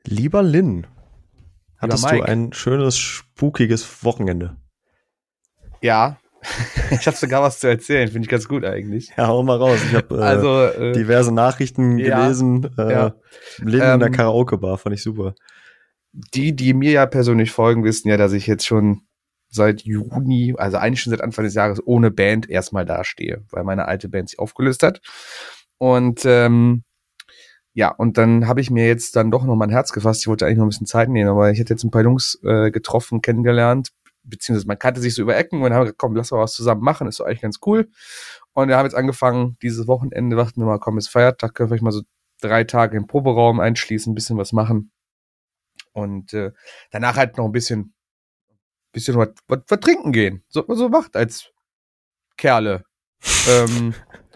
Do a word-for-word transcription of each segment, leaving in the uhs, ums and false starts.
Lieber Lynn, hattest Lieber du Mike. ein schönes, spukiges Wochenende? Ja, ich habe sogar was zu erzählen, finde ich ganz gut eigentlich. Ja, hau mal raus. Ich habe äh, Also, äh, diverse Nachrichten ja, gelesen. Äh, ja. Lynn Ähm, in der Karaoke-Bar, fand ich super. Die, die mir ja persönlich folgen, wissen ja, dass ich jetzt schon seit Juni, also eigentlich schon seit Anfang des Jahres ohne Band erstmal dastehe, weil meine alte Band sich aufgelöst hat. Und ähm, ja, und dann habe ich mir jetzt dann doch noch mein Herz gefasst. Ich wollte eigentlich noch ein bisschen Zeit nehmen, aber ich hätte jetzt ein paar Jungs äh, getroffen, kennengelernt, beziehungsweise man kannte sich so über Ecken und haben gesagt, komm, lass mal was zusammen machen, ist doch eigentlich ganz cool. Und wir haben jetzt angefangen, dieses Wochenende, dachten wir mal, komm, ist Feiertag, können wir vielleicht mal so drei Tage im Proberaum einschließen, ein bisschen was machen. Und äh, danach halt noch ein bisschen, bisschen was, was, was trinken gehen. So was man so macht als Kerle. ähm,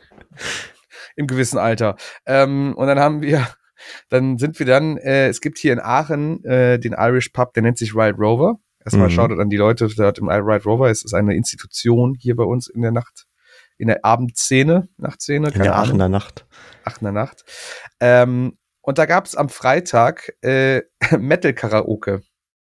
Im gewissen Alter. Ähm, und dann haben wir, dann sind wir dann, äh, es gibt hier in Aachen äh, den Irish Pub, der nennt sich Wild Rover. Erstmal Mhm. Shoutout an die Leute dort im Wild Rover. Es ist eine Institution hier bei uns in der Nacht, in der Abendszene, Nachtszene, In keine der Ahnung. Aachener Nacht. Aachener Nacht. Ähm, und da gab es am Freitag äh, Metal-Karaoke.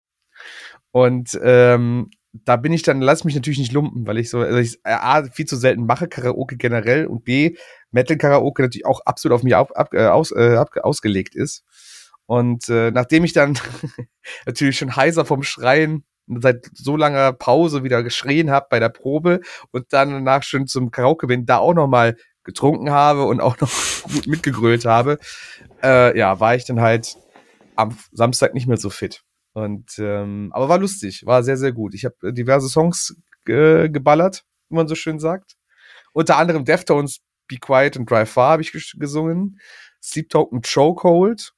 Und ähm, da bin ich dann, lass mich natürlich nicht lumpen, weil ich so, also ich A, viel zu selten mache, Karaoke generell, und B, Metal-Karaoke natürlich auch absolut auf mich ab, ab, äh, aus, äh, ab, ausgelegt ist. Und äh, nachdem ich dann natürlich schon heiser vom Schreien seit so langer Pause wieder geschrien habe bei der Probe und dann danach schon zum Karaoke bin, da auch noch mal getrunken habe und auch noch gut mitgegrölt habe, äh, ja, war ich dann halt am Samstag nicht mehr so fit. Und ähm, aber war lustig, war sehr, sehr gut. Ich habe diverse Songs äh, geballert, wie man so schön sagt. Unter anderem Deftones Be Quiet and Drive Far habe ich ges- gesungen. Sleep Token Chokehold.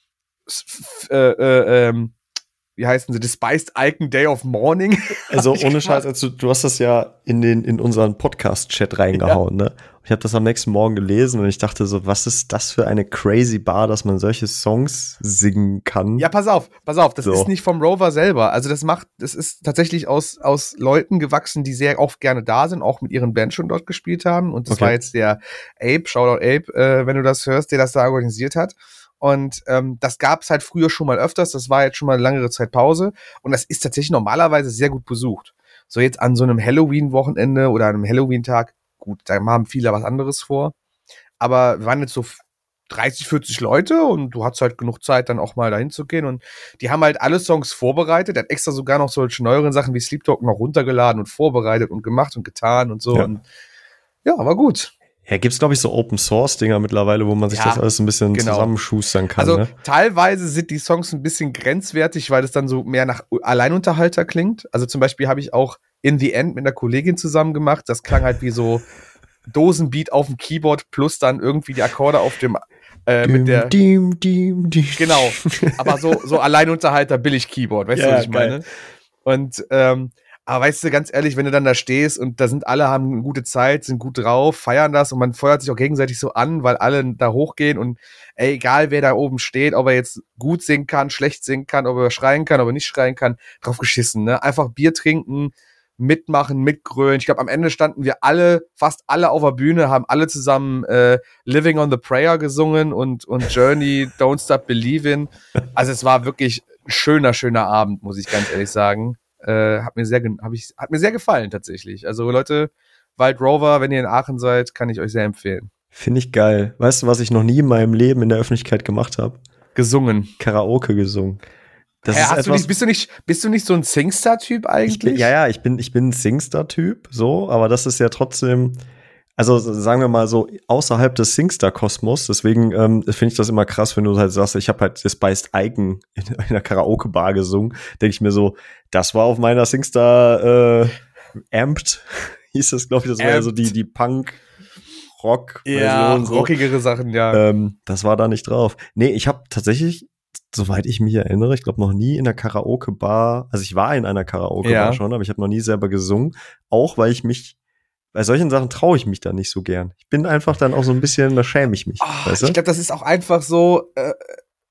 S- f- äh, äh, ähm, wie heißen sie? Despised Icon Day of Mourning. Also Hab ich ohne gemacht. Scheiß, also du hast das ja in den in unseren Podcast-Chat reingehauen, ne? Ich habe das am nächsten Morgen gelesen und ich dachte so, was ist das für eine crazy Bar, dass man solche Songs singen kann? Ja, pass auf, pass auf, das So. ist nicht vom Rover selber. Also das macht, das ist tatsächlich aus, aus Leuten gewachsen, die sehr oft gerne da sind, auch mit ihren Bands schon dort gespielt haben. Und das Okay. war jetzt der Ape, Shoutout Ape, äh, wenn du das hörst, der das da organisiert hat. Und ähm, das gab es halt früher schon mal öfters, das war jetzt schon mal eine langere Zeit Pause. Und das ist tatsächlich normalerweise sehr gut besucht. So jetzt an so einem Halloween-Wochenende oder an einem Halloween-Tag, gut, da haben viele was anderes vor. Aber wir waren jetzt so dreißig, vierzig Leute und du hattest halt genug Zeit, dann auch mal dahin zu gehen. Und die haben halt alle Songs vorbereitet. Der hat extra sogar noch solche neueren Sachen wie Sleep Talk noch runtergeladen und vorbereitet und gemacht und getan und so. Ja. Und ja, war gut. Ja, gibt's glaube ich so Open-Source-Dinger mittlerweile, wo man sich Ja, das alles ein bisschen genau. zusammenschustern kann, Also ne? teilweise sind die Songs ein bisschen grenzwertig, weil es dann so mehr nach Alleinunterhalter klingt. Also zum Beispiel habe ich auch In the End mit einer Kollegin zusammen gemacht. Das klang halt wie so Dosenbeat auf dem Keyboard plus dann irgendwie die Akkorde auf dem äh, mit der Dim, dim, dim. genau, aber so so Alleinunterhalter billig Keyboard, weißt Ja, du, was ich geil. meine? Und ähm, aber weißt du, ganz ehrlich, wenn du dann da stehst und da sind alle, haben eine gute Zeit, sind gut drauf, feiern das und man feuert sich auch gegenseitig so an, weil alle da hochgehen und ey, egal wer da oben steht, ob er jetzt gut singen kann, schlecht singen kann, ob er schreien kann, ob er nicht schreien kann, drauf geschissen, ne? Einfach Bier trinken, mitmachen, mitgrölen. Ich glaube, am Ende standen wir alle, fast alle auf der Bühne, haben alle zusammen äh, Living on the Prayer gesungen und, und Journey, Don't Stop Believin'. Also es war wirklich ein schöner, schöner Abend, muss ich ganz ehrlich sagen. Äh, hat mir sehr, hab ich, hat mir sehr gefallen tatsächlich. Also Leute, Wild Rover, wenn ihr in Aachen seid, kann ich euch sehr empfehlen. Finde ich geil. Weißt du, was ich noch nie in meinem Leben in der Öffentlichkeit gemacht habe? Gesungen. Karaoke gesungen. Das Hä, ist hast du etwas, nicht, bist du nicht, bist du nicht so ein Singstar-Typ ich eigentlich? bin, ja, ja, ich bin, ich bin ein Singstar-Typ, so, aber das ist ja trotzdem, also sagen wir mal so, außerhalb des Singstar-Kosmos, deswegen ähm, finde ich das immer krass, wenn du halt sagst, ich habe halt Despised Icon in, in einer Karaoke-Bar gesungen, denke ich mir so, das war auf meiner Singstar äh, Amped, hieß das, glaube ich, das war ja so die, die Punk-Rock-Version. Ja, so. rockigere Sachen, ja. Ähm, das war da nicht drauf. Nee, ich habe tatsächlich, soweit ich mich erinnere, ich glaube noch nie in einer Karaoke-Bar, also ich war in einer Karaoke-Bar Ja. schon, aber ich habe noch nie selber gesungen, auch weil ich mich, bei solchen Sachen traue ich mich da nicht so gern. Ich bin einfach dann auch so ein bisschen, da schäme ich mich, Ah, weißt du? ich glaube, das ist auch einfach so, äh,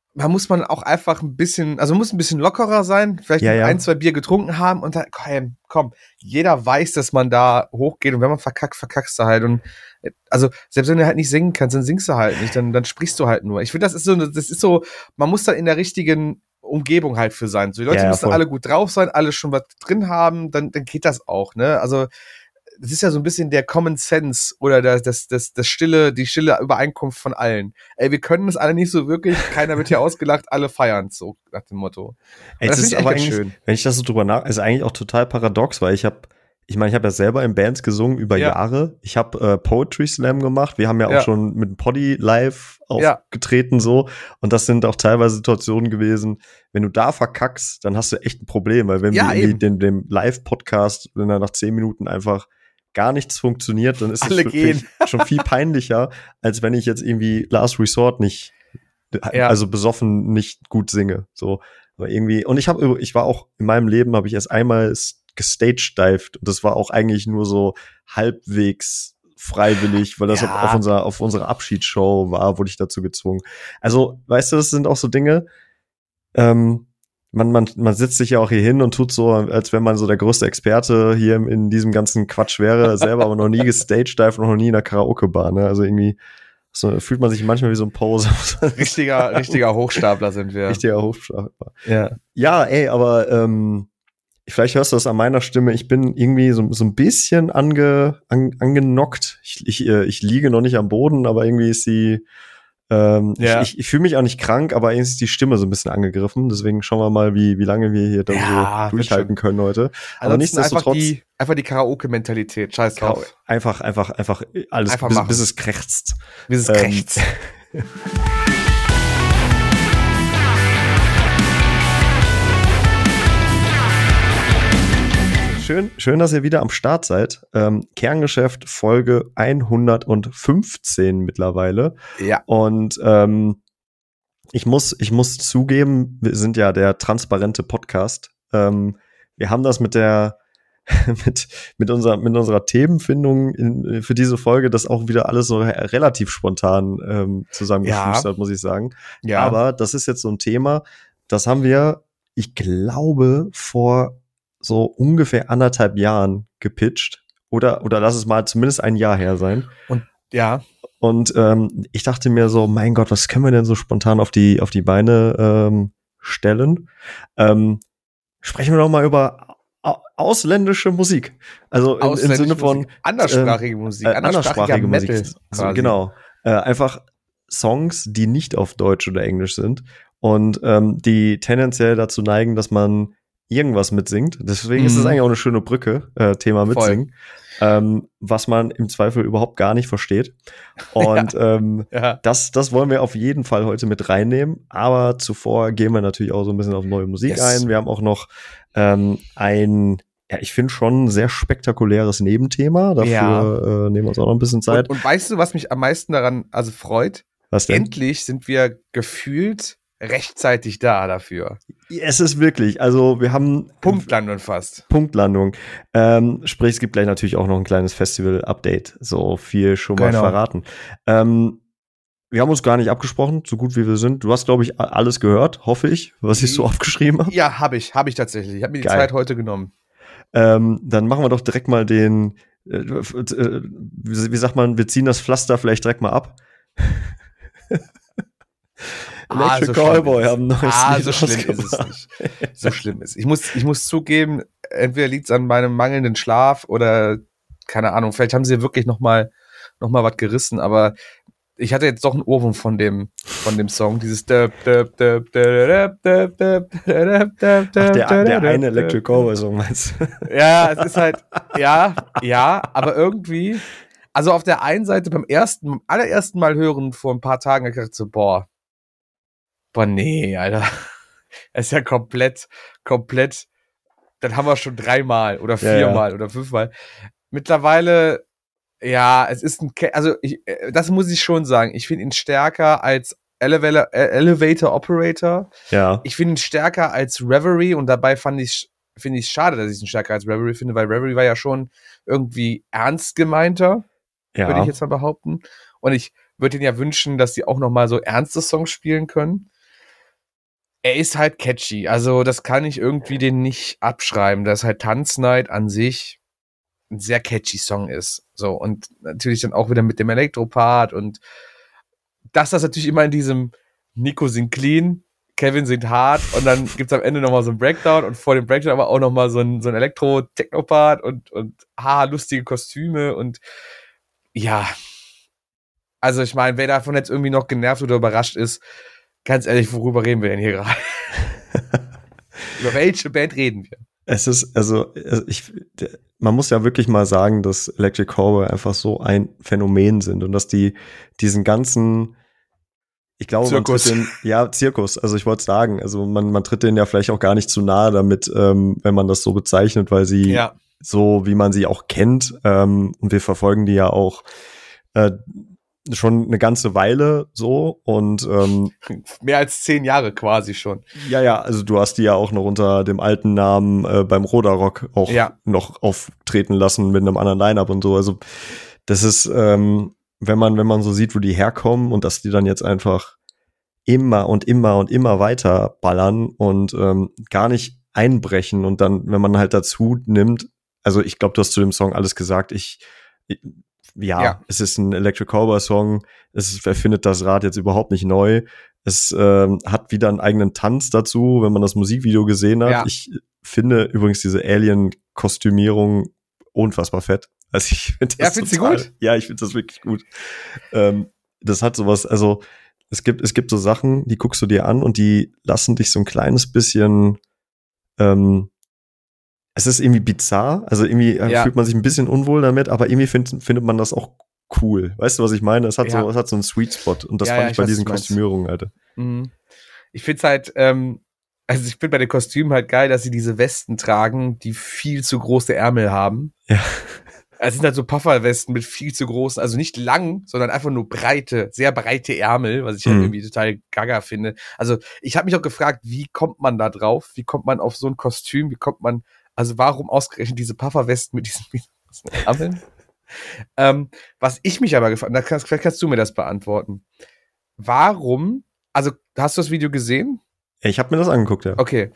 man muss man auch einfach ein bisschen, also muss ein bisschen lockerer sein, vielleicht Ja, ja. ein, zwei Bier getrunken haben und dann, komm, komm, jeder weiß, dass man da hochgeht und wenn man verkackt, verkackst du halt und also selbst wenn du halt nicht singen kannst, dann singst du halt nicht, dann, dann sprichst du halt nur. Ich finde, das ist so, das ist so, man muss da in der richtigen Umgebung halt für sein. So, die Leute Ja, ja, müssen voll. alle gut drauf sein, alle schon was drin haben, dann, dann geht das auch, ne? Also das ist ja so ein bisschen der Common Sense oder das, das, das, das stille, die stille Übereinkunft von allen. Ey, wir können das alle nicht so wirklich, keiner wird hier ausgelacht, alle feiern so nach dem Motto. Ey, das das find ist ich aber echt ganz eigentlich, schön. wenn ich das so drüber nach, ist eigentlich auch total paradox, weil ich habe, ich meine, ich habe ja selber in Bands gesungen über Ja. Jahre. Ich habe äh, Poetry Slam gemacht. Wir haben ja auch Ja. schon mit dem Poddy live Ja. aufgetreten so. Und das sind auch teilweise Situationen gewesen, wenn du da verkackst, dann hast du echt ein Problem, weil wenn Ja, wir irgendwie eben. den, dem Live-Podcast, wenn da nach zehn Minuten einfach gar nichts funktioniert, dann ist es Alle für gehen. mich schon viel peinlicher, als wenn ich jetzt irgendwie Last Resort nicht, Ja. also besoffen nicht gut singe. So, aber irgendwie, und ich habe, ich war auch in meinem Leben, habe ich erst einmal gestagedived und das war auch eigentlich nur so halbwegs freiwillig, weil das Ja. auf unserer, auf unserer Abschiedsshow war, wurde ich dazu gezwungen. Also, weißt du, das sind auch so Dinge, ähm, man, man, man sitzt sich ja auch hier hin und tut so, als wenn man so der größte Experte hier in diesem ganzen Quatsch wäre, selber aber noch nie gestagedived und noch nie in einer Karaoke-Bar, ne? Also irgendwie so fühlt man sich manchmal wie so ein Poser. Richtiger, richtiger Hochstapler sind wir. Richtiger Hochstapler. Ja. Ja, ey, aber ähm, vielleicht hörst du das an meiner Stimme. Ich bin irgendwie so, so ein bisschen ange, an, angenockt. Ich, ich, äh, ich liege noch nicht am Boden, aber irgendwie ist die Ähm, Ja. Ich, ich, ich fühle mich auch nicht krank, aber irgendwie ist die Stimme so ein bisschen angegriffen. Deswegen schauen wir mal, wie, wie lange wir hier dann Ja, so durchhalten wird schon. können heute. Aber Ansonsten einfach nichtsdestotrotz die, einfach die Karaoke-Mentalität. Scheiß drauf. einfach, einfach, einfach alles, Einfach bis, machen. bis es krächzt. Wie es Ähm, krächzt. Schön, schön, dass ihr wieder am Start seid. Ähm, Kerngeschäft Folge hundertfünfzehn mittlerweile. Ja. Und ähm, ich muss, ich muss zugeben, wir sind ja der transparente Podcast. Ähm, wir haben das mit der mit mit unserer mit unserer Themenfindung in, für diese Folge das auch wieder alles so relativ spontan ähm, zusammengeschustert, Ja. muss ich sagen. Ja. Aber das ist jetzt so ein Thema, das haben wir, ich glaube, vor so ungefähr anderthalb Jahren gepitcht. Oder, oder lass es mal zumindest ein Jahr her sein. Und ja. Und ähm, ich dachte mir so, mein Gott, was können wir denn so spontan auf die, auf die Beine ähm, stellen? Ähm, sprechen wir doch mal über au- ausländische Musik. Also im, im Ausländische Sinne von Musik. Anderssprachige Musik. äh, Anderssprachiger anderssprachige Metal Musik. So, quasi. genau. Äh, einfach Songs, die nicht auf Deutsch oder Englisch sind und ähm, die tendenziell dazu neigen, dass man irgendwas mitsingt. Deswegen Mhm. ist es eigentlich auch eine schöne Brücke, äh, Thema mitsingen, ähm, was man im Zweifel überhaupt gar nicht versteht. Und ähm, Ja. das, das wollen wir auf jeden Fall heute mit reinnehmen. Aber zuvor gehen wir natürlich auch so ein bisschen auf neue Musik Yes. ein. Wir haben auch noch ähm, ein, ja, ich finde schon ein sehr spektakuläres Nebenthema. Dafür Ja. äh, nehmen wir uns auch noch ein bisschen Zeit. Und, und weißt du, was mich am meisten daran also freut? Was denn? Endlich sind wir gefühlt rechtzeitig da dafür. Es ist wirklich, also wir haben Punktlandung fast. Punktlandung. Ähm, sprich, es gibt gleich natürlich auch noch ein kleines Festival-Update. So viel schon mal Genau. verraten. Ähm, wir haben uns gar nicht abgesprochen, so gut wie wir sind. Du hast, glaube ich, alles gehört, hoffe ich, was ich so aufgeschrieben habe. Ja, habe ich, habe ich tatsächlich. Ich habe mir die Geil. Zeit heute genommen. Ähm, dann machen wir doch direkt mal den, äh, äh, wie, wie sagt man, wir ziehen das Pflaster vielleicht direkt mal ab. Ah, Electric so Callboy schlimm ist- haben ein neues Ah, Lied so schlimm ist es rausgebracht. nicht. So schlimm ist. Ich muss, ich muss zugeben, entweder liegt es an meinem mangelnden Schlaf oder keine Ahnung. Vielleicht haben sie wirklich noch mal, noch mal was gerissen. Aber ich hatte jetzt doch einen Ohrwurm von dem, von dem Song. Dieses. Ach, Ach, der, der eine Electric Callboy Song meinst du? Ja, es ist halt, ja, ja, aber irgendwie, also auf der einen Seite beim ersten, allerersten Mal hören vor ein paar Tagen, hab ich gedacht so, boah, boah, nee, Alter, das ist ja komplett, komplett, das haben wir schon dreimal oder Ja, ja. viermal oder fünfmal. Mittlerweile, ja, es ist ein, Ke- also ich, äh, das muss ich schon sagen, ich finde ihn stärker als Elevator, äh, Elevator Operator. Ja. Ich finde ihn stärker als Reverie und dabei fand ich finde ich schade, dass ich ihn stärker als Reverie finde, weil Reverie war ja schon irgendwie ernst gemeinter, Ja. würde ich jetzt mal behaupten. Und ich würde ihnen ja wünschen, dass sie auch noch mal so ernste Songs spielen können. er ist halt catchy. Also das kann ich irgendwie den nicht abschreiben, dass halt Tanznight an sich ein sehr catchy Song ist. So, und natürlich dann auch wieder mit dem Elektropart und dass das natürlich immer in diesem Nico singt clean, Kevin singt hart und dann gibt's am Ende nochmal so einen Breakdown und vor dem Breakdown aber auch nochmal so ein, so ein Elektro-Techno-Part und, und haha, lustige Kostüme und ja, also ich meine, wer davon jetzt irgendwie noch genervt oder überrascht ist, ganz ehrlich, worüber reden wir denn hier gerade? Über welche Band reden wir? Es ist, also, ich, man muss ja wirklich mal sagen, dass Electric Callboy einfach so ein Phänomen sind und dass die diesen ganzen, ich glaube, Zirkus. Man tritt den, ja, Zirkus, also ich wollte sagen, also man, man tritt denen ja vielleicht auch gar nicht zu nahe damit, ähm, wenn man das so bezeichnet, weil sie Ja. so, wie man sie auch kennt, ähm, und wir verfolgen die ja auch äh, schon eine ganze Weile so und ähm, mehr als zehn Jahre quasi schon. Ja, ja, also du hast die ja auch noch unter dem alten Namen äh, beim Roderock auch ja. noch auftreten lassen mit einem anderen Line-Up und so. Also das ist, ähm, wenn man wenn man so sieht, wo die herkommen und dass die dann jetzt einfach immer und immer und immer weiter ballern und ähm, gar nicht einbrechen und dann, wenn man halt dazu nimmt, also ich glaube, du hast zu dem Song alles gesagt. Ich, ich Ja, ja, es ist ein Electric Callboy-Song. Es erfindet das Rad jetzt überhaupt nicht neu. Es ähm, hat wieder einen eigenen Tanz dazu, wenn man das Musikvideo gesehen hat. Ja. Ich finde übrigens diese Alien-Kostümierung unfassbar fett. Also ich finde das ja, total, gut? Ja, ich finde das wirklich gut. Ähm, das hat sowas, also es gibt es gibt so Sachen, die guckst du dir an und die lassen dich so ein kleines bisschen ähm, es ist irgendwie bizarr, also irgendwie ja. fühlt man sich ein bisschen unwohl damit, aber irgendwie find, findet man das auch cool. Weißt du, was ich meine? Es hat ja. so, es hat so einen Sweet Spot und das ja, fand ja, ich bei weiß, diesen Kostümierungen, Alter. Mhm. Ich find's halt, ähm, also ich finde bei den Kostümen halt geil, dass sie diese Westen tragen, die viel zu große Ärmel haben. Ja. Es sind halt so Pufferwesten mit viel zu großen, also nicht lang, sondern einfach nur breite, sehr breite Ärmel, was ich halt mhm. irgendwie total gaga finde. Also ich habe mich auch gefragt, wie kommt man da drauf? Wie kommt man auf so ein Kostüm? Wie kommt man, also warum ausgerechnet diese Pufferwesten mit diesen, mit diesen Ärmeln? ähm, was ich mich aber gefragt habe, kannst, vielleicht kannst du mir das beantworten. Warum, also hast du das Video gesehen? Ich habe mir das angeguckt, ja. Okay.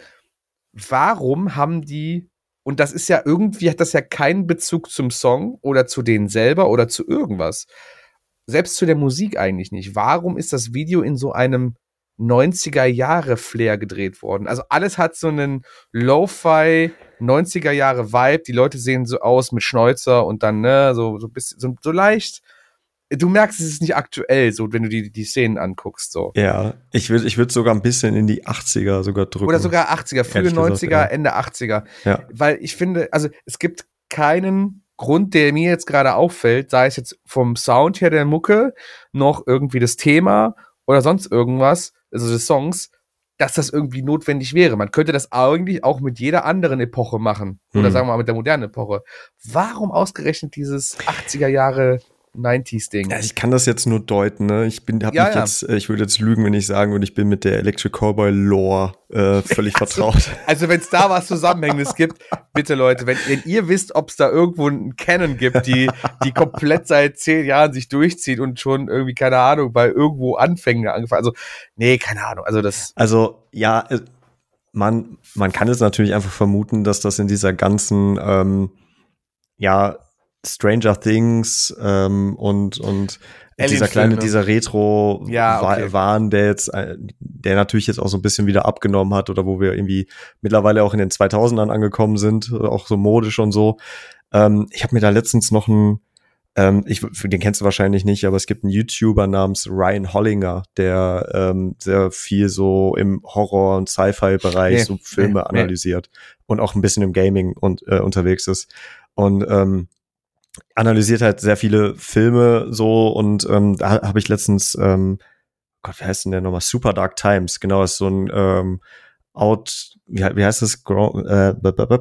Warum haben die, und das ist ja irgendwie, hat das ja keinen Bezug zum Song oder zu denen selber oder zu irgendwas. Selbst zu der Musik eigentlich nicht. Warum ist das Video in so einem neunziger-Jahre-Flair gedreht worden? Also alles hat so einen Lo-Fi neunziger-Jahre-Vibe. Die Leute sehen so aus mit Schnäuzer und dann, ne, so, so, bisschen, so, so leicht. Du merkst, es ist nicht aktuell, so, wenn du die, die Szenen anguckst, so. Ja, ich würde ich würd sogar ein bisschen in die achtziger sogar drücken. Oder sogar achtziger, frühe neunziger, gesagt, ja. Ende achtziger. Ja. Weil ich finde, also es gibt keinen Grund, der mir jetzt gerade auffällt, sei es jetzt vom Sound her der Mucke, noch irgendwie das Thema oder sonst irgendwas, also des Songs, dass das irgendwie notwendig wäre. Man könnte das eigentlich auch mit jeder anderen Epoche machen. Oder hm. sagen wir mal mit der modernen Epoche. Warum ausgerechnet dieses achtziger Jahre neunziger-Ding? Ja, ich kann das jetzt nur deuten, ne? Ich bin, hab ja, mich ja. jetzt, ich würde jetzt lügen, wenn ich sagen würde, ich bin mit der Electric Callboy Lore äh, völlig also, vertraut. Also wenn es da was Zusammenhängendes gibt, bitte Leute, wenn, wenn ihr wisst, ob es da irgendwo einen Canon gibt, die die komplett seit zehn Jahren sich durchzieht und schon irgendwie, keine Ahnung, bei irgendwo Anfängen angefangen. Also, nee, keine Ahnung. Also das. Also, ja, man, man kann es natürlich einfach vermuten, dass das in dieser ganzen, ähm, ja, Stranger Things ähm, und und dieser kleine, dieser Retro ja, okay. Wahn, der jetzt, der natürlich jetzt auch so ein bisschen wieder abgenommen hat oder wo wir irgendwie mittlerweile auch in den zweitausendern angekommen sind, auch so modisch und so. Ähm, ich habe mir da letztens noch einen, ähm, ich, den kennst du wahrscheinlich nicht, aber es gibt einen YouTuber namens Ryan Hollinger, der ähm, sehr viel so im Horror- und Sci-Fi-Bereich nee, so Filme nee, analysiert nee. und auch ein bisschen im Gaming und äh, unterwegs ist. Und ähm, analysiert halt sehr viele Filme so und ähm, da habe ich letztens, ähm, Gott, wie heißt denn der nochmal? Super Dark Times, genau, ist so ein ähm, Out, wie, wie heißt das? Äh,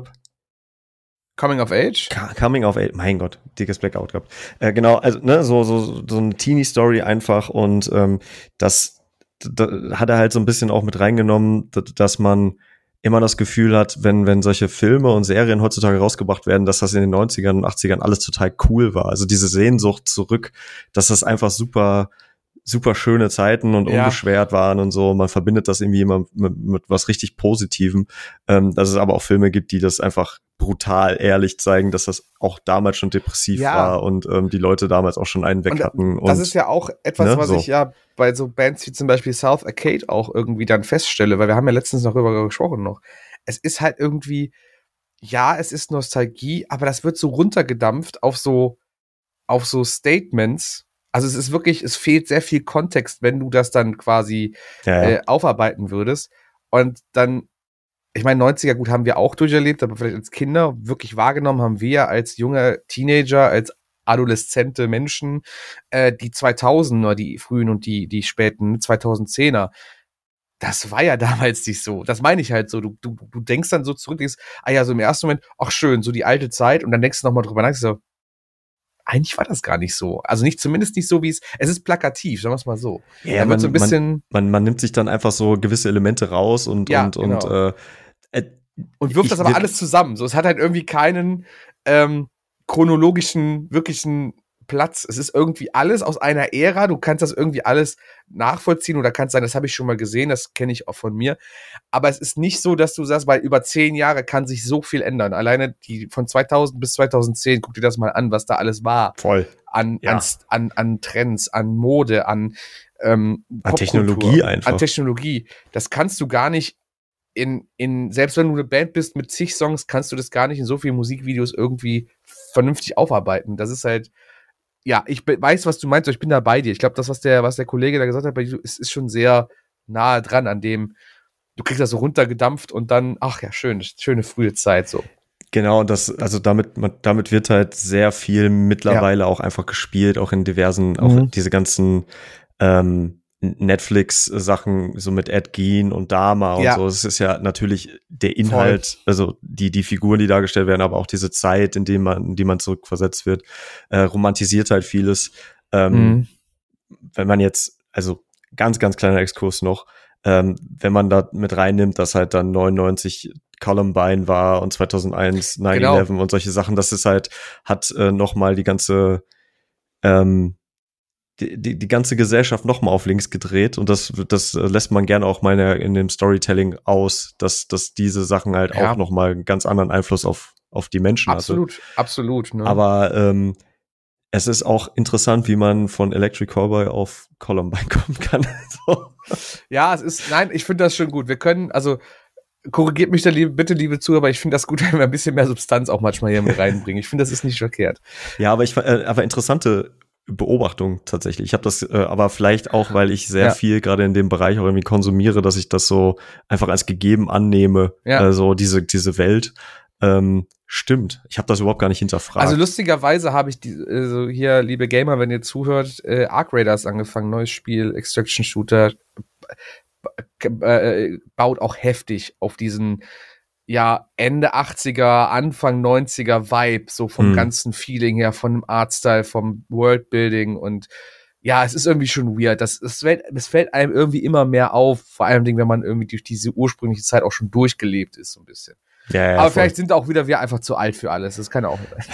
Coming of Age? Coming of Age, mein Gott, dickes Blackout gehabt. Äh, genau, also ne, so so so eine Teenie-Story einfach und ähm, das, das hat er halt so ein bisschen auch mit reingenommen, dass man immer das Gefühl hat, wenn wenn solche Filme und Serien heutzutage rausgebracht werden, dass das in den neunzigern und achtzigern alles total cool war. Also diese Sehnsucht zurück, dass das einfach super super schöne Zeiten und Ja. unbeschwert waren und so. Man verbindet das irgendwie immer mit, mit was richtig Positivem. Ähm, dass es aber auch Filme gibt, die das einfach brutal ehrlich zeigen, dass das auch damals schon depressiv Ja. war und ähm, die Leute damals auch schon einen weg Und hatten. das und, ist ja auch etwas, ne, was so. ich ja bei so Bands wie zum Beispiel South Arcade auch irgendwie dann feststelle, weil wir haben ja letztens noch darüber gesprochen noch. Es ist halt irgendwie, ja, es ist Nostalgie, aber das wird so runtergedampft auf so, auf so Statements. Also es ist wirklich, es fehlt sehr viel Kontext, wenn du das dann quasi Ja, ja. äh, aufarbeiten würdest. Und dann, ich meine, neunziger, gut, haben wir auch durcherlebt, aber vielleicht als Kinder wirklich wahrgenommen haben wir ja als junge Teenager, als adoleszente Menschen, äh, die zweitausender, die frühen und die, die späten zweitausendzehner. Das war ja damals nicht so. Das meine ich halt so. Du, du, du denkst dann so zurück, denkst, ah ja, so im ersten Moment, ach schön, so die alte Zeit, und dann denkst du nochmal drüber nach, so, eigentlich war das gar nicht so. Also nicht, zumindest nicht so, wie es, es ist plakativ, sagen wir es mal so. Ja, Da man, wird so ein bisschen, man, man, man nimmt sich dann einfach so gewisse Elemente raus und, Ja, und, und, genau. äh, äh, und wirft ich das aber will- alles zusammen. So, es hat halt irgendwie keinen ähm, chronologischen, wirklichen Platz. Es ist irgendwie alles aus einer Ära. Du kannst das irgendwie alles nachvollziehen oder kannst sagen, das habe ich schon mal gesehen, das kenne ich auch von mir. Aber es ist nicht so, dass du sagst, weil über zehn Jahre kann sich so viel ändern. Alleine die von zweitausend bis zweitauszehn, guck dir das mal an, was da alles war. Voll. An, Ja. an, an, an Trends, an Mode, an, ähm, An Popkultur, Technologie einfach. An Technologie. Das kannst du gar nicht in, in, selbst wenn du eine Band bist mit zig Songs, kannst du das gar nicht in so vielen Musikvideos irgendwie vernünftig aufarbeiten. Das ist halt, ja, ich be- weiß, was du meinst, ich bin da bei dir. Ich glaube, das, was der, was der Kollege da gesagt hat, bei YouTube, ist, ist schon sehr nahe dran an dem, du kriegst das so runtergedampft und dann, ach ja, schön, schöne frühe Zeit, so. Genau, und das, also damit, man- damit wird halt sehr viel mittlerweile auch einfach gespielt, auch in diversen, auch Mhm. diese ganzen ähm, Netflix-Sachen, so mit Ed Gein und Dama und Ja. so. Es ist ja natürlich der Inhalt, also die, die Figuren, die dargestellt werden, aber auch diese Zeit, in die man, in die man zurückversetzt wird, äh, romantisiert halt vieles. Ähm, Mhm. Wenn man jetzt, also ganz, ganz kleiner Exkurs noch, ähm, wenn man da mit reinnimmt, dass halt dann neunundneunzig Columbine war und zweitausendeins nine eleven und solche Sachen, das ist halt, hat äh, nochmal die ganze, ähm, die, die, die ganze Gesellschaft nochmal auf links gedreht, und das, das äh, lässt man gerne auch mal in, der, in dem Storytelling aus, dass, dass diese Sachen halt Ja. auch nochmal einen ganz anderen Einfluss auf, auf die Menschen hatte. Absolut, absolut. Ne? Aber ähm, es ist auch interessant, wie man von Electric Cowboy auf Columbine kommen kann. So. Ja, es ist, nein, ich finde das schon gut. Wir können, also, korrigiert mich da liebe, bitte, liebe Zuhörer, aber ich finde das gut, wenn wir ein bisschen mehr Substanz auch manchmal hier mit reinbringen. Ich finde, das ist nicht verkehrt. Ja, aber ich äh, aber interessante Beobachtung tatsächlich. Ich habe das äh, aber vielleicht auch, weil ich sehr Ja. viel gerade in dem Bereich auch irgendwie konsumiere, dass ich das so einfach als gegeben annehme, Ja. also diese diese Welt. Ähm, stimmt. Ich habe das überhaupt gar nicht hinterfragt. Also lustigerweise habe ich die, also hier, liebe Gamer, wenn ihr zuhört, äh, Arc Raiders angefangen, neues Spiel, Extraction Shooter, b- äh, baut auch heftig auf diesen, ja, Ende achtziger, Anfang neunziger Vibe, so vom Hm. ganzen Feeling her, von dem Artstyle, vom Worldbuilding, und ja, es ist irgendwie schon weird. Das, es, fällt, es fällt einem irgendwie immer mehr auf, vor allem, wenn man irgendwie durch diese ursprüngliche Zeit auch schon durchgelebt ist, so ein bisschen. ja, ja, Aber voll. vielleicht sind auch wieder wir einfach zu alt für alles. Das kann auch sein.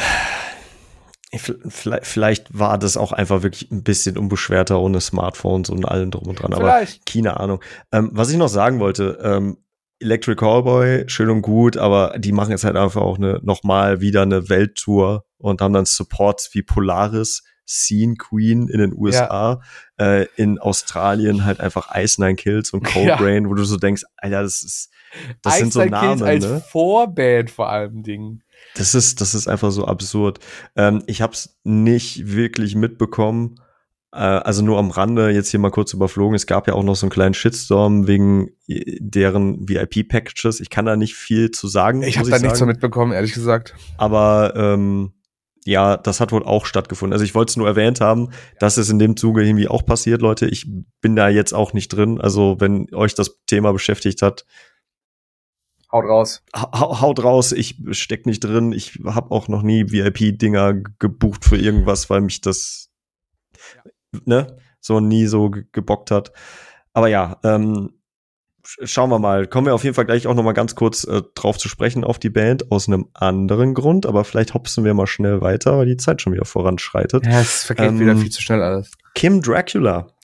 Vielleicht, vielleicht war das auch einfach wirklich ein bisschen unbeschwerter ohne Smartphones und allem drum und dran, aber Vielleicht. keine Ahnung. Ähm, was ich noch sagen wollte, ähm, Electric Callboy, schön und gut, aber die machen jetzt halt einfach auch eine, nochmal wieder eine Welttour und haben dann Supports wie Polaris, Scene Queen in den U S A, äh, in Australien halt einfach Ice Nine Kills und Cold Ja. Brain, wo du so denkst, Alter, das ist, das sind so Ice Nine Kills Namen, als ne? Vorband vor allem Ding. Das ist, das ist einfach so absurd. Ähm, ich habe es nicht wirklich mitbekommen, äh, also nur am Rande jetzt hier mal kurz überflogen. Es gab ja auch noch so einen kleinen Shitstorm wegen deren V I P-Packages. Ich kann da nicht viel zu sagen. Ich muss habe da nichts so sagen. mitbekommen, ehrlich gesagt. Aber ähm, ja, das hat wohl auch stattgefunden. Also ich wollte es nur erwähnt haben, dass es in dem Zuge irgendwie auch passiert, Leute. Ich bin da jetzt auch nicht drin. Also wenn euch das Thema beschäftigt hat, Haut raus. Ha- haut raus, ich steck nicht drin, ich habe auch noch nie V I P-Dinger gebucht für irgendwas, weil mich das ne, so nie so ge- gebockt hat. Aber ja, ähm, sch- schauen wir mal. Kommen wir auf jeden Fall gleich auch noch mal ganz kurz äh, drauf zu sprechen auf die Band, aus einem anderen Grund, aber vielleicht hopsen wir mal schnell weiter, weil die Zeit schon wieder voranschreitet. Ja, es vergeht Ähm, wieder viel zu schnell alles. Kim Dracula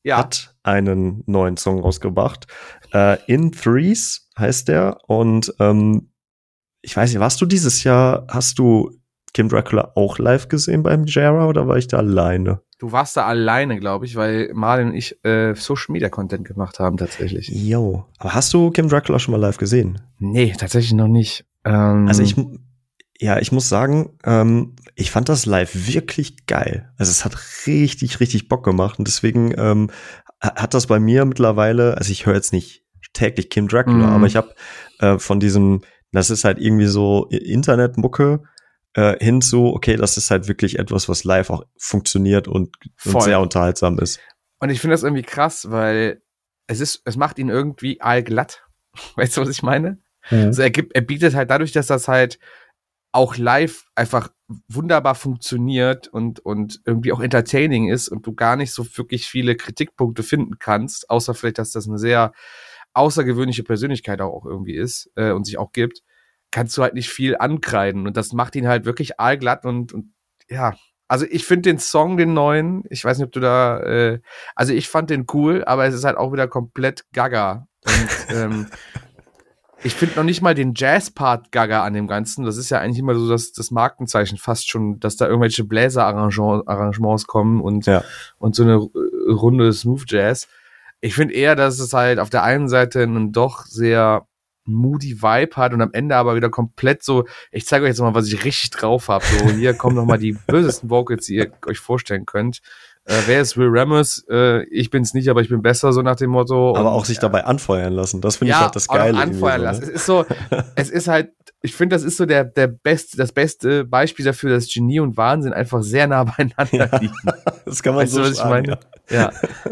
Ja. hat einen neuen Song rausgebracht. Äh, In Threes heißt der. Und ähm, ich weiß nicht, warst du dieses Jahr, hast du Kim Dracula auch live gesehen beim Jera oder war ich da alleine? Du warst da alleine, glaube ich, weil Marlin und ich äh, Social-Media-Content gemacht haben tatsächlich. Jo. Aber hast du Kim Dracula schon mal live gesehen? Nee, tatsächlich noch nicht. Ähm, Also ich, ja, ich muss sagen, ähm, ich fand das live wirklich geil. Also es hat richtig, richtig Bock gemacht und deswegen ähm, hat das bei mir mittlerweile, also ich höre jetzt nicht täglich Kim Dracula, Mm. aber ich habe äh, von diesem, das ist halt irgendwie so Internetmucke äh, hin zu, okay, das ist halt wirklich etwas, was live auch funktioniert und, und sehr unterhaltsam ist. Und ich finde das irgendwie krass, weil es ist, es macht ihn irgendwie allglatt. Weißt du, was ich meine? Mhm. Also er gibt, er bietet halt dadurch, dass das halt auch live einfach wunderbar funktioniert und, und irgendwie auch entertaining ist und du gar nicht so wirklich viele Kritikpunkte finden kannst, außer vielleicht, dass das eine sehr außergewöhnliche Persönlichkeit auch irgendwie ist äh, und sich auch gibt, kannst du halt nicht viel ankreiden und das macht ihn halt wirklich allglatt und, und ja, also ich finde den Song, den neuen, ich weiß nicht, ob du da, äh, also ich fand den cool, aber es ist halt auch wieder komplett gaga und ähm, ich finde noch nicht mal den Jazz-Part gaga an dem Ganzen. Das ist ja eigentlich immer so das, das Markenzeichen fast schon, dass da irgendwelche Bläser-Arrangements kommen und, Ja. und so eine runde Smooth-Jazz. Ich finde eher, dass es halt auf der einen Seite einen doch sehr moody Vibe hat und am Ende aber wieder komplett so, ich zeige euch jetzt mal, was ich richtig drauf habe. So, hier kommen noch mal die bösesten Vocals, die ihr euch vorstellen könnt. Äh, wer ist Will Ramos? Äh, ich bin's nicht, aber ich bin besser, so nach dem Motto. Aber und, auch sich dabei anfeuern lassen. Das finde ja, ich halt das auch noch Geile. anfeuern so, lassen. ne? Es ist so, es ist halt, ich finde, das ist so der, der beste, das beste Beispiel dafür, dass Genie und Wahnsinn einfach sehr nah beieinander Ja, liegen. das kann man Weißt so du, was sagen, ich meine? Ja.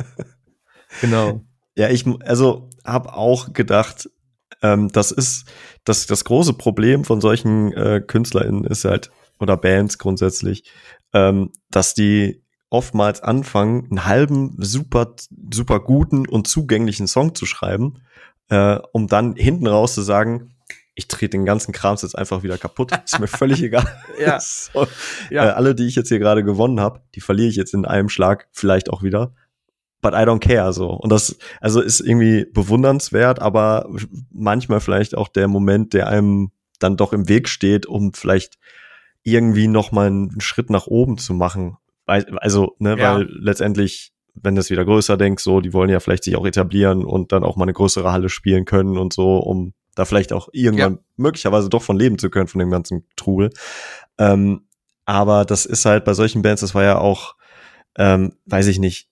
Genau. Ja, ich also habe auch gedacht, ähm, das ist das das große Problem von solchen äh, KünstlerInnen ist halt oder Bands grundsätzlich, ähm, dass die oftmals anfangen, einen halben super super guten und zugänglichen Song zu schreiben, äh, um dann hinten raus zu sagen, ich trete den ganzen Krams jetzt einfach wieder kaputt. Ist mir völlig egal. Ja. So, Ja. äh, alle, die ich jetzt hier gerade gewonnen habe, die verliere ich jetzt in einem Schlag vielleicht auch wieder. But I don't care, so. Und das, also ist irgendwie bewundernswert, aber manchmal vielleicht auch der Moment, der einem dann doch im Weg steht, um vielleicht irgendwie noch mal einen Schritt nach oben zu machen. Also, ne, Ja. weil letztendlich, wenn du es wieder größer denkst, so, die wollen ja vielleicht sich auch etablieren und dann auch mal eine größere Halle spielen können und so, um da vielleicht auch irgendwann Ja. möglicherweise doch von leben zu können, von dem ganzen Trubel. Ähm, aber das ist halt bei solchen Bands, das war ja auch, ähm, weiß ich nicht,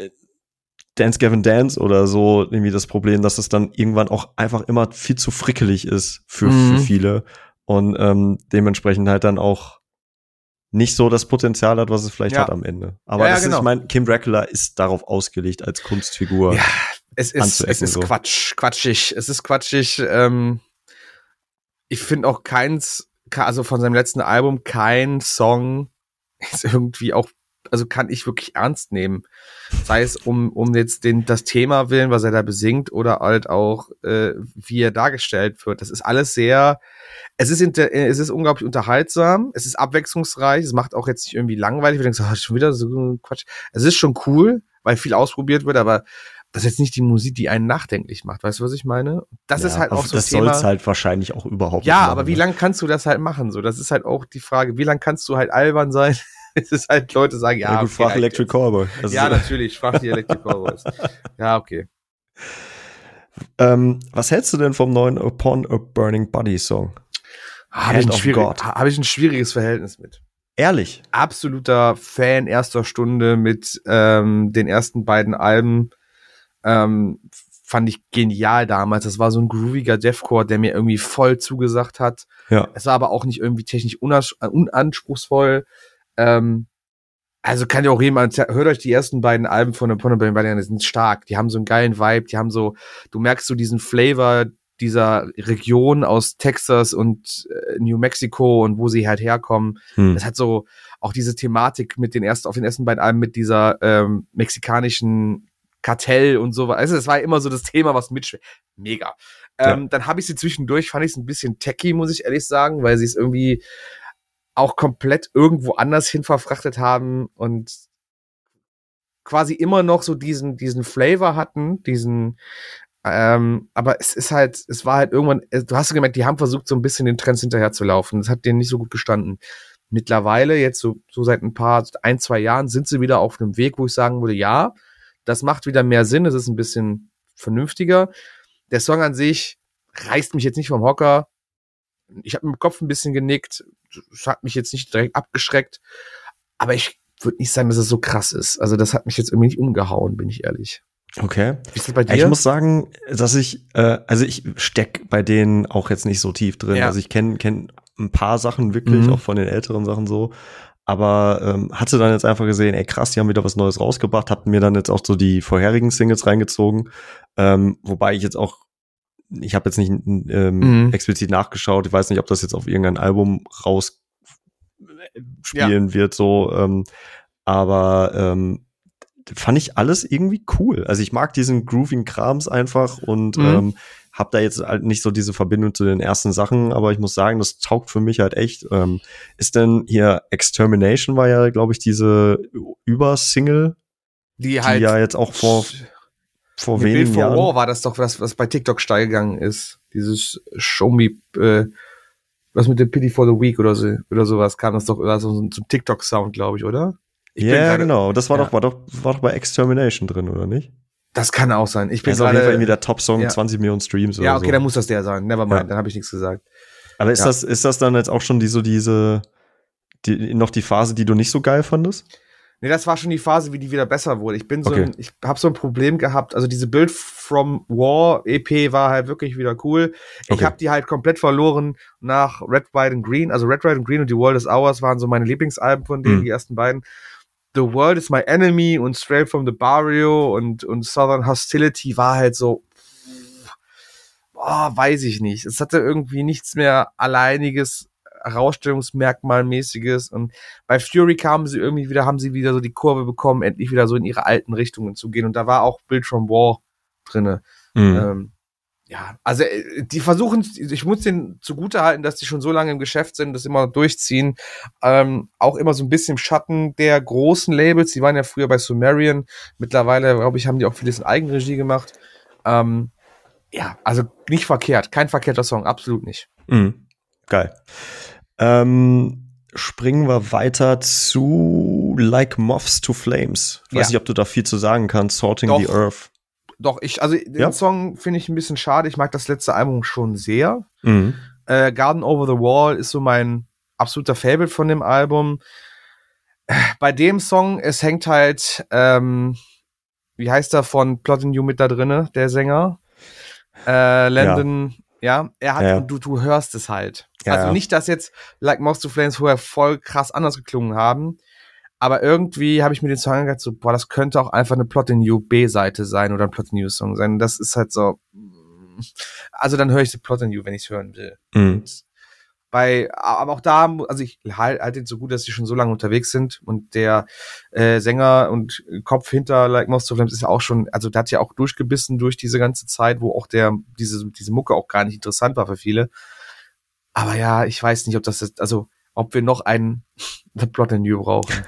Dance Gavin Dance oder so irgendwie das Problem, dass es dann irgendwann auch einfach immer viel zu frickelig ist für, Mhm. für viele und ähm, dementsprechend halt dann auch nicht so das Potenzial hat, was es vielleicht Ja. hat am Ende. Aber Ja, ja, das genau. ist, ich meine, Kim Dracula ist darauf ausgelegt als Kunstfigur. Ja, es ist, anzuecken, es ist so. Quatsch, quatschig. Es ist quatschig. Ähm, ich finde auch keins, also von seinem letzten Album, kein Song ist irgendwie auch, also kann ich wirklich ernst nehmen. Sei es um, um jetzt den, das Thema willen, was er da besingt, oder halt auch, äh, wie er dargestellt wird. Das ist alles sehr, es ist, inter, es ist unglaublich unterhaltsam, es ist abwechslungsreich, es macht auch jetzt nicht irgendwie langweilig, wir denken so, oh, schon wieder so ein Quatsch. Es ist schon cool, weil viel ausprobiert wird, aber das ist jetzt nicht die Musik, die einen nachdenklich macht. Weißt du, was ich meine? Das Ja, ist halt auch so ein das Thema. soll es halt wahrscheinlich auch überhaupt Ja, nicht machen, aber wie ne? lange kannst du das halt machen? So, das ist halt auch die Frage, wie lange kannst du halt albern sein? Es ist halt, Leute sagen, ja, Ja, gut, okay, frag reicht Electric jetzt. Callboy. Also, Ja, natürlich, frag die Electric Callboys. Ja, okay. ähm, was hältst du denn vom neuen Upon a Burning Body Song? Habe ich, Hand ein of schwierig, God. hab ich ein schwieriges Verhältnis mit. Ehrlich? Absoluter Fan erster Stunde mit ähm, den ersten beiden Alben. Ähm, fand ich genial damals. Das war so ein grooviger Deathcore, der mir irgendwie voll zugesagt hat. Ja. Es war aber auch nicht irgendwie technisch unas- unanspruchsvoll. Ähm, also kann ja auch jemand, hört euch die ersten beiden Alben von der Porno Band, die sind stark. Die haben so einen geilen Vibe, die haben so, du merkst so diesen Flavor dieser Region aus Texas und äh, New Mexico und wo sie halt herkommen. Hm. Das hat so auch diese Thematik mit den ersten, auf den ersten beiden Alben mit dieser ähm, mexikanischen Kartell und so. Also es war immer so das Thema, was mitschwingt. Mega. Ähm, Ja. Dann habe ich sie zwischendurch, fand ich es ein bisschen techy, muss ich ehrlich sagen, weil sie es irgendwie auch komplett irgendwo anders hin verfrachtet haben und quasi immer noch so diesen, diesen Flavor hatten, diesen, ähm, aber es ist halt, es war halt irgendwann, du hast gemerkt, die haben versucht, so ein bisschen den Trends hinterher zu laufen. Das hat denen nicht so gut gestanden. Mittlerweile, jetzt so, so seit ein paar, ein, zwei Jahren, sind sie wieder auf einem Weg, wo ich sagen würde, ja, das macht wieder mehr Sinn, es ist ein bisschen vernünftiger. Der Song an sich reißt mich jetzt nicht vom Hocker. Ich habe mit dem Kopf ein bisschen genickt. Das hat mich jetzt nicht direkt abgeschreckt. Aber ich würde nicht sagen, dass es so krass ist. Also das hat mich jetzt irgendwie nicht umgehauen, bin ich ehrlich. Okay. Wie ist das bei dir? Ich muss sagen, dass ich, äh, also ich steck bei denen auch jetzt nicht so tief drin. Ja. Also ich kenne kenn ein paar Sachen wirklich, Mhm. auch von den älteren Sachen so. Aber ähm, hatte dann jetzt einfach gesehen, ey krass, die haben wieder was Neues rausgebracht, hab mir dann jetzt auch so die vorherigen Singles reingezogen. Ähm, wobei ich jetzt auch, ich habe jetzt nicht ähm, Mhm. explizit nachgeschaut, ich weiß nicht, ob das jetzt auf irgendein Album raus spielen wird, so, ähm, aber ähm, fand ich alles irgendwie cool. Also ich mag diesen groovigen Krams einfach und Mhm. ähm, hab da jetzt halt nicht so diese Verbindung zu den ersten Sachen, aber ich muss sagen, das taugt für mich halt echt. Ähm, ist denn hier Extermination war ja, glaube ich, diese Übersingle, Die die halt. ja jetzt auch vor vor Mit Bild wenigen for Jahren. War war das doch, was, was bei TikTok steil gegangen ist. Dieses Show Me, äh, was mit dem Pity for the Week oder so, oder sowas kam das doch, oder so zum TikTok-Sound, glaube ich, oder? Ich Ja, bin yeah, grade, genau. Das war ja. doch war doch war doch bei Extermination drin, oder nicht? Das kann auch sein. Ich bin Das ist auf jeden Fall irgendwie gerade. der Top-Song, Ja. zwanzig Millionen Streams oder Ja, okay, so. dann muss das der sein. Nevermind, Ja. dann habe ich nichts gesagt. Aber ist Ja. das ist das dann jetzt auch schon die so diese die, noch die Phase, die du nicht so geil fandest? Nee, das war schon die Phase, wie die wieder besser wurde. Ich bin so Okay. ein, ich habe so ein Problem gehabt. Also diese Build from War E P war halt wirklich wieder cool. Ich Okay. habe die halt komplett verloren nach Red, White and Green. Also Red, White and Green und The World is Ours waren so meine Lieblingsalben von denen, Mhm. die ersten beiden. The World is My Enemy und Straight from the Barrio und, und Southern Hostility war halt so, boah, weiß ich nicht. Es hatte irgendwie nichts mehr alleiniges, Herausstellungsmerkmalmäßiges und bei Fury kamen sie irgendwie wieder, haben sie wieder so die Kurve bekommen, endlich wieder so in ihre alten Richtungen zu gehen und da war auch Build from War drinne. Mhm. Ähm, ja, also äh, die versuchen, ich muss denen zugutehalten, dass die schon so lange im Geschäft sind, das immer durchziehen, ähm, auch immer so ein bisschen im Schatten der großen Labels, die waren ja früher bei Sumerian, mittlerweile, glaube ich, haben die auch vieles in Eigenregie gemacht. Ähm, ja, also nicht verkehrt, kein verkehrter Song, absolut nicht. Mhm. Geil. Ähm, springen wir weiter zu Like Moths to Flames. Ich weiß Ja. nicht, ob du da viel zu sagen kannst. Sorting Doch. the Earth. Doch, ich, also den Ja. Song finde ich ein bisschen schade, ich mag das letzte Album schon sehr. Mhm. Äh, Garden Over the Wall ist so mein absoluter Favorite von dem Album. Bei dem Song, es hängt halt, ähm, wie heißt er von Plot and You mit da drinne, der Sänger? Äh, Landon, ja, ja er hat, Ja. und du, du hörst es halt. Ja, also ja. nicht, dass jetzt Like Moths to Flames vorher voll krass anders geklungen haben, aber irgendwie habe ich mir den Song angehört, so, boah, das könnte auch einfach eine Plot and You B-Seite sein oder ein Plot and You Song sein. Das ist halt so, also dann höre ich The Plot and You, wenn ich es hören will. Mhm. Bei, aber auch da, also ich halte halt den so gut, dass die schon so lange unterwegs sind und der äh, Sänger und Kopf hinter Like Moths to Flames ist ja auch schon, also der hat ja auch durchgebissen durch diese ganze Zeit, wo auch der, diese, diese Mucke auch gar nicht interessant war für viele. Aber ja, ich weiß nicht, ob das ist, also ob wir noch einen The Plot and You brauchen.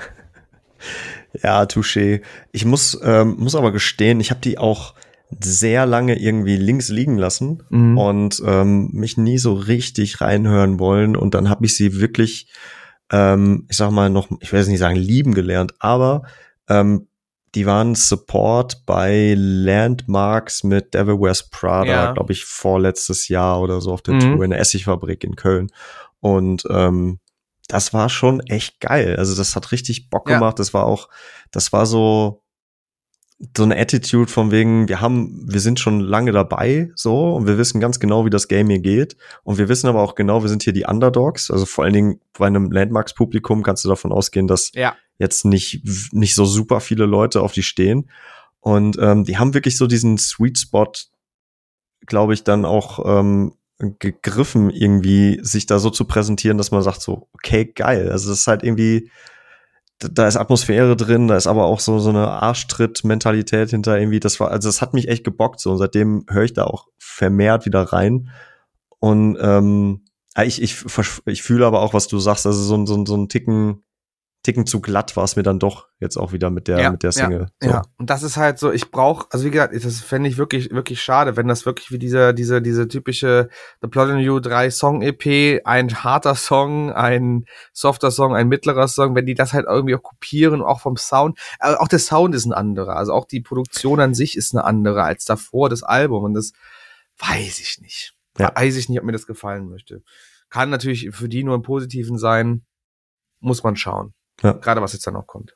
Ja, touché. Ich muss, ähm, muss aber gestehen, ich habe die auch sehr lange irgendwie links liegen lassen Mhm. und ähm, mich nie so richtig reinhören wollen. Und dann habe ich sie wirklich, ähm, ich sag mal noch, ich will jetzt nicht sagen lieben gelernt, aber ähm, die waren Support bei Landmarks mit Devil Wears Prada, Ja. glaube ich, vorletztes Jahr oder so auf der Mhm. Tour in der Essigfabrik in Köln. Und ähm, das war schon echt geil. Also das hat richtig Bock Ja. gemacht. Das war auch, das war so so eine Attitude von wegen, wir haben, wir sind schon lange dabei, so, und wir wissen ganz genau, wie das Game hier geht. Und wir wissen aber auch genau, wir sind hier die Underdogs. Also vor allen Dingen bei einem Landmarks-Publikum kannst du davon ausgehen, dass Ja. jetzt nicht, nicht so super viele Leute auf die stehen. Und ähm, die haben wirklich so diesen Sweet Spot, glaube ich, dann auch ähm, gegriffen, irgendwie sich da so zu präsentieren, dass man sagt so, okay, geil. Also das ist halt irgendwie, da ist Atmosphäre drin, da ist aber auch so so eine Arschtritt-Mentalität hinter irgendwie. Das war, also das hat mich echt gebockt so. Und seitdem höre ich da auch vermehrt wieder rein. Und ähm, ich ich ich fühle aber auch, was du sagst. Also so ein so ein so ein Ticken Ticken zu glatt war es mir dann doch jetzt auch wieder mit der, ja, mit der Single. Ja, so. ja, und das ist halt so, ich brauche, also wie gesagt, das fände ich wirklich, wirklich schade, wenn das wirklich wie diese, diese, diese typische The Plot in You drei Song-E P, ein harter Song, ein softer Song, ein mittlerer Song, wenn die das halt irgendwie auch kopieren, auch vom Sound, äh, auch der Sound ist ein anderer, also auch die Produktion an sich ist eine andere als davor, das Album, und das weiß ich nicht. Ja. Weiß ich nicht, ob mir das gefallen möchte. Kann natürlich für die nur im Positiven sein, muss man schauen. Ja. Gerade was jetzt da noch kommt.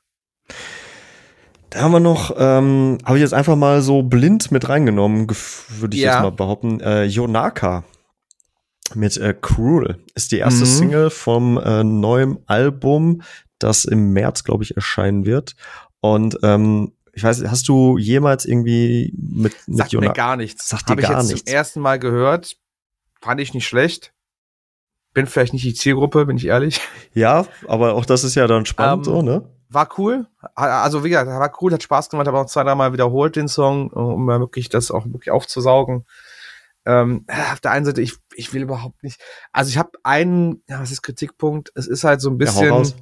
Da haben wir noch, ähm, habe ich jetzt einfach mal so blind mit reingenommen, würde ich Ja. jetzt mal behaupten. Äh, Yonaka mit äh, Cruel ist die erste Mhm. Single vom äh, neuen Album, das im März, glaube ich, erscheinen wird. Und ähm, ich weiß, hast du jemals irgendwie mit, mit Sagt Yonaka? mir gar nichts. Sagt dir Habe ich gar jetzt nichts. zum ersten Mal gehört. Fand ich nicht schlecht. Bin vielleicht nicht die Zielgruppe, bin ich ehrlich. Ja, aber auch das ist ja dann spannend, Ähm, so, ne? War cool. Also wie gesagt, war cool, hat Spaß gemacht, aber auch zwei, dreimal wiederholt den Song, um mal wirklich das auch wirklich aufzusaugen. Ähm, auf der einen Seite, ich, ich will überhaupt nicht. Also ich habe einen, ja, was ist Kritikpunkt? Es ist halt so ein Ja, hau bisschen. raus.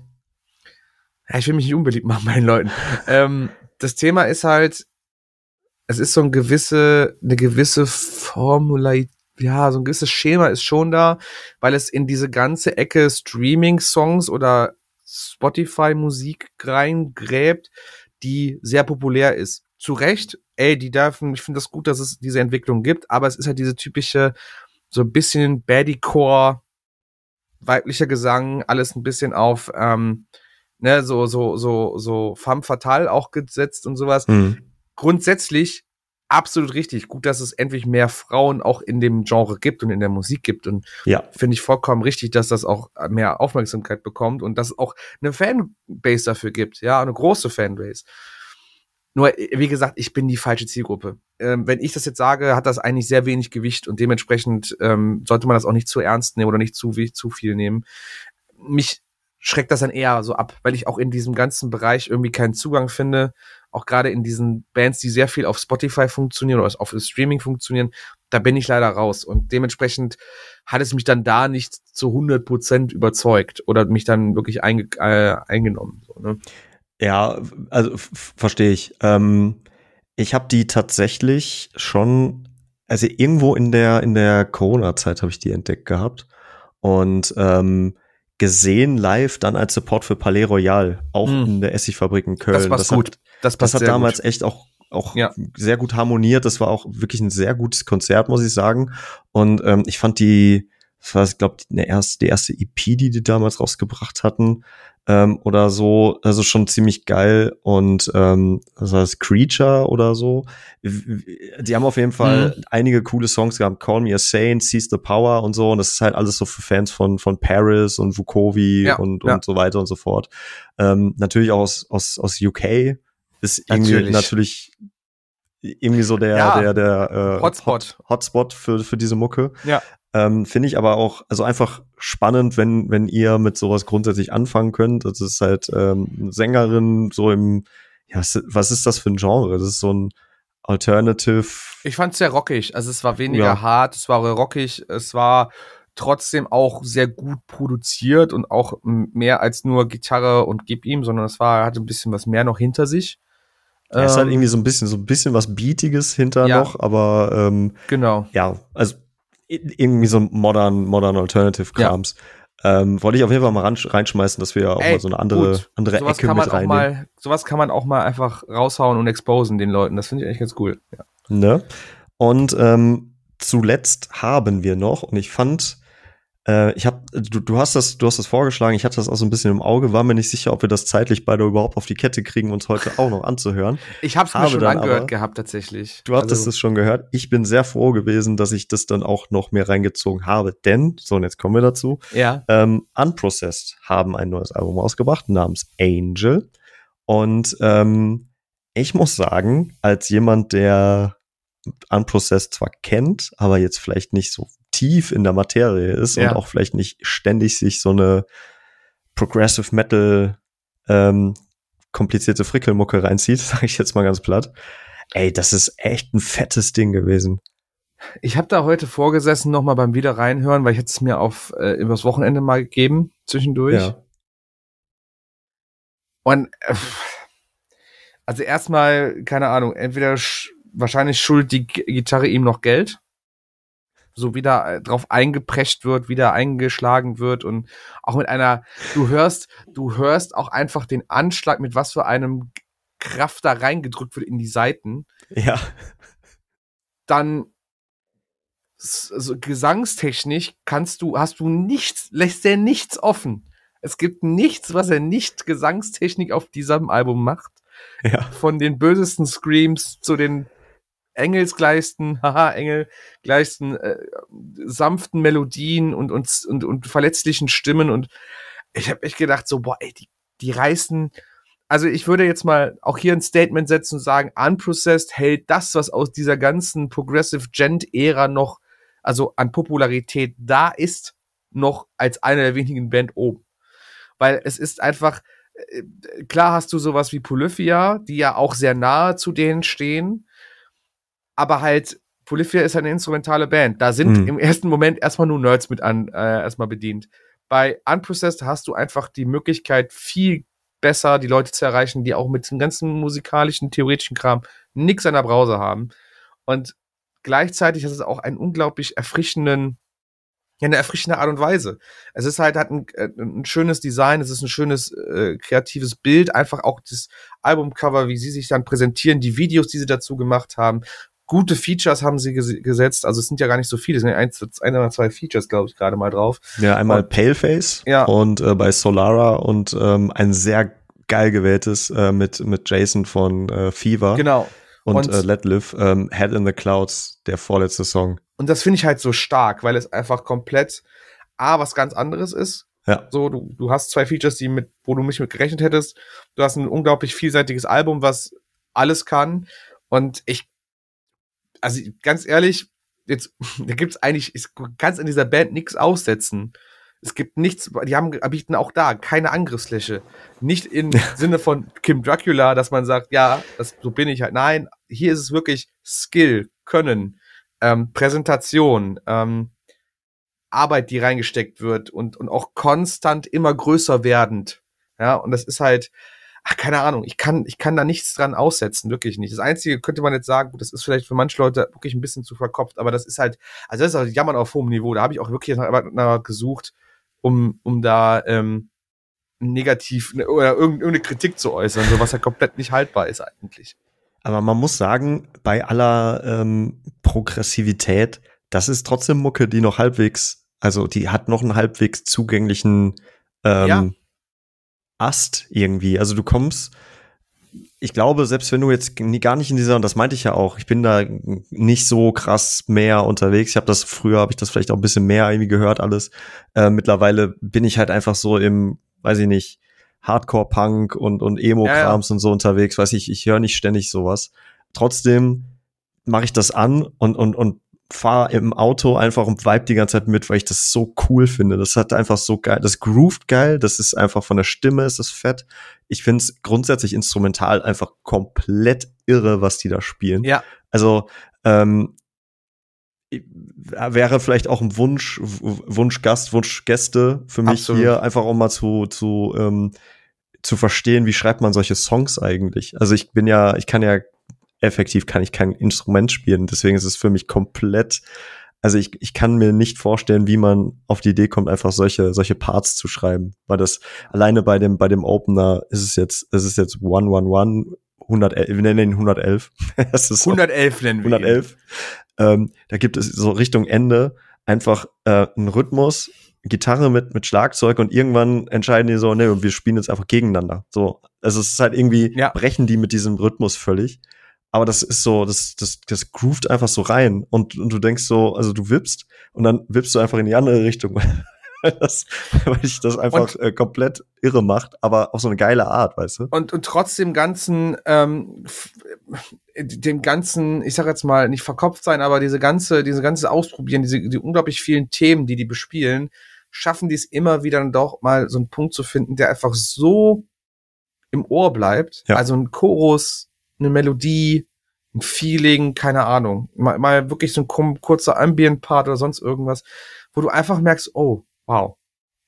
Ja, ich will mich nicht unbeliebt machen bei den Leuten. ähm, das Thema ist halt, es ist so ein gewisse, eine gewisse Formula, ja, so ein gewisses Schema ist schon da, weil es in diese ganze Ecke Streaming-Songs oder Spotify-Musik reingräbt, die sehr populär ist. Zu Recht, ey, die dürfen, ich finde das gut, dass es diese Entwicklung gibt, aber es ist halt diese typische, so ein bisschen Baddie-Core, weiblicher Gesang, alles ein bisschen auf, ähm, ne, so, so, so, so femme fatale auch gesetzt und sowas. Mhm. Grundsätzlich absolut richtig. Gut, dass es endlich mehr Frauen auch in dem Genre gibt und in der Musik gibt. Und Ja. finde ich vollkommen richtig, dass das auch mehr Aufmerksamkeit bekommt und dass es auch eine Fanbase dafür gibt. Ja, eine große Fanbase. Nur, wie gesagt, ich bin die falsche Zielgruppe. Ähm, wenn ich das jetzt sage, hat das eigentlich sehr wenig Gewicht und dementsprechend ähm, sollte man das auch nicht zu ernst nehmen oder nicht zu, wie, zu viel nehmen. Mich schreckt das dann eher so ab, weil ich auch in diesem ganzen Bereich irgendwie keinen Zugang finde. Auch gerade in diesen Bands, die sehr viel auf Spotify funktionieren oder auf Streaming funktionieren, da bin ich leider raus. Und dementsprechend hat es mich dann da nicht zu hundert Prozent überzeugt oder mich dann wirklich einge äh, eingenommen. So, ne? Ja, also f- verstehe ich. Ähm, ich habe die tatsächlich schon, also irgendwo in der in der Corona-Zeit habe ich die entdeckt gehabt und ähm, gesehen live dann als Support für Palais Royal, auch Hm. in der Essigfabrik in Köln. Das passt gut. Hat, Das das passt hat sehr damals gut. echt auch auch Ja. sehr gut harmoniert. Das war auch wirklich ein sehr gutes Konzert, muss ich sagen. Und ähm, ich fand die, das war, ich glaube, die erste, die erste E P, die die damals rausgebracht hatten, ähm, oder so, also schon ziemlich geil. Und ähm, das heißt Creature oder so. Die haben auf jeden Fall Mhm. einige coole Songs gehabt. Call Me a Saint, Seize the Power und so. Und das ist halt alles so für Fans von von Paris und Vukovi Ja, und ja. und so weiter und so fort. Ähm, natürlich auch aus aus aus U K ist irgendwie Natürlich. natürlich irgendwie so der Ja, der der äh, Hotspot. Hot, Hotspot für für diese Mucke. Ja. Ähm, finde ich aber auch, also einfach spannend, wenn, wenn ihr mit sowas grundsätzlich anfangen könnt. Das ist halt ähm, eine Sängerin, so im, ja, was, was ist das für ein Genre? Das ist so ein Alternative. Ich fand's sehr rockig. Also es war weniger Ja. hart, es war rockig, es war trotzdem auch sehr gut produziert und auch m- mehr als nur Gitarre und Gib ihm, sondern es war, hatte ein bisschen was mehr noch hinter sich. Ja, es ist halt Ähm, irgendwie so ein bisschen, so ein bisschen was Beatiges hinter Ja. noch, aber ähm, Genau. ja, also i- irgendwie so modern, modern Alternative-Krams. Ähm, wollte ich auf jeden Fall mal ran, reinschmeißen, dass wir ja auch Ey, mal so eine andere, gut. andere Sowas Ecke kann man mit auch reinnehmen. mal, sowas kann man auch mal einfach raushauen und exposen den Leuten. Das finde ich eigentlich ganz cool. Ja. Ne? Und ähm, zuletzt haben wir noch, und ich fand, äh, ich habe, du, du hast das, du hast das vorgeschlagen, ich hatte das auch so ein bisschen im Auge, war mir nicht sicher, ob wir das zeitlich beide überhaupt auf die Kette kriegen, uns heute auch noch anzuhören. Ich hab's mir Habe schon dann angehört aber- gehabt, tatsächlich. Du hattest Also, es schon gehört. Ich bin sehr froh gewesen, dass ich das dann auch noch mehr reingezogen habe, denn, so und jetzt kommen wir dazu, ja. ähm, Unprocessed haben ein neues Album rausgebracht namens Angel. Und ähm, ich muss sagen, als jemand, der Unprocessed zwar kennt, aber jetzt vielleicht nicht so tief in der Materie ist Ja. und auch vielleicht nicht ständig sich so eine Progressive Metal ähm, komplizierte Frickelmucke reinzieht, sage ich jetzt mal ganz platt. Ey, das ist echt ein fettes Ding gewesen. Ich habe da heute vorgesessen, noch mal beim wieder reinhören, weil ich hätte es mir auf äh, übers Wochenende mal gegeben, zwischendurch. Ja. Und äh, also erstmal, keine Ahnung, entweder sch- wahrscheinlich schuldet die G- Gitarre ihm noch Geld, so wieder äh, drauf eingeprescht wird, wieder eingeschlagen wird und auch mit einer, du hörst, du hörst auch einfach den Anschlag, mit was für einem Kraft da reingedrückt wird in die Saiten. Ja. Dann so gesangstechnisch kannst du, hast du nichts, lässt er nichts offen. Es gibt nichts, was er nicht Gesangstechnik auf diesem Album macht. Ja. Von den bösesten Screams zu den engelsgleichsten, haha, engelgleichsten, äh, sanften Melodien und, und, und, und verletzlichen Stimmen. Und ich habe echt gedacht, so, boah, ey, die, die reißen. Also ich würde jetzt mal auch hier ein Statement setzen und sagen, Unprocessed hält das, was aus dieser ganzen Progressive Gent-Ära noch, also an Popularität da ist, noch als eine der wenigen Band oben. Weil es ist einfach, äh, klar hast du sowas wie Polyphia, die ja auch sehr nahe zu denen stehen, aber halt, Polyphia ist eine instrumentale Band. Da sind Mhm. im ersten Moment erstmal nur Nerds mit an, äh, erstmal bedient. Bei Unprocessed hast du einfach die Möglichkeit, viel besser die Leute zu erreichen, die auch mit dem ganzen musikalischen, theoretischen Kram nix an der Brause haben. Und gleichzeitig ist es auch einen unglaublich erfrischenden, ja, eine erfrischende Art und Weise. Es ist halt, hat ein, ein schönes Design, es ist ein schönes, äh, kreatives Bild, einfach auch das Albumcover, wie sie sich dann präsentieren, die Videos, die sie dazu gemacht haben. Gute Features haben sie ges- gesetzt, also es sind ja gar nicht so viele, es sind ja ein, ein oder zwei Features, glaube ich, gerade mal drauf. Ja, einmal Und, Paleface ja. und äh, bei Solara und ähm, ein sehr geil gewähltes äh, mit, mit Jason von äh, Fever. Genau. Und, Und äh, Let Live, ähm, Head in the Clouds, der vorletzte Song. Und das finde ich halt so stark, weil es einfach komplett A, was ganz anderes ist. Ja. So, du, du hast zwei Features, die mit, wo du nicht mit gerechnet hättest. Du hast ein unglaublich vielseitiges Album, was alles kann. Und ich, also ganz ehrlich, jetzt, da gibt's eigentlich, ich kann an dieser Band nichts aussetzen. Es gibt nichts, die haben, bieten auch da keine Angriffsfläche. Nicht im Sinne von Kim Dracula, dass man sagt, ja, das, so bin ich halt. Nein, hier ist es wirklich Skill, Können, ähm, Präsentation, ähm, Arbeit, die reingesteckt wird und, und auch konstant immer größer werdend. Ja, und das ist halt, ach, keine Ahnung, ich kann, ich kann da nichts dran aussetzen, wirklich nicht. Das Einzige könnte man jetzt sagen, gut, das ist vielleicht für manche Leute wirklich ein bisschen zu verkopft, aber das ist halt, also das ist halt Jammern auf hohem Niveau. Da habe ich auch wirklich nach, nach gesucht, um, um da ähm, negativ oder irgendeine Kritik zu äußern, so was ja komplett nicht haltbar ist eigentlich. Aber man muss sagen, bei aller ähm, Progressivität, das ist trotzdem Mucke, die noch halbwegs, also die hat noch einen halbwegs zugänglichen ähm, Ja. Ast irgendwie. Also du kommst, ich glaube, selbst wenn du jetzt nie, gar nicht in dieser, und das meinte ich ja auch, ich bin da nicht so krass mehr unterwegs. Ich habe das früher, habe ich das vielleicht auch ein bisschen mehr irgendwie gehört alles. Äh, mittlerweile bin ich halt einfach so im, weiß ich nicht, Hardcore-Punk und, und Emo-Krams Ja, ja. und so unterwegs. Weiß ich, ich höre nicht ständig sowas. Trotzdem mache ich das an und, und, und fahre im Auto einfach und vibe die ganze Zeit mit, weil ich das so cool finde. Das hat einfach so geil, das groovt geil, das ist einfach von der Stimme, ist das fett. Ich finde es grundsätzlich instrumental einfach komplett irre, was die da spielen. Ja. Also, ähm, wäre vielleicht auch ein Wunsch, Wunschgast, Wunschgäste für mich Absolut. hier, einfach um mal zu, zu, ähm, zu verstehen, wie schreibt man solche Songs eigentlich. Also ich bin ja, ich kann ja effektiv kann ich kein Instrument spielen, deswegen ist es für mich komplett, also ich, ich kann mir nicht vorstellen, wie man auf die Idee kommt, einfach solche, solche Parts zu schreiben, weil das alleine bei dem, bei dem Opener ist es jetzt, es ist jetzt one one one, hundertelf, wir nennen ihn hundertelf. Das ist so, hundertelf nennen wir ihn. hundertelf. Ähm, da gibt es so Richtung Ende einfach äh, einen Rhythmus, Gitarre mit mit Schlagzeug und irgendwann entscheiden die so, ne, wir spielen jetzt einfach gegeneinander. So, also es ist halt irgendwie, Ja. brechen die mit diesem Rhythmus völlig. Aber das ist so, das, das, das groovt einfach so rein und, und du denkst so, also du wippst und dann wippst du einfach in die andere Richtung, weil, das, weil dich das einfach äh, komplett irre macht, aber auf so eine geile Art, weißt du? Und, und trotzdem ganzen, ähm, f- dem ganzen, ich sag jetzt mal, nicht verkopft sein, aber diese ganze, diese ganze Ausprobieren, diese die unglaublich vielen Themen, die die bespielen, schaffen die es immer wieder dann doch mal so einen Punkt zu finden, der einfach so im Ohr bleibt. Ja. Also ein Chorus, eine Melodie, ein Feeling, keine Ahnung. Mal, mal wirklich so ein kurzer Ambient-Part oder sonst irgendwas, wo du einfach merkst, oh, wow.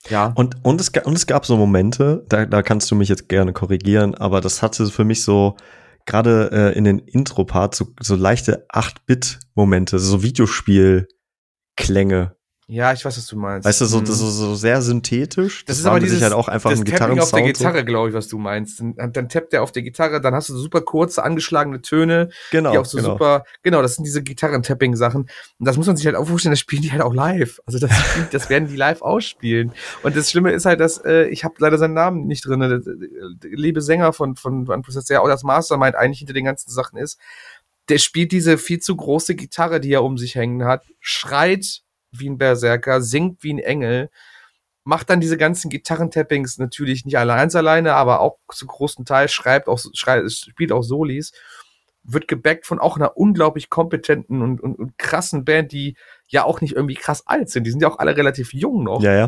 Ja. Und, und, es, und es gab so Momente, da, da kannst du mich jetzt gerne korrigieren, aber das hatte für mich so, gerade äh, in den Intro-Parts, so, so leichte acht-Bit-Momente, so Videospiel-Klänge. Ja, ich weiß, was du meinst. Weißt du, so, das ist so sehr synthetisch. Das, das ist war aber mit dieses, Sicherheit auch einfach das ein Tapping auf der Gitarrensound. Gitarre, glaube ich, was du meinst. Dann, dann tappt der auf der Gitarre, dann hast du so super kurze, angeschlagene Töne, genau, die auch so genau. super, genau, das sind diese Gitarren-Tapping-Sachen. Und das muss man sich halt auch vorstellen, das spielen die halt auch live. Also das, das werden die live ausspielen. Und das Schlimme ist halt, dass, äh, ich habe leider seinen Namen nicht drin, der, der liebe Sänger von, von, von Unprocessed, der auch das Mastermind eigentlich hinter den ganzen Sachen ist, der spielt diese viel zu große Gitarre, die er um sich hängen hat, schreit wie ein Berserker, singt wie ein Engel, macht dann diese ganzen Gitarrentappings natürlich nicht allein alleine, aber auch zu großen Teil, schreibt auch, schreit, spielt auch Solis, wird gebackt von auch einer unglaublich kompetenten und, und, und krassen Band, die ja auch nicht irgendwie krass alt sind. Die sind ja auch alle relativ jung noch. Ja, ja.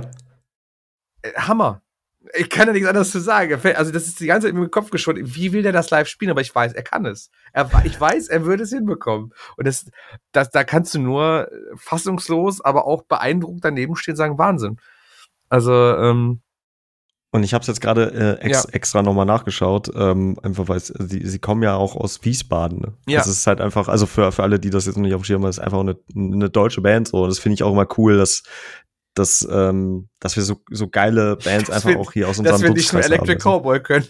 Äh, Hammer. Ich kann ja nichts anderes zu sagen. Also das ist die ganze Zeit in meinem Kopf geschoben. Wie will der das live spielen? Aber ich weiß, er kann es. Er, ich weiß, er würde es hinbekommen. Und das, das, da kannst du nur fassungslos, aber auch beeindruckt daneben stehen und sagen, Wahnsinn. Also, ähm, und ich habe es jetzt gerade äh, ex, ja. extra nochmal nachgeschaut, ähm, einfach weil sie, sie kommen ja auch aus Wiesbaden. Ne? Ja. Das ist halt einfach, also für, für alle, die das jetzt noch nicht auf dem Schirm haben, ist einfach eine, eine deutsche Band so. Und das finde ich auch immer cool, dass dass, ähm, dass wir so, so geile Bands das einfach find, auch hier aus unserem Dass wir nicht nur Electric Cowboy können.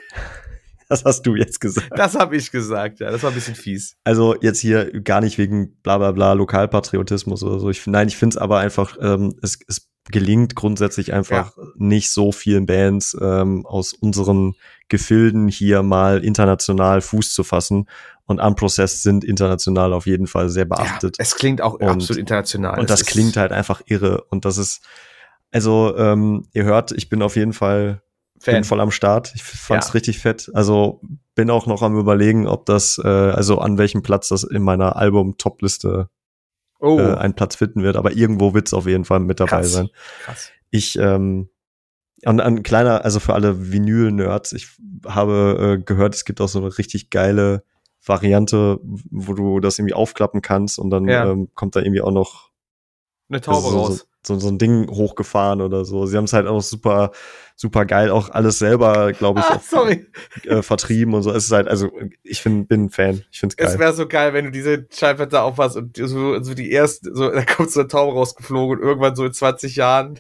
Das hast du jetzt gesagt. Das habe ich gesagt, ja. Das war ein bisschen fies. Also jetzt hier gar nicht wegen bla bla bla Lokalpatriotismus oder so. Ich, nein, ich finde es aber einfach, ähm, es, es gelingt grundsätzlich einfach ja. nicht so vielen Bands ähm, aus unseren Gefilden hier mal international Fuß zu fassen. Und Unprocessed sind international auf jeden Fall sehr beachtet. Ja, es klingt auch und, absolut international. Und das, das klingt halt einfach irre. Und das ist, also ähm, ihr hört, ich bin auf jeden Fall Fan. Bin voll am Start. Ich fand's ja. richtig fett. Also bin auch noch am Überlegen, ob das, äh, also an welchem Platz das in meiner Album-Top-Liste oh. äh, einen Platz finden wird. Aber irgendwo wird's auf jeden Fall mit dabei Krass. sein. Krass. Ich, ähm, und ein kleiner, also für alle Vinyl-Nerds, ich habe äh, gehört, es gibt auch so eine richtig geile Variante, wo du das irgendwie aufklappen kannst und dann ja. ähm, kommt da irgendwie auch noch eine Taube also raus. So, so, so ein Ding hochgefahren oder so. Sie haben es halt auch super, super geil, auch alles selber, glaube ich, ah, sorry. Äh, vertrieben und so. Es ist halt, also ich find, bin ein Fan. Ich find's geil. Es wäre so geil, wenn du diese Schallplatte aufhast und so, so die erste, so, da kommt so eine Taube rausgeflogen und irgendwann so in zwanzig Jahren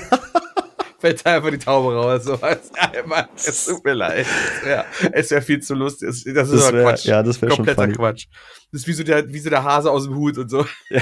fällt da einfach die Taube raus. So. Ja, Mann, es tut mir leid. Ja, es wäre viel zu lustig. Das ist das wär, Quatsch. Ja, das wäre schon kompletter Quatsch. Das ist wie so der, wie so der Hase aus dem Hut und so. Ja.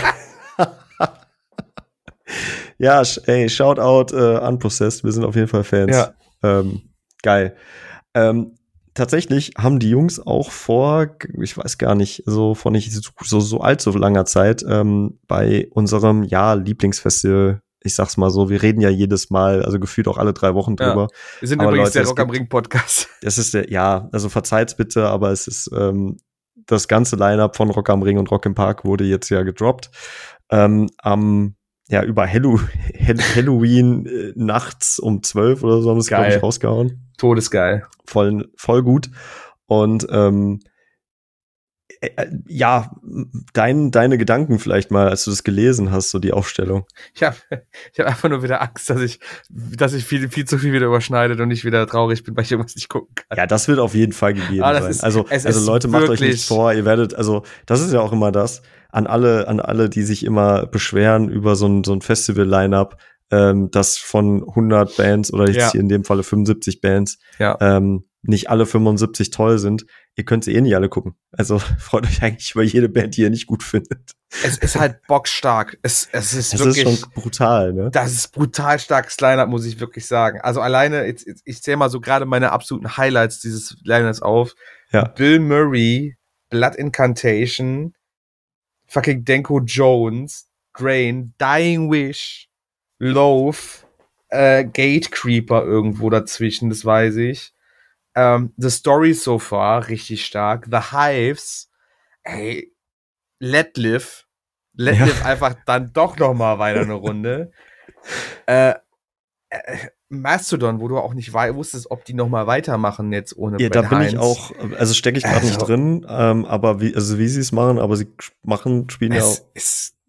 Ja, ey, Shoutout äh, Unprocessed, wir sind auf jeden Fall Fans. Ja. Ähm, geil. Ähm, tatsächlich haben die Jungs auch vor, ich weiß gar nicht, so vor nicht so, so allzu langer Zeit ähm, bei unserem, ja, Lieblingsfestival, ich sag's mal so, wir reden ja jedes Mal, also gefühlt auch alle drei Wochen drüber. Ja. Wir sind aber übrigens Leute, der Rock am Ring Podcast. Das ist der, ja, also verzeiht's bitte, aber es ist ähm, das ganze Line-Up von Rock am Ring und Rock im Park wurde jetzt ja gedroppt. Ähm, am Ja, über Hallo- Halloween äh, nachts um zwölf oder so haben sie es, glaube ich, rausgehauen. Todesgeil. Voll, voll gut. Und ähm, äh, ja, dein, deine Gedanken vielleicht mal, als du das gelesen hast, so die Aufstellung. Ich habe ich hab einfach nur wieder Angst, dass ich, dass ich viel, viel zu viel wieder überschneidet und nicht wieder traurig bin, weil ich irgendwas nicht gucken kann. Ja, das wird auf jeden Fall gegeben ah, sein. Ist, also, also Leute, macht euch nicht vor, ihr werdet, also das ist ja auch immer das, an alle, an alle, die sich immer beschweren über so ein, so ein Festival-Line-Up, ähm, das von hundert Bands oder jetzt ja. hier in dem Falle fünfundsiebzig Bands, ja. ähm, nicht alle fünfundsiebzig toll sind. Ihr könnt sie eh nicht alle gucken. Also freut euch eigentlich über jede Band, die ihr nicht gut findet. Es ist halt bockstark. Es, es ist es wirklich. Es ist schon brutal, ne? Das ist brutal starkes Line-Up, muss ich wirklich sagen. Also alleine, jetzt, jetzt, ich zähle mal so gerade meine absoluten Highlights dieses Line-Ups auf. Ja. Bill Murray, Blood Incantation, fucking Denko Jones, Drain, Dying Wish, Loaf, äh, Gatecreeper irgendwo dazwischen, das weiß ich. Um, The Story So Far, richtig stark. The Hives, ey, Let Live. Let ja. Live einfach dann doch noch mal weiter eine Runde. äh, äh, Mastodon, wo du auch nicht wusstest, ob die noch mal weitermachen jetzt ohne Ja, Ben da bin Heinz. ich auch, also stecke ich gerade also, nicht drin, ähm, aber wie, also wie sie es machen, aber sie machen, spielen ja auch. Es ist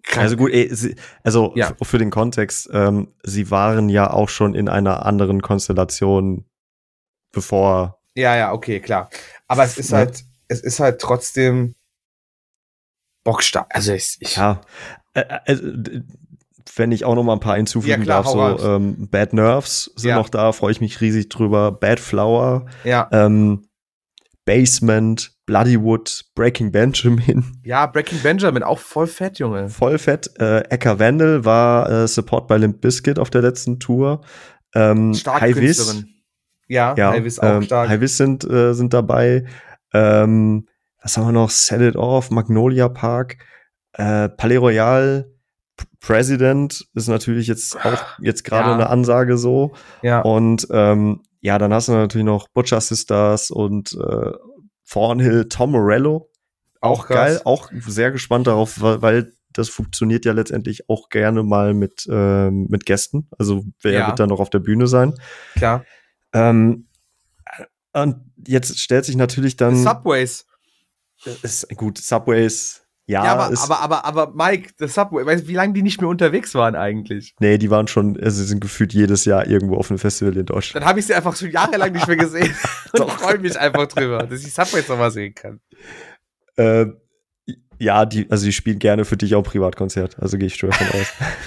krank. Also gut, ey, sie, also Ja. f- für den Kontext, ähm, sie waren ja auch schon in einer anderen Konstellation, bevor. Ja, ja, okay, klar. Aber es ist Ne? halt, es ist halt trotzdem bockstark. Also ich, ich Ja, äh, äh, d- wenn ich auch noch mal ein paar hinzufügen Ja, klar, darf, hau so raus. ähm, Bad Nerves sind Ja. noch da, freue ich mich riesig drüber. Bad Flower, ja, ähm, Basement, Bloodywood, Breaking Benjamin, ja, Breaking Benjamin, auch voll fett, Junge. voll fett. Äh, Eka Vandal war äh, Support bei Limp Bizkit auf der letzten Tour. Ähm, Starke High Vis, Künstlerin. Ja, ja, High Vis auch ähm, stark. High Vis sind, äh, sind dabei. Ähm, was haben wir noch? Set It Off, Magnolia Park, äh, Palais Royal, P- President ist natürlich jetzt auch jetzt gerade Ja. eine Ansage so. Ja, Und ähm, ja, dann hast du natürlich noch Butcher Sisters und äh, Thornhill, Tom Morello. auch Auch geil, krass. auch sehr gespannt darauf, weil, weil das funktioniert ja letztendlich auch gerne mal mit, ähm, mit Gästen. Also wer Ja. wird da noch auf der Bühne sein? Klar. Ähm, und jetzt stellt sich natürlich dann. Subways. Ist, gut, Subways, ja, Ja, aber, ist, aber, aber, aber Mike, the Subway, weißt du, wie lange die nicht mehr unterwegs waren eigentlich? nee, die waren schon, also sie sind gefühlt jedes Jahr irgendwo auf einem Festival in Deutschland. Dann habe ich sie einfach schon jahrelang nicht mehr gesehen und Doch. freue mich einfach drüber, dass ich Subways nochmal sehen kann. Äh, ja, die, also die spielen gerne für dich auch Privatkonzert, also gehe ich schon davon aus.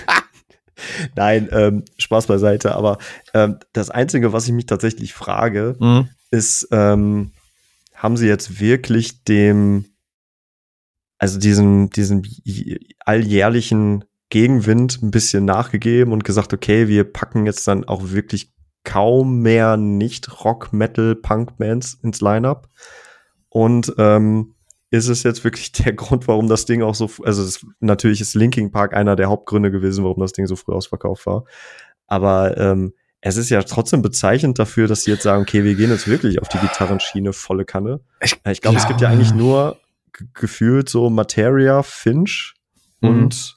Nein, ähm, Spaß beiseite, aber ähm, das Einzige, was ich mich tatsächlich frage, Mhm. ist, ähm, haben sie jetzt wirklich dem, also diesen, diesen alljährlichen Gegenwind ein bisschen nachgegeben und gesagt, okay, wir packen jetzt dann auch wirklich kaum mehr nicht Rock, Metal, Punk-Bands ins Line-Up. Und ähm, ist es jetzt wirklich der Grund, warum das Ding auch so, also es, natürlich ist Linkin Park einer der Hauptgründe gewesen, warum das Ding so früh ausverkauft war. Aber ähm, es ist ja trotzdem bezeichnend dafür, dass sie jetzt sagen, okay, wir gehen jetzt wirklich auf die Gitarrenschiene volle Kanne. Ich, Ich glaube, es gibt ja eigentlich nur g- gefühlt so Materia, Finch und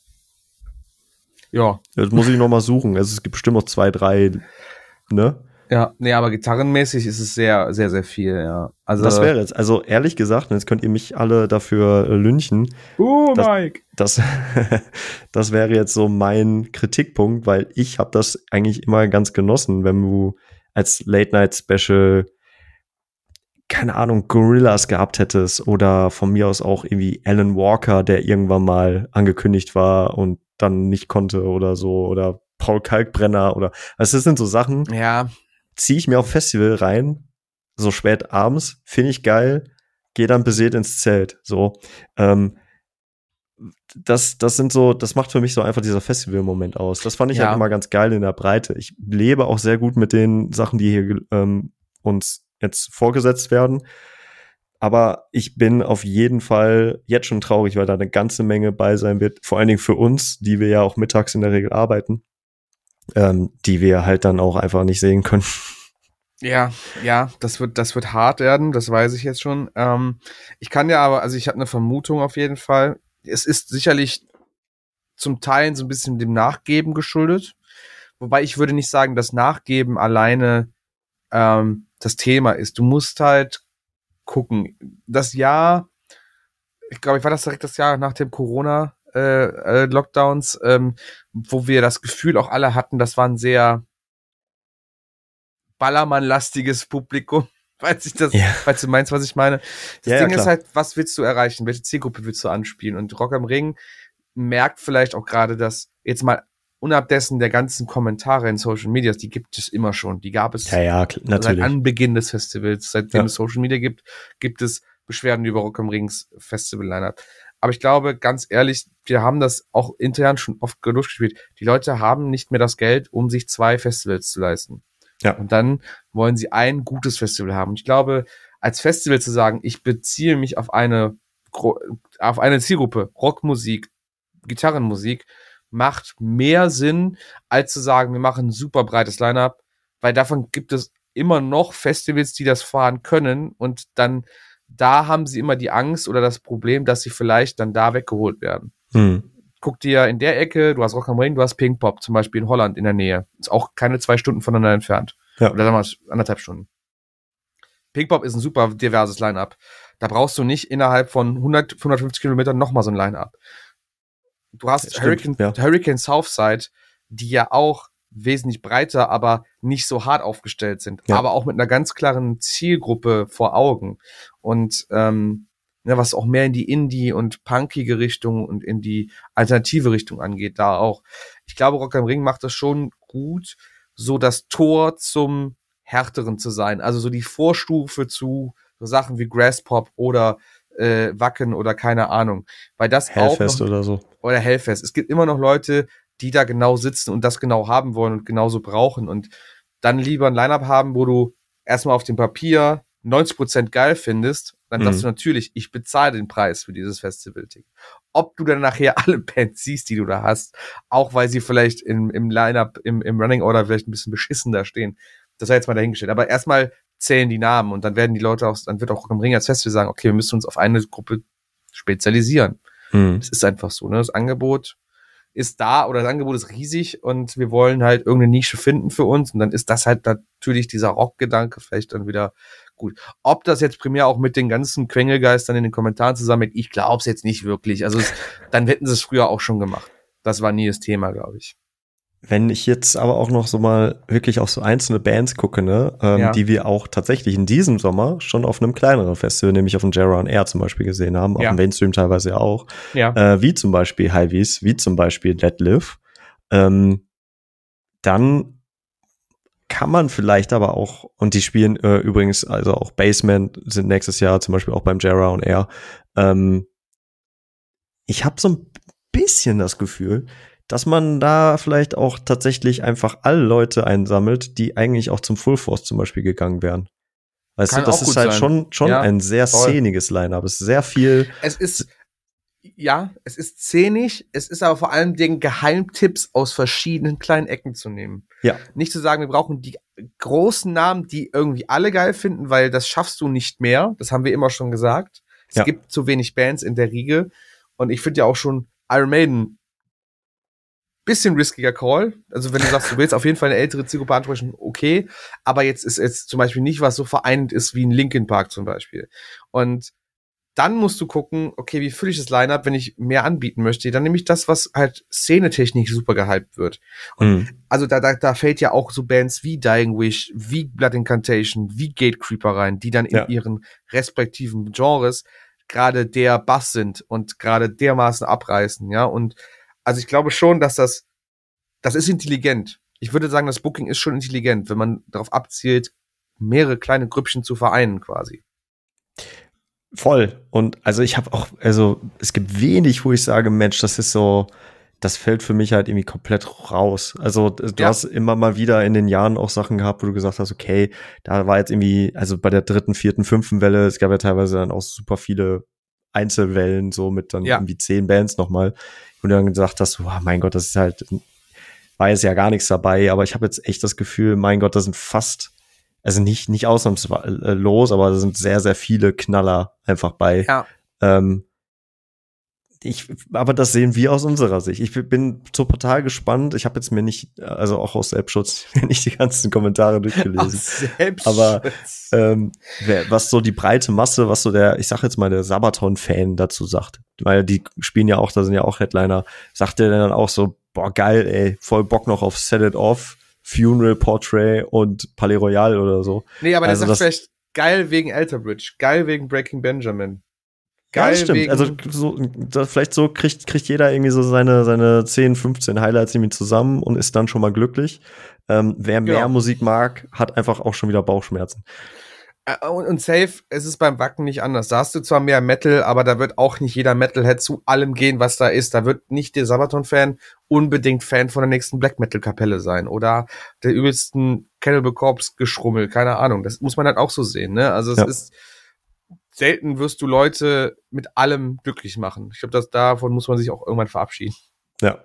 Ja. jetzt muss ich noch mal suchen. Also es gibt bestimmt noch zwei, drei, ne? Ja, nee, aber gitarrenmäßig ist es sehr, sehr, sehr viel, ja. Also, Das wäre jetzt, also ehrlich gesagt, und jetzt könnt ihr mich alle dafür äh, lynchen, uh, das- Mike. das, das wäre jetzt so mein Kritikpunkt, weil ich habe das eigentlich immer ganz genossen, wenn du als Late-Night-Special, keine Ahnung, Gorillas gehabt hättest oder von mir aus auch irgendwie Alan Walker, der irgendwann mal angekündigt war und dann nicht konnte oder so, oder Paul Kalkbrenner oder, also das sind so Sachen, Ja, ziehe ich mir auf Festival rein, so spät abends, finde ich geil, gehe dann beseelt ins Zelt, so, ähm, das, das sind so, das macht für mich so einfach dieser Festival-Moment aus. Das fand ich Ja. halt immer ganz geil in der Breite. Ich lebe auch sehr gut mit den Sachen, die hier ähm, uns jetzt vorgesetzt werden. Aber ich bin auf jeden Fall jetzt schon traurig, weil da eine ganze Menge bei sein wird. Vor allen Dingen für uns, die wir ja auch mittags in der Regel arbeiten, ähm, die wir halt dann auch einfach nicht sehen können. ja, ja, das wird, das wird hart werden, das weiß ich jetzt schon. Ähm, ich kann ja aber, also ich habe eine Vermutung auf jeden Fall. Es ist sicherlich zum Teil so ein bisschen dem Nachgeben geschuldet. Wobei ich würde nicht sagen, dass Nachgeben alleine ähm, das Thema ist. Du musst halt gucken. Das Jahr, ich glaube, ich war das direkt das Jahr nach dem Corona äh, äh, Lockdowns, ähm, wo wir das Gefühl auch alle hatten, das war ein sehr Ballermann-lastiges Publikum. Falls ich das, Ja. falls du meinst, was ich meine. Das Ja, ja, Ding ist klar. halt, was willst du erreichen? Welche Zielgruppe willst du anspielen? Und Rock am Ring merkt vielleicht auch gerade, dass jetzt mal unab dessen der ganzen Kommentare in Social Medias, die gibt es immer schon. Die gab es Ja, ja, kl- seit natürlich. Anbeginn des Festivals. Seitdem Ja. es Social Media gibt, gibt es Beschwerden über Rock am Rings Festival-Lineup. Aber ich glaube, ganz ehrlich, wir haben das auch intern schon oft durchgespielt. Die Leute haben nicht mehr das Geld, um sich zwei Festivals zu leisten. Ja. Und dann wollen sie ein gutes Festival haben. Ich glaube, als Festival zu sagen, ich beziehe mich auf eine, gro- auf eine Zielgruppe, Rockmusik, Gitarrenmusik, macht mehr Sinn, als zu sagen, wir machen ein super breites Line-Up, weil davon gibt es immer noch Festivals, die das fahren können und dann, da haben sie immer die Angst oder das Problem, dass sie vielleicht dann da weggeholt werden. Hm. Guck dir in der Ecke, du hast Rock am Ring, du hast Pinkpop, zum Beispiel in Holland in der Nähe. Ist auch keine zwei Stunden voneinander entfernt. Ja. Oder sagen wir mal anderthalb Stunden. Pinkpop ist ein super diverses Line-Up. Da brauchst du nicht innerhalb von hundert, hundertfünfzig Kilometern nochmal so ein Line-Up. du hast Stimmt, Hurricane, ja. Hurricane Southside, die ja auch wesentlich breiter, aber nicht so hart aufgestellt sind, Ja. aber auch mit einer ganz klaren Zielgruppe vor Augen und ähm, ja, was auch mehr in die Indie- und punkige Richtung und in die alternative Richtung angeht, da auch. Ich glaube, Rock am Ring macht das schon gut, so das Tor zum Härteren zu sein, also so die Vorstufe zu so Sachen wie Grasspop oder äh, Wacken oder keine Ahnung, weil das Hellfest auch noch, oder so. oder Hellfest. Es gibt immer noch Leute, die da genau sitzen und das genau haben wollen und genauso brauchen und dann lieber ein Line-Up haben, wo du erstmal auf dem Papier neunzig Prozent geil findest, dann Mhm. sagst du natürlich, ich bezahle den Preis für dieses Festival-Ticket. Ob du dann nachher alle Bands siehst, die du da hast, auch weil sie vielleicht im, im Line-Up, im, im Running Order vielleicht ein bisschen beschissen da stehen, das sei jetzt mal dahingestellt. Aber erstmal zählen die Namen und dann werden die Leute auch, dann wird auch Rock am Ring als Festival sagen, okay, wir müssen uns auf eine Gruppe spezialisieren. Mhm. Es ist einfach so, ne? Das Angebot ist da oder das Angebot ist riesig und wir wollen halt irgendeine Nische finden für uns und dann ist das halt natürlich dieser Rock-Gedanke vielleicht dann wieder gut. Ob das jetzt primär auch mit den ganzen Quengelgeistern in den Kommentaren zusammenhängt, ich glaube es jetzt nicht wirklich. Also es, dann hätten sie es früher auch schon gemacht. Das war nie das Thema, glaube ich. Wenn ich jetzt aber auch noch so mal wirklich auf so einzelne Bands gucke, ne, ähm, Ja. die wir auch tatsächlich in diesem Sommer schon auf einem kleineren Festival, nämlich auf dem Jera on Air zum Beispiel gesehen haben, Ja. auf dem Mainstream teilweise ja auch, Ja. äh, wie zum Beispiel Highways, wie zum Beispiel Let Live, ähm, dann kann man vielleicht aber auch, und die spielen äh, übrigens, also auch Basement sind nächstes Jahr zum Beispiel auch beim Jera on Air, ähm, ich habe so ein bisschen das Gefühl, dass man da vielleicht auch tatsächlich einfach alle Leute einsammelt, die eigentlich auch zum Full Force zum Beispiel gegangen wären. Weißt Kann du, das auch ist gut halt sein. schon, schon Ja, ein sehr voll. szeniges Line-Up. Es ist sehr viel. Es ist, ja, es ist szenisch, es ist aber vor allem den Geheimtipps aus verschiedenen kleinen Ecken zu nehmen. Ja. Nicht zu sagen, wir brauchen die großen Namen, die irgendwie alle geil finden, weil das schaffst du nicht mehr. Das haben wir immer schon gesagt. Es Ja. gibt zu wenig Bands in der Riege. Und ich finde ja auch schon Iron Maiden bisschen riskiger Call. Also wenn du sagst, du willst auf jeden Fall eine ältere Zielgruppe ansprechen, okay. Aber jetzt ist jetzt zum Beispiel nicht, was so vereinend ist wie ein Linkin Park zum Beispiel. Und dann musst du gucken, okay, wie fülle ich das Line-Up, wenn ich mehr anbieten möchte? Dann nehme ich das, was halt szenetechnisch super gehypt wird. Und Mhm. also da, da, da fällt ja auch so Bands wie Dying Wish, wie Blood Incantation, wie Gatecreeper rein, die dann in Ja. ihren respektiven Genres gerade der Bass sind und gerade dermaßen abreißen, ja. Und also ich glaube schon, dass das, das ist intelligent. Ich würde sagen, das Booking ist schon intelligent, wenn man darauf abzielt, mehrere kleine Grüppchen zu vereinen quasi. Voll. Und also ich habe auch, also es gibt wenig, wo ich sage, Mensch, das ist so, das fällt für mich halt irgendwie komplett raus. Also du Ja. hast immer mal wieder in den Jahren auch Sachen gehabt, wo du gesagt hast, okay, da war jetzt irgendwie, also bei der dritten, vierten, fünften Welle, es gab ja teilweise dann auch super viele Einzelwellen, so mit dann Ja. irgendwie zehn Bands nochmal, wo du dann gesagt hast, oh mein Gott, das ist halt, war jetzt ja gar nichts dabei, aber ich habe jetzt echt das Gefühl, mein Gott, da sind fast, also nicht, nicht ausnahmslos, aber da sind sehr, sehr viele Knaller einfach bei. Ja. Ähm, ich, aber das sehen wir aus unserer Sicht. Ich bin so total gespannt. Ich habe jetzt mir nicht, also auch aus Selbstschutz, mir nicht die ganzen Kommentare durchgelesen. Selbstschutz. Aber ähm, wer, was so die breite Masse, was so der, ich sag jetzt mal, der Sabaton-Fan dazu sagt, weil die spielen ja auch, da sind ja auch Headliner, sagt der dann auch so, boah, geil, ey, voll Bock noch auf Set It Off, Funeral Portrait und Palais Royal oder so. Nee, aber der Also sagt das- vielleicht geil wegen Alter Bridge, geil wegen Breaking Benjamin. Ja, Geil das stimmt. wegen, Also so, das, vielleicht so kriegt, kriegt jeder irgendwie so seine, seine zehn, fünfzehn Highlights irgendwie zusammen und ist dann schon mal glücklich. Ähm, wer mehr Genau. Musik mag, hat einfach auch schon wieder Bauchschmerzen. Äh, Und, und safe, es ist beim Wacken nicht anders. Da hast du zwar mehr Metal, aber da wird auch nicht jeder Metalhead zu allem gehen, was da ist. Da wird nicht der Sabaton-Fan unbedingt Fan von der nächsten Black Metal-Kapelle sein oder der übelsten Cannibal Corpse-Geschrummel, keine Ahnung. Das muss man halt auch so sehen, ne? Also es Ja. ist, selten wirst du Leute mit allem glücklich machen. Ich glaube, dass davon muss man sich auch irgendwann verabschieden. Ja.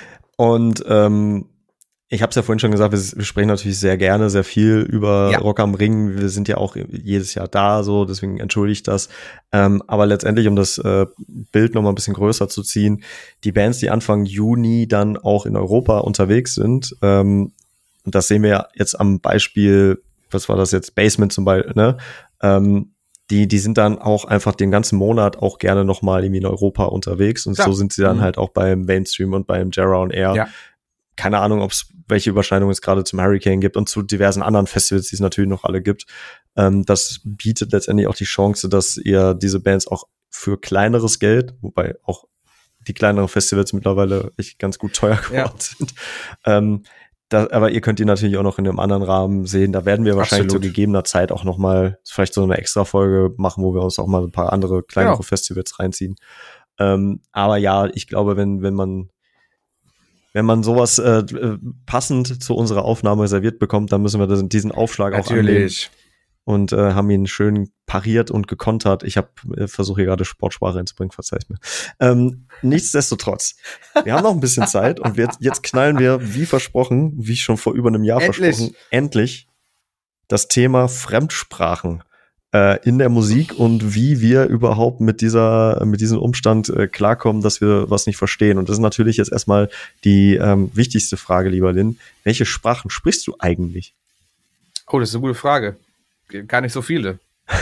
Und ähm, ich habe es ja vorhin schon gesagt, wir, wir sprechen natürlich sehr gerne, sehr viel über Ja. Rock am Ring. Wir sind ja auch jedes Jahr da, so, deswegen entschuldige ich das. Ähm, aber letztendlich, um das äh, Bild noch mal ein bisschen größer zu ziehen, die Bands, die Anfang Juni dann auch in Europa unterwegs sind, ähm, und das sehen wir ja jetzt am Beispiel, was war das jetzt, Basement zum Beispiel, ne? Ähm, die, die sind dann auch einfach den ganzen Monat auch gerne nochmal irgendwie in Europa unterwegs und Klar. so sind sie dann mhm. halt auch beim Mainstream und beim Jera on Air. Ja. Keine Ahnung, ob es welche Überschneidungen es gerade zum Hurricane gibt und zu diversen anderen Festivals, die es natürlich noch alle gibt. Ähm, das bietet letztendlich auch die Chance, dass ihr diese Bands auch für kleineres Geld, wobei auch die kleineren Festivals mittlerweile echt ganz gut teuer geworden ja. sind. Ähm, da, aber ihr könnt die natürlich auch noch in einem anderen Rahmen sehen. Da werden wir wahrscheinlich Absolut. zu gegebener Zeit auch noch mal vielleicht so eine Extra-Folge machen, wo wir uns auch mal ein paar andere kleinere ja. Festivals reinziehen. Ähm, aber ja, ich glaube, wenn wenn man wenn man sowas äh, passend zu unserer Aufnahme serviert bekommt, dann müssen wir das, diesen Aufschlag natürlich. auch annehmen. Und äh, haben ihn schön pariert und gekontert. Ich habe äh, versuche hier gerade Sportsprache reinzubringen, verzeih's mir. Ähm, nichtsdestotrotz, wir haben noch ein bisschen Zeit und wir, jetzt knallen wir, wie versprochen, wie schon vor über einem Jahr endlich. versprochen, endlich das Thema Fremdsprachen äh, in der Musik und wie wir überhaupt mit dieser mit diesem Umstand äh, klarkommen, dass wir was nicht verstehen. Und das ist natürlich jetzt erstmal die ähm, wichtigste Frage, lieber Lin. Welche Sprachen sprichst du eigentlich? Oh, das ist eine gute Frage. Gar nicht so viele.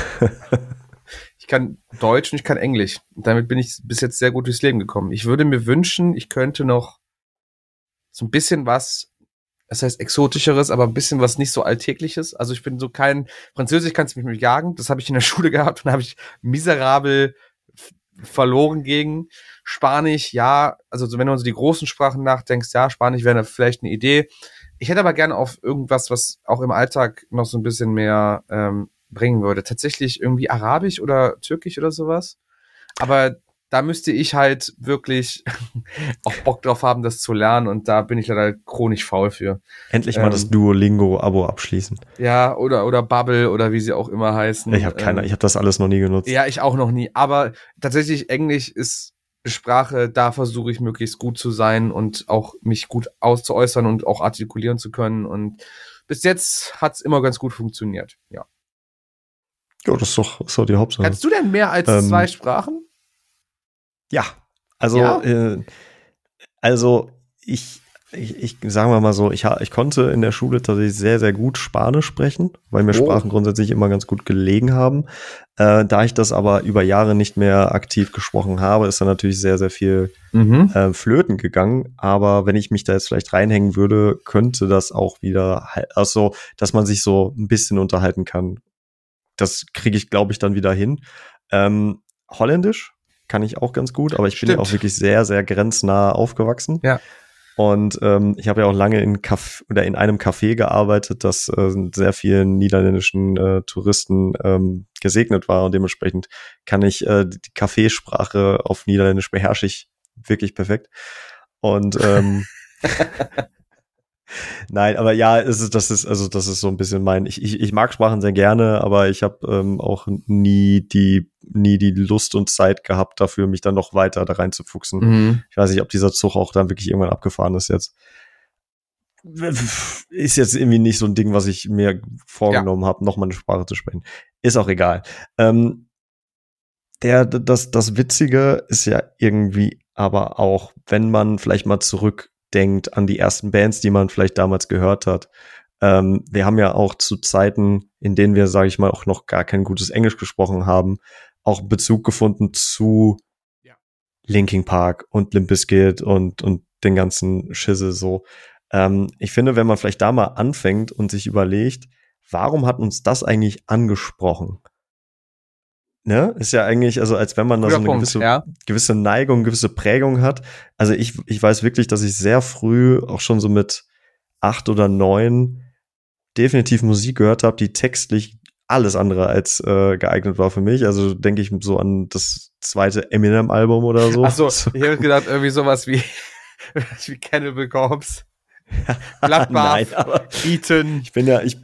Ich kann Deutsch und ich kann Englisch. Und damit bin ich bis jetzt sehr gut durchs Leben gekommen. Ich würde mir wünschen, ich könnte noch so ein bisschen was, das heißt exotischeres, aber ein bisschen was nicht so Alltägliches. Also ich bin so kein, Französisch kannst du mich mit jagen. Das habe ich in der Schule gehabt und habe ich miserabel f- verloren gegen. Spanisch, ja. Also so, wenn du so die großen Sprachen nachdenkst, ja, Spanisch wäre vielleicht eine Idee. Ich hätte aber gerne auf irgendwas, was auch im Alltag noch so ein bisschen mehr ähm, bringen würde. Tatsächlich irgendwie Arabisch oder Türkisch oder sowas. Aber da müsste ich halt wirklich auch Bock drauf haben, das zu lernen. Und da bin ich leider chronisch faul für. Endlich mal ähm, das Duolingo-Abo abschließen. Ja, oder oder Bubble oder wie sie auch immer heißen. Ich habe keine, ähm, ich habe das alles noch nie genutzt. Ja, ich auch noch nie. Aber tatsächlich Englisch ist Sprache, da versuche ich möglichst gut zu sein und auch mich gut auszuäußern und auch artikulieren zu können. Und bis jetzt hat's immer ganz gut funktioniert, ja. Ja, das ist doch, ist doch die Hauptsache. Kannst du denn mehr als ähm, zwei Sprachen? Ja, also, ja? Äh, also ich, ich, ich sagen wir mal so, ich, ich konnte in der Schule tatsächlich sehr, sehr gut Spanisch sprechen, weil mir oh. Sprachen grundsätzlich immer ganz gut gelegen haben. Äh, da ich das aber über Jahre nicht mehr aktiv gesprochen habe, ist da natürlich sehr, sehr viel mhm. äh, flöten gegangen. Aber wenn ich mich da jetzt vielleicht reinhängen würde, könnte das auch wieder, also, dass man sich so ein bisschen unterhalten kann. Das kriege ich, glaube ich, dann wieder hin. Ähm, Holländisch kann ich auch ganz gut, aber ich Stimmt. bin ja auch wirklich sehr, sehr grenznah aufgewachsen. Ja. Und ähm, ich habe ja auch lange in Caf- oder in einem Café gearbeitet, das äh, sehr vielen niederländischen äh, Touristen ähm, gesegnet war und dementsprechend kann ich äh, die Kaffeesprache auf Niederländisch beherrsche ich wirklich perfekt. Und ähm, nein, aber ja, es ist, das ist also das ist so ein bisschen mein. Ich ich, ich mag Sprachen sehr gerne, aber ich habe ähm, auch nie die nie die Lust und Zeit gehabt dafür, mich dann noch weiter da reinzufuchsen. Mhm. Ich weiß nicht, ob dieser Zug auch dann wirklich irgendwann abgefahren ist jetzt. Ist jetzt irgendwie nicht so ein Ding, was ich mir vorgenommen ja. habe, noch mal eine Sprache zu sprechen. Ist auch egal. Ähm, der das das Witzige ist ja irgendwie, aber auch, wenn man vielleicht mal zurück denkt an die ersten Bands, die man vielleicht damals gehört hat. Ähm, wir haben ja auch zu Zeiten, in denen wir, sage ich mal, auch noch gar kein gutes Englisch gesprochen haben, auch Bezug gefunden zu ja. Linkin Park und Limp Bizkit und und den ganzen Schisse so. Ähm, ich finde, wenn man vielleicht da mal anfängt und sich überlegt, warum hat uns das eigentlich angesprochen? Ne? Ist ja eigentlich, also als wenn man da Guter so eine Punkt, gewisse, ja. gewisse Neigung, gewisse Prägung hat. Also ich, ich weiß wirklich, dass ich sehr früh, auch schon so mit acht oder neun, definitiv Musik gehört habe, die textlich alles andere als äh, geeignet war für mich. Also denke ich so an das zweite Eminem-Album oder so. Ach so, ich hätte gedacht, irgendwie sowas wie, wie Cannibal Corpse. Bloodbath, Nein, aber Eaton. Ich bin ja, ich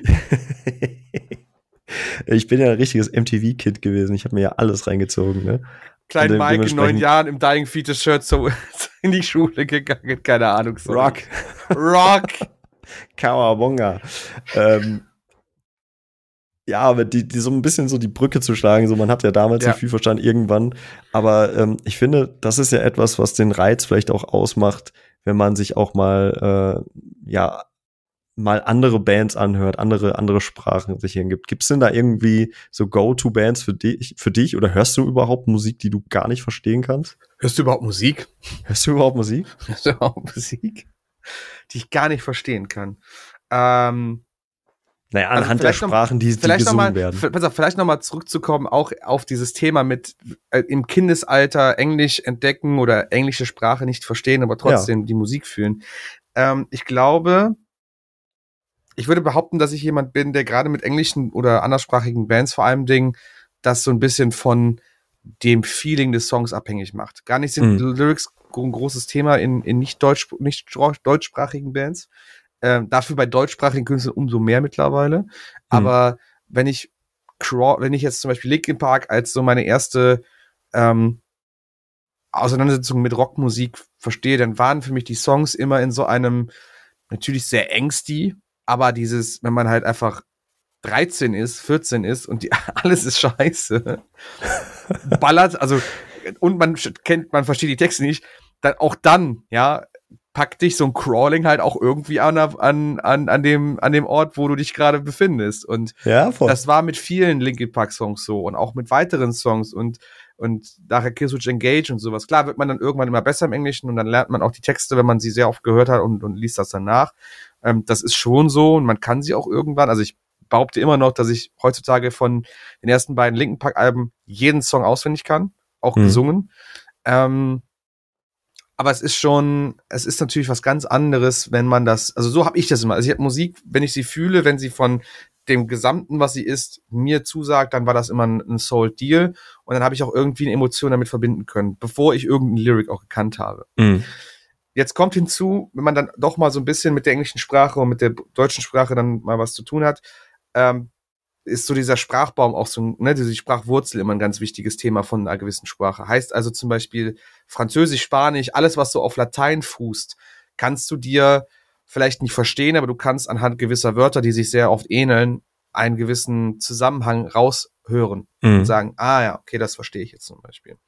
Ich bin ja ein richtiges M T V-Kid gewesen. Ich habe mir ja alles reingezogen, ne? Klein de- Mike in neun Jahren im Dying Fetus Shirt so in die Schule gegangen. Keine Ahnung. Sorry. Rock. Rock. Kawabonga. ähm, ja, aber die, die so ein bisschen so die Brücke zu schlagen, so man hat ja damals ja. nicht viel verstanden, irgendwann. Aber ähm, ich finde, das ist ja etwas, was den Reiz vielleicht auch ausmacht, wenn man sich auch mal, äh, ja, mal andere Bands anhört, andere, andere Sprachen sich hingibt. Gibt's denn da irgendwie so Go-To-Bands für dich, für dich oder hörst du überhaupt Musik, die du gar nicht verstehen kannst? Hörst du überhaupt Musik? Hörst du überhaupt Musik? Hörst du überhaupt Musik? Die ich gar nicht verstehen kann. Ähm, Naja, also anhand der vielleicht noch- Sprachen, die, die vielleicht noch gesungen mal, werden. f- pass auf, vielleicht nochmal zurückzukommen, auch auf dieses Thema mit äh, im Kindesalter Englisch entdecken oder englische Sprache nicht verstehen, aber trotzdem die Musik fühlen. Ähm, ich glaube, ich würde behaupten, dass ich jemand bin, der gerade mit englischen oder anderssprachigen Bands vor allem Dingen das so ein bisschen von dem Feeling des Songs abhängig macht. Gar nicht sind Mhm. Lyrics ein großes Thema in, in nicht, deutsch, nicht deutschsprachigen Bands. Ähm, dafür bei deutschsprachigen Künstlern umso mehr mittlerweile. Aber wenn ich Craw- wenn ich jetzt zum Beispiel Linkin Park als so meine erste ähm, Auseinandersetzung mit Rockmusik verstehe, dann waren für mich die Songs immer in so einem natürlich sehr angsty, aber dieses, wenn man halt einfach dreizehn ist, vierzehn ist und die, alles ist scheiße, ballert, also, und man kennt, man versteht die Texte nicht, dann auch dann, ja, packt dich so ein Crawling halt auch irgendwie an, an, an, an, dem, an dem Ort, wo du dich gerade befindest. Und Ja, voll. das war mit vielen Linkin Park Songs so und auch mit weiteren Songs und, und nachher Killswitch Engage und sowas. Klar wird man dann irgendwann immer besser im Englischen und dann lernt man auch die Texte, wenn man sie sehr oft gehört hat und, und liest das dann nach. Ähm, das ist schon so und man kann sie auch irgendwann, also ich behaupte immer noch, dass ich heutzutage von den ersten beiden Linkin Park Alben jeden Song auswendig kann, auch Mhm. gesungen. Ähm, aber es ist schon, es ist natürlich was ganz anderes, wenn man das, also so habe ich das immer. Also ich habe Musik, wenn ich sie fühle, wenn sie von dem Gesamten, was sie ist, mir zusagt, dann war das immer ein, ein Sold Deal und dann habe ich auch irgendwie eine Emotion damit verbinden können, bevor ich irgendeinen Lyric auch gekannt habe. Mhm. Jetzt kommt hinzu, wenn man dann doch mal so ein bisschen mit der englischen Sprache und mit der deutschen Sprache dann mal was zu tun hat, ähm, ist so dieser Sprachbaum auch so, ne, diese Sprachwurzel immer ein ganz wichtiges Thema von einer gewissen Sprache. Heißt also zum Beispiel Französisch, Spanisch, alles, was so auf Latein fußt, kannst du dir vielleicht nicht verstehen, aber du kannst anhand gewisser Wörter, die sich sehr oft ähneln, einen gewissen Zusammenhang raushören Mhm. und sagen, ah ja, okay, das verstehe ich jetzt zum Beispiel.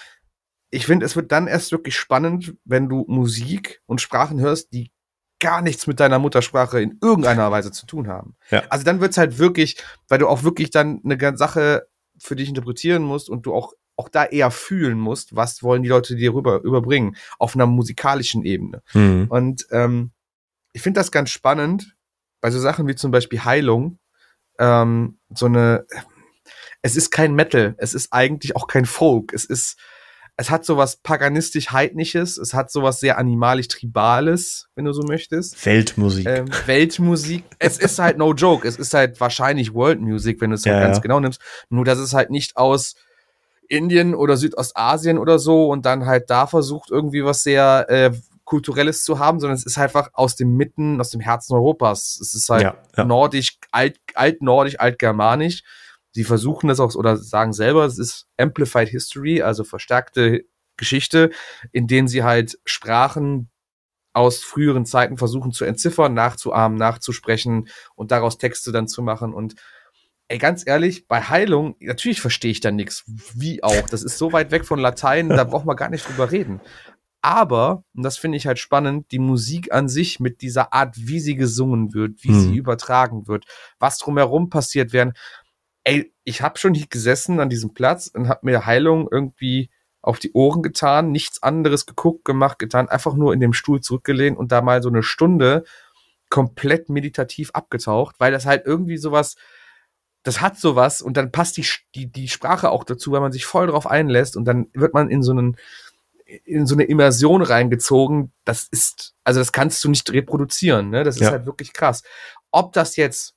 Ich finde, es wird dann erst wirklich spannend, wenn du Musik und Sprachen hörst, die gar nichts mit deiner Muttersprache in irgendeiner Weise zu tun haben. Ja. Also dann wird's halt wirklich, weil du auch wirklich dann eine ganze Sache für dich interpretieren musst und du auch auch da eher fühlen musst, was wollen die Leute dir rüber überbringen auf einer musikalischen Ebene. Mhm. Und ähm, ich finde das ganz spannend bei so Sachen wie zum Beispiel Heilung. Ähm, so eine, es ist kein Metal, es ist eigentlich auch kein Folk, es ist es hat sowas paganistisch-heidnisches, es hat sowas sehr animalisch-tribales, wenn du so möchtest. Weltmusik. Ähm, Weltmusik. Es ist halt no joke, es ist halt wahrscheinlich World Music, wenn du es halt Ja, ganz ja. genau nimmst. Nur, dass es halt nicht aus Indien oder Südostasien oder so und dann halt da versucht, irgendwie was sehr äh, Kulturelles zu haben, sondern es ist einfach aus dem Mitten, aus dem Herzen Europas. Es ist halt Ja, ja. nordisch, alt, altnordisch, altgermanisch. Sie versuchen das auch oder sagen selber, es ist Amplified History, also verstärkte Geschichte, in denen sie halt Sprachen aus früheren Zeiten versuchen zu entziffern, nachzuahmen, nachzusprechen und daraus Texte dann zu machen. Und ey, ganz ehrlich, bei Heilung, natürlich verstehe ich da nichts. Wie auch. Das ist so weit weg von Latein, da braucht man gar nicht drüber reden. Aber, und das finde ich halt spannend, die Musik an sich mit dieser Art, wie sie gesungen wird, wie Mhm. sie übertragen wird, was drumherum passiert werden. Ey, ich habe schon hier gesessen an diesem Platz und habe mir Heilung irgendwie auf die Ohren getan, nichts anderes geguckt, gemacht, getan, einfach nur in dem Stuhl zurückgelehnt und da mal so eine Stunde komplett meditativ abgetaucht, weil das halt irgendwie sowas, das hat sowas und dann passt die, die, die Sprache auch dazu, weil man sich voll drauf einlässt und dann wird man in so einen, in so eine Immersion reingezogen. Das ist, also das kannst du nicht reproduzieren, ne? Das ist Ja. halt wirklich krass. Ob das jetzt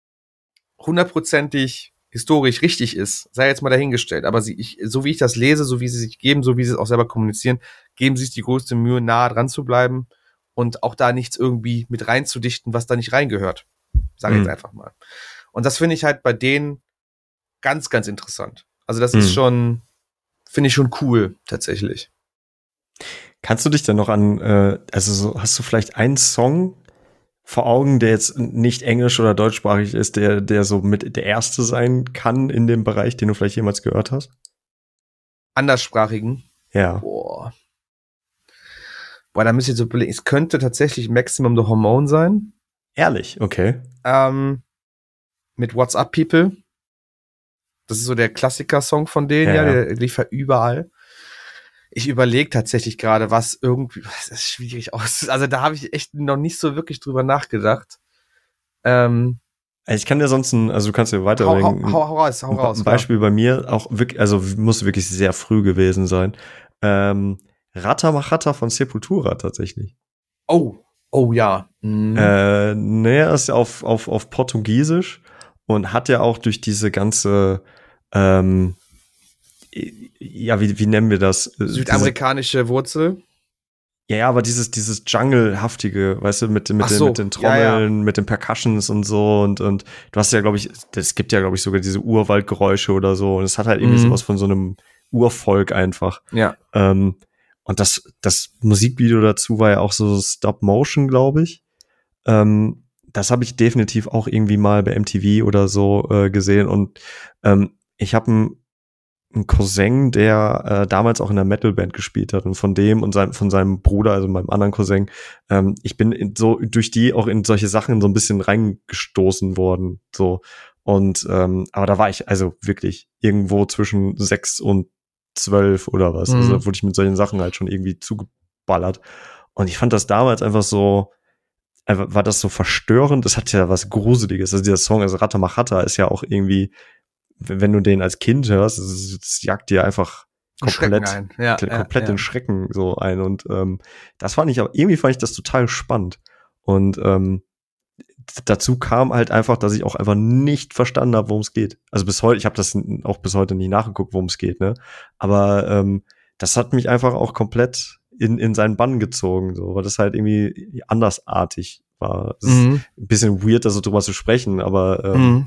hundertprozentig historisch richtig ist, sei jetzt mal dahingestellt. Aber sie, ich, so wie ich das lese, so wie sie sich geben, so wie sie es auch selber kommunizieren, geben sie sich die größte Mühe, nahe dran zu bleiben und auch da nichts irgendwie mit reinzudichten, was da nicht reingehört. Sage ich Mhm. jetzt einfach mal. Und das finde ich halt bei denen ganz, ganz interessant. Also das Mhm. ist schon, finde ich schon cool, tatsächlich. Kannst du dich denn noch an, äh, also so, hast du vielleicht einen Song vor Augen, der jetzt nicht englisch oder deutschsprachig ist, der, der so mit der erste sein kann in dem Bereich, den du vielleicht jemals gehört hast? Anderssprachigen. Ja. Boah. Boah, da müsste ich so überlegen. Es könnte tatsächlich Maximum the Hormone sein. Ehrlich, okay. Ähm, mit What's Up People. Das ist so der Klassiker-Song von denen, ja, Ja, der lief ja überall. Ich überlege tatsächlich gerade, was irgendwie, das ist schwierig aus. Also da habe ich echt noch nicht so wirklich drüber nachgedacht. Ähm, Ich kann dir sonst ein, also du kannst dir weiter hau, hau, überlegen. hau, hau raus, hau Ein, Ba- raus. ein Klar. Beispiel bei mir, auch wirklich, also muss wirklich sehr früh gewesen sein. Ähm, Rata Machata von Sepultura tatsächlich. Oh, oh ja. Mhm. Äh, nee, er ist ja auf, auf, auf Portugiesisch und hat ja auch durch diese ganze, ähm, ja, wie, wie nennen wir das? Äh, Diese, Südamerikanische Wurzel. ja, ja, aber dieses, dieses Jungle-haftige, weißt du, mit, mit, Ach den, so, mit den ja, ja. Trommeln, mit den Percussions und so und, und du hast ja, glaube ich, es gibt ja, glaube ich, sogar diese Urwaldgeräusche oder so und es hat halt irgendwie Mhm. sowas von so einem Urvolk einfach. Ja. Ähm, und das, das Musikvideo dazu war ja auch so Stop-Motion, glaube ich. Ähm, das habe ich definitiv auch irgendwie mal bei M T V oder so äh, gesehen und ähm, ich habe einen ein Cousin, der äh, damals auch in der Metalband gespielt hat und von dem und sein, von seinem Bruder, also meinem anderen Cousin, ähm, ich bin in, so durch die auch in solche Sachen so ein bisschen reingestoßen worden, so und ähm, aber da war ich also wirklich irgendwo zwischen sechs und zwölf oder was, Mhm. also da wurde ich mit solchen Sachen halt schon irgendwie zugeballert und ich fand das damals einfach so einfach war das so verstörend, das hat ja was Gruseliges, also dieser Song, also Rata Machata ist ja auch irgendwie wenn du den als Kind hörst, das, das jagt dir einfach komplett, Schrecken ein. Ja, komplett ja, den ja. Schrecken so ein. Und ähm, das fand ich, aber irgendwie fand ich das total spannend. Und ähm, dazu kam halt einfach, dass ich auch einfach nicht verstanden habe, worum es geht. Also bis heute, ich habe das auch bis heute nie nachgeguckt, worum es geht, ne? Aber ähm, das hat mich einfach auch komplett in, in seinen Bann gezogen, so, weil das halt irgendwie andersartig war. Das ist Mhm. ein bisschen weird, da so drüber zu sprechen, aber ähm, Mhm.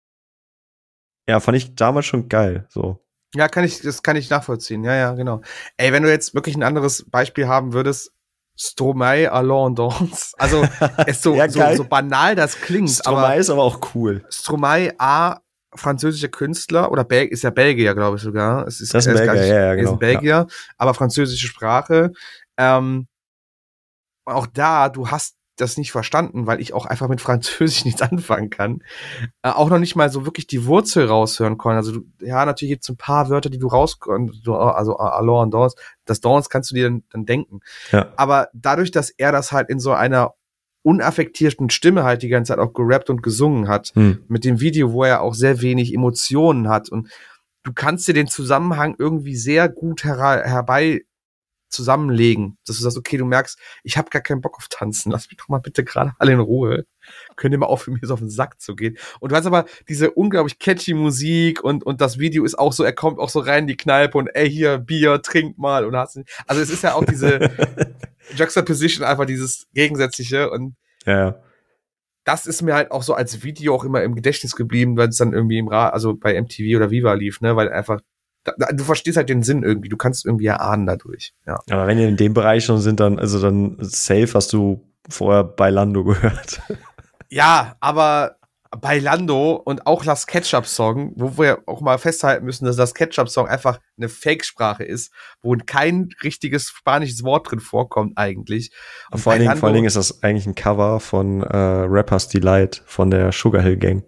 ja, fand ich damals schon geil, so. Ja, kann ich, das kann ich nachvollziehen. Ja, ja, genau. Ey, wenn du jetzt wirklich ein anderes Beispiel haben würdest, Stromae à l'Andance. Also, ist so, Ja, so, geil. so banal das klingt, Stromae aber ist aber auch cool. Stromae A, französischer Künstler, oder Bel ist ja Belgier, glaube ich sogar. Es ist, Das ist ein er gar Belgier, nicht- ja, ja, er ist genau. ein Belgier, aber französische Sprache. Ähm, auch da, du hast das nicht verstanden, weil ich auch einfach mit Französisch nichts anfangen kann. Äh, auch noch nicht mal so wirklich die Wurzel raushören konnte. Also, du, ja, natürlich gibt's ein paar Wörter, die du raus, du, also alors und Dance, das Dance kannst du dir dann, dann denken. Ja. Aber dadurch, dass er das halt in so einer unaffektierten Stimme halt die ganze Zeit auch gerappt und gesungen hat, Hm. mit dem Video, wo er auch sehr wenig Emotionen hat und du kannst dir den Zusammenhang irgendwie sehr gut her- herbei zusammenlegen, dass du sagst, okay, du merkst, ich habe gar keinen Bock auf Tanzen, lass mich doch mal bitte gerade alle in Ruhe. Könnt ihr mal aufhören, mir so auf den Sack zu gehen. Und du hast aber diese unglaublich catchy Musik und, und das Video ist auch so, er kommt auch so rein in die Kneipe und ey, hier, Bier, trink mal. Und hast, also es ist ja auch diese Juxtaposition, einfach dieses Gegensätzliche und Ja, ja. das ist mir halt auch so als Video auch immer im Gedächtnis geblieben, weil es dann irgendwie im Ra also bei M T V oder Viva lief, ne, weil einfach da, da, du verstehst halt den Sinn irgendwie, du kannst irgendwie erahnen dadurch, ja. Aber wenn ihr in dem Bereich schon sind, dann, also dann safe hast du vorher Bailando gehört. Ja, aber Bailando und auch das Ketchup-Song, wo wir auch mal festhalten müssen, dass das Ketchup-Song einfach eine Fake-Sprache ist, wo kein richtiges spanisches Wort drin vorkommt eigentlich. Und vor, allen Dingen, Bailando, vor allen Dingen ist das eigentlich ein Cover von äh, Rappers Delight von der Sugar Hill Gang.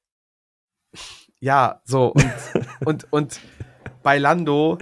ja, so, und, und, und Bailando,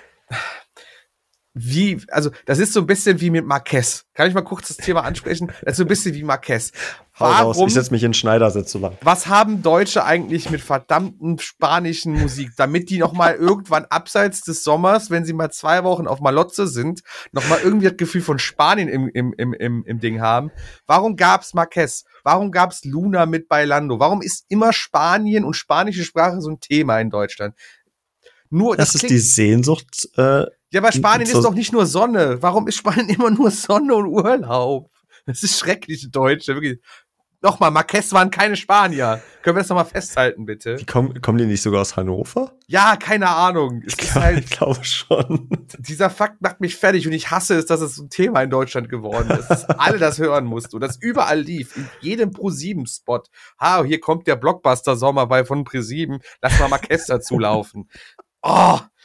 wie, also, das ist so ein bisschen wie mit Marquez. Kann ich mal kurz das Thema ansprechen? Das ist so ein bisschen wie Marquez. Hau raus, Warum, ich setz mich in Schneidersitz so lang. was haben Deutsche eigentlich mit verdammten spanischen Musik, damit die noch mal irgendwann abseits des Sommers, wenn sie mal zwei Wochen auf Malotze sind, noch mal irgendwie das Gefühl von Spanien im, im, im, im, im Ding haben? Warum gab's Marquez? Warum gab's Luna mit Bailando? Warum ist immer Spanien und spanische Sprache so ein Thema in Deutschland? Nur, Das, das, ist klingt, die Sehnsucht. Äh, ja, aber Spanien so- ist doch nicht nur Sonne. Warum ist Spanien immer nur Sonne und Urlaub? Das ist schrecklich, Deutsche, wirklich. Nochmal, Marquez waren keine Spanier. Können wir das nochmal festhalten, bitte? die kommen, kommen die nicht sogar aus Hannover? Ja, keine Ahnung. Es Ich ist glaube, halt, ich glaube schon. dieser Fakt macht mich fertig und ich hasse es, dass es so ein Thema in Deutschland geworden ist, dass alle das hören mussten und das überall lief, in jedem Pro sieben Spot. Ha, hier kommt der Blockbuster-Sommer bei von Pro sieben, lass mal Marquez dazu laufen. Oh,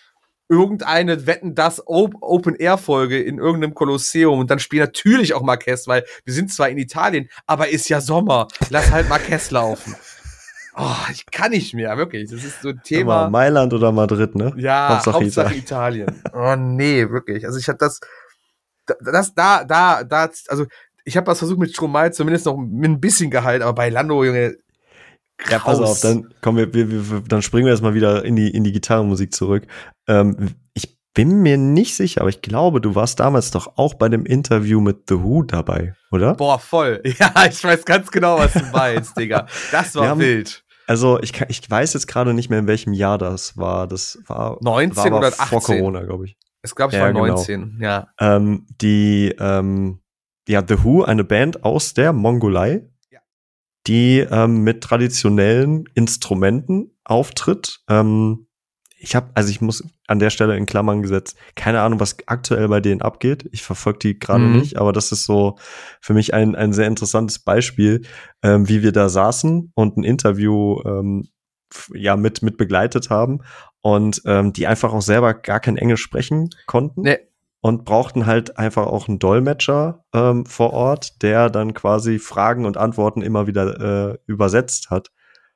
irgendeine Wetten, das Open-Air-Folge in irgendeinem Kolosseum und dann spielen natürlich auch Marquez, weil wir sind zwar in Italien, aber ist ja Sommer. Lass halt Marquez laufen. Oh, ich kann nicht mehr, wirklich. Das ist so ein Thema. Immer Mailand oder Madrid, ne? Ja, Hauptsache, Hauptsache Italien. Italien. Oh nee, wirklich. Also ich habe das, das, da, da, da, also ich habe was versucht mit Stromae, zumindest noch mit ein bisschen Gehalt, aber bei Lando, Junge, raus. Ja, pass auf, dann kommen wir, wir, wir, dann springen wir erstmal wieder in die, in die Gitarrenmusik zurück. Ähm, ich bin mir nicht sicher, aber ich glaube, du warst damals doch auch bei dem Interview mit The Who dabei, oder? Boah, voll. Ja, ich weiß ganz genau, was du meinst, Digga. Das war haben, wild. Also ich, kann, ich weiß jetzt gerade nicht mehr, in welchem Jahr das war. Das war neunzehn war oder achtzehn. Vor Corona, glaube ich. Es glaube ich ja, war neunzehn, genau. Ja. Ähm, die, ähm, ja, The Who, eine Band aus der Mongolei, ja. die ähm, mit traditionellen Instrumenten auftritt. Ähm, ich habe, also ich muss an der Stelle in Klammern gesetzt, keine Ahnung, was aktuell bei denen abgeht. Ich verfolge die gerade mhm. nicht, aber das ist so für mich ein, ein sehr interessantes Beispiel, ähm, wie wir da saßen und ein Interview ähm, ja mit, mit begleitet haben und ähm, die einfach auch selber gar kein Englisch sprechen konnten. Nee. Und brauchten halt einfach auch einen Dolmetscher ähm, vor Ort, der dann quasi Fragen und Antworten immer wieder äh, übersetzt hat.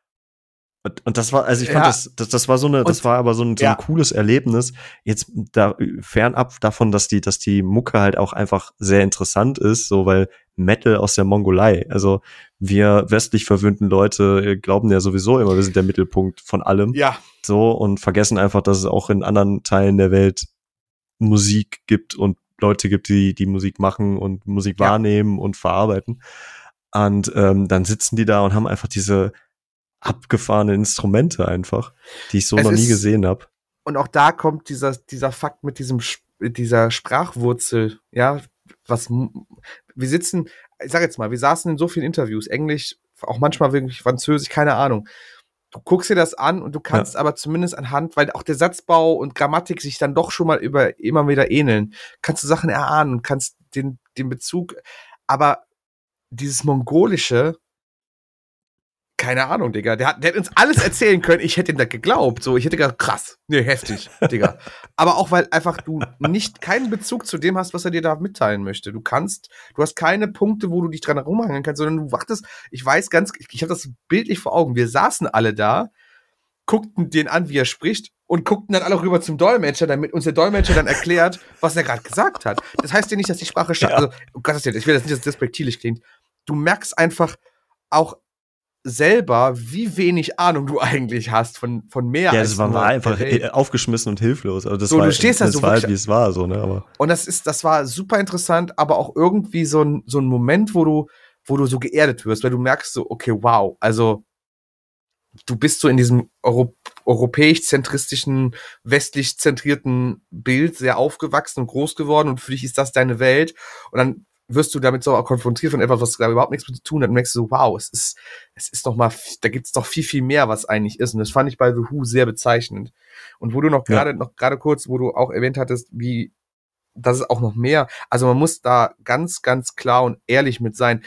Und, und das war, also ich fand, ja. das, das, das war so eine, und, das war aber so ein, so ein ja. cooles Erlebnis. Jetzt da fernab davon, dass die, dass die Mucke halt auch einfach sehr interessant ist, so weil Metal aus der Mongolei. Also wir westlich verwöhnten Leute glauben ja sowieso immer, wir sind der Mittelpunkt von allem. Ja. So und vergessen einfach, dass es auch in anderen Teilen der Welt Musik gibt und Leute gibt, die die Musik machen und Musik ja. wahrnehmen und verarbeiten. Und ähm, dann sitzen die da und haben einfach diese abgefahrene Instrumente einfach, die ich so es noch nie gesehen habe. Und auch da kommt dieser dieser Fakt mit diesem dieser Sprachwurzel, ja, was wir sitzen, ich sag jetzt mal, wir saßen in so vielen Interviews, Englisch, auch manchmal wirklich Französisch, keine Ahnung. Du guckst dir das an und du kannst ja. aber zumindest anhand, weil auch der Satzbau und Grammatik sich dann doch schon mal über immer wieder ähneln, kannst du Sachen erahnen und kannst den den Bezug, aber dieses Mongolische, keine Ahnung, Digga. Der hat, der hat uns alles erzählen können. Ich hätte ihm das geglaubt. So, ich hätte gedacht, krass. Nee, heftig, Digga. Aber auch, weil einfach du nicht keinen Bezug zu dem hast, was er dir da mitteilen möchte. Du kannst, du hast keine Punkte, wo du dich dran herumhangeln kannst, sondern du wartest, ich weiß ganz, ich, ich habe das bildlich vor Augen. Wir saßen alle da, guckten den an, wie er spricht und guckten dann alle rüber zum Dolmetscher, damit uns der Dolmetscher dann erklärt, was er gerade gesagt hat. Das heißt ja nicht, dass die Sprache, ja. also, oh Gott, ich will das nicht, dass es despektierlich klingt. Du merkst einfach auch selber, wie wenig Ahnung du eigentlich hast von, von mehr ja, als es war, war einfach aufgeschmissen und hilflos. Also das so, war, du stehst da das so war halt, wie es war, so, ne, aber. Und das ist, das war super interessant, aber auch irgendwie so ein, so ein Moment, wo du, wo du so geerdet wirst, weil du merkst so, okay, wow, also, du bist so in diesem Euro- europäisch-zentristischen, westlich zentrierten Bild sehr aufgewachsen und groß geworden und für dich ist das deine Welt und dann wirst du damit so auch konfrontiert von etwas, was da überhaupt nichts mit zu tun hat und merkst so, wow, es ist, es ist noch mal, da gibt's doch viel, viel mehr, was eigentlich ist und das fand ich bei The Who sehr bezeichnend. Und wo du noch gerade, ja. noch gerade kurz, wo du auch erwähnt hattest, wie, das ist auch noch mehr, also man muss da ganz, ganz klar und ehrlich mit sein,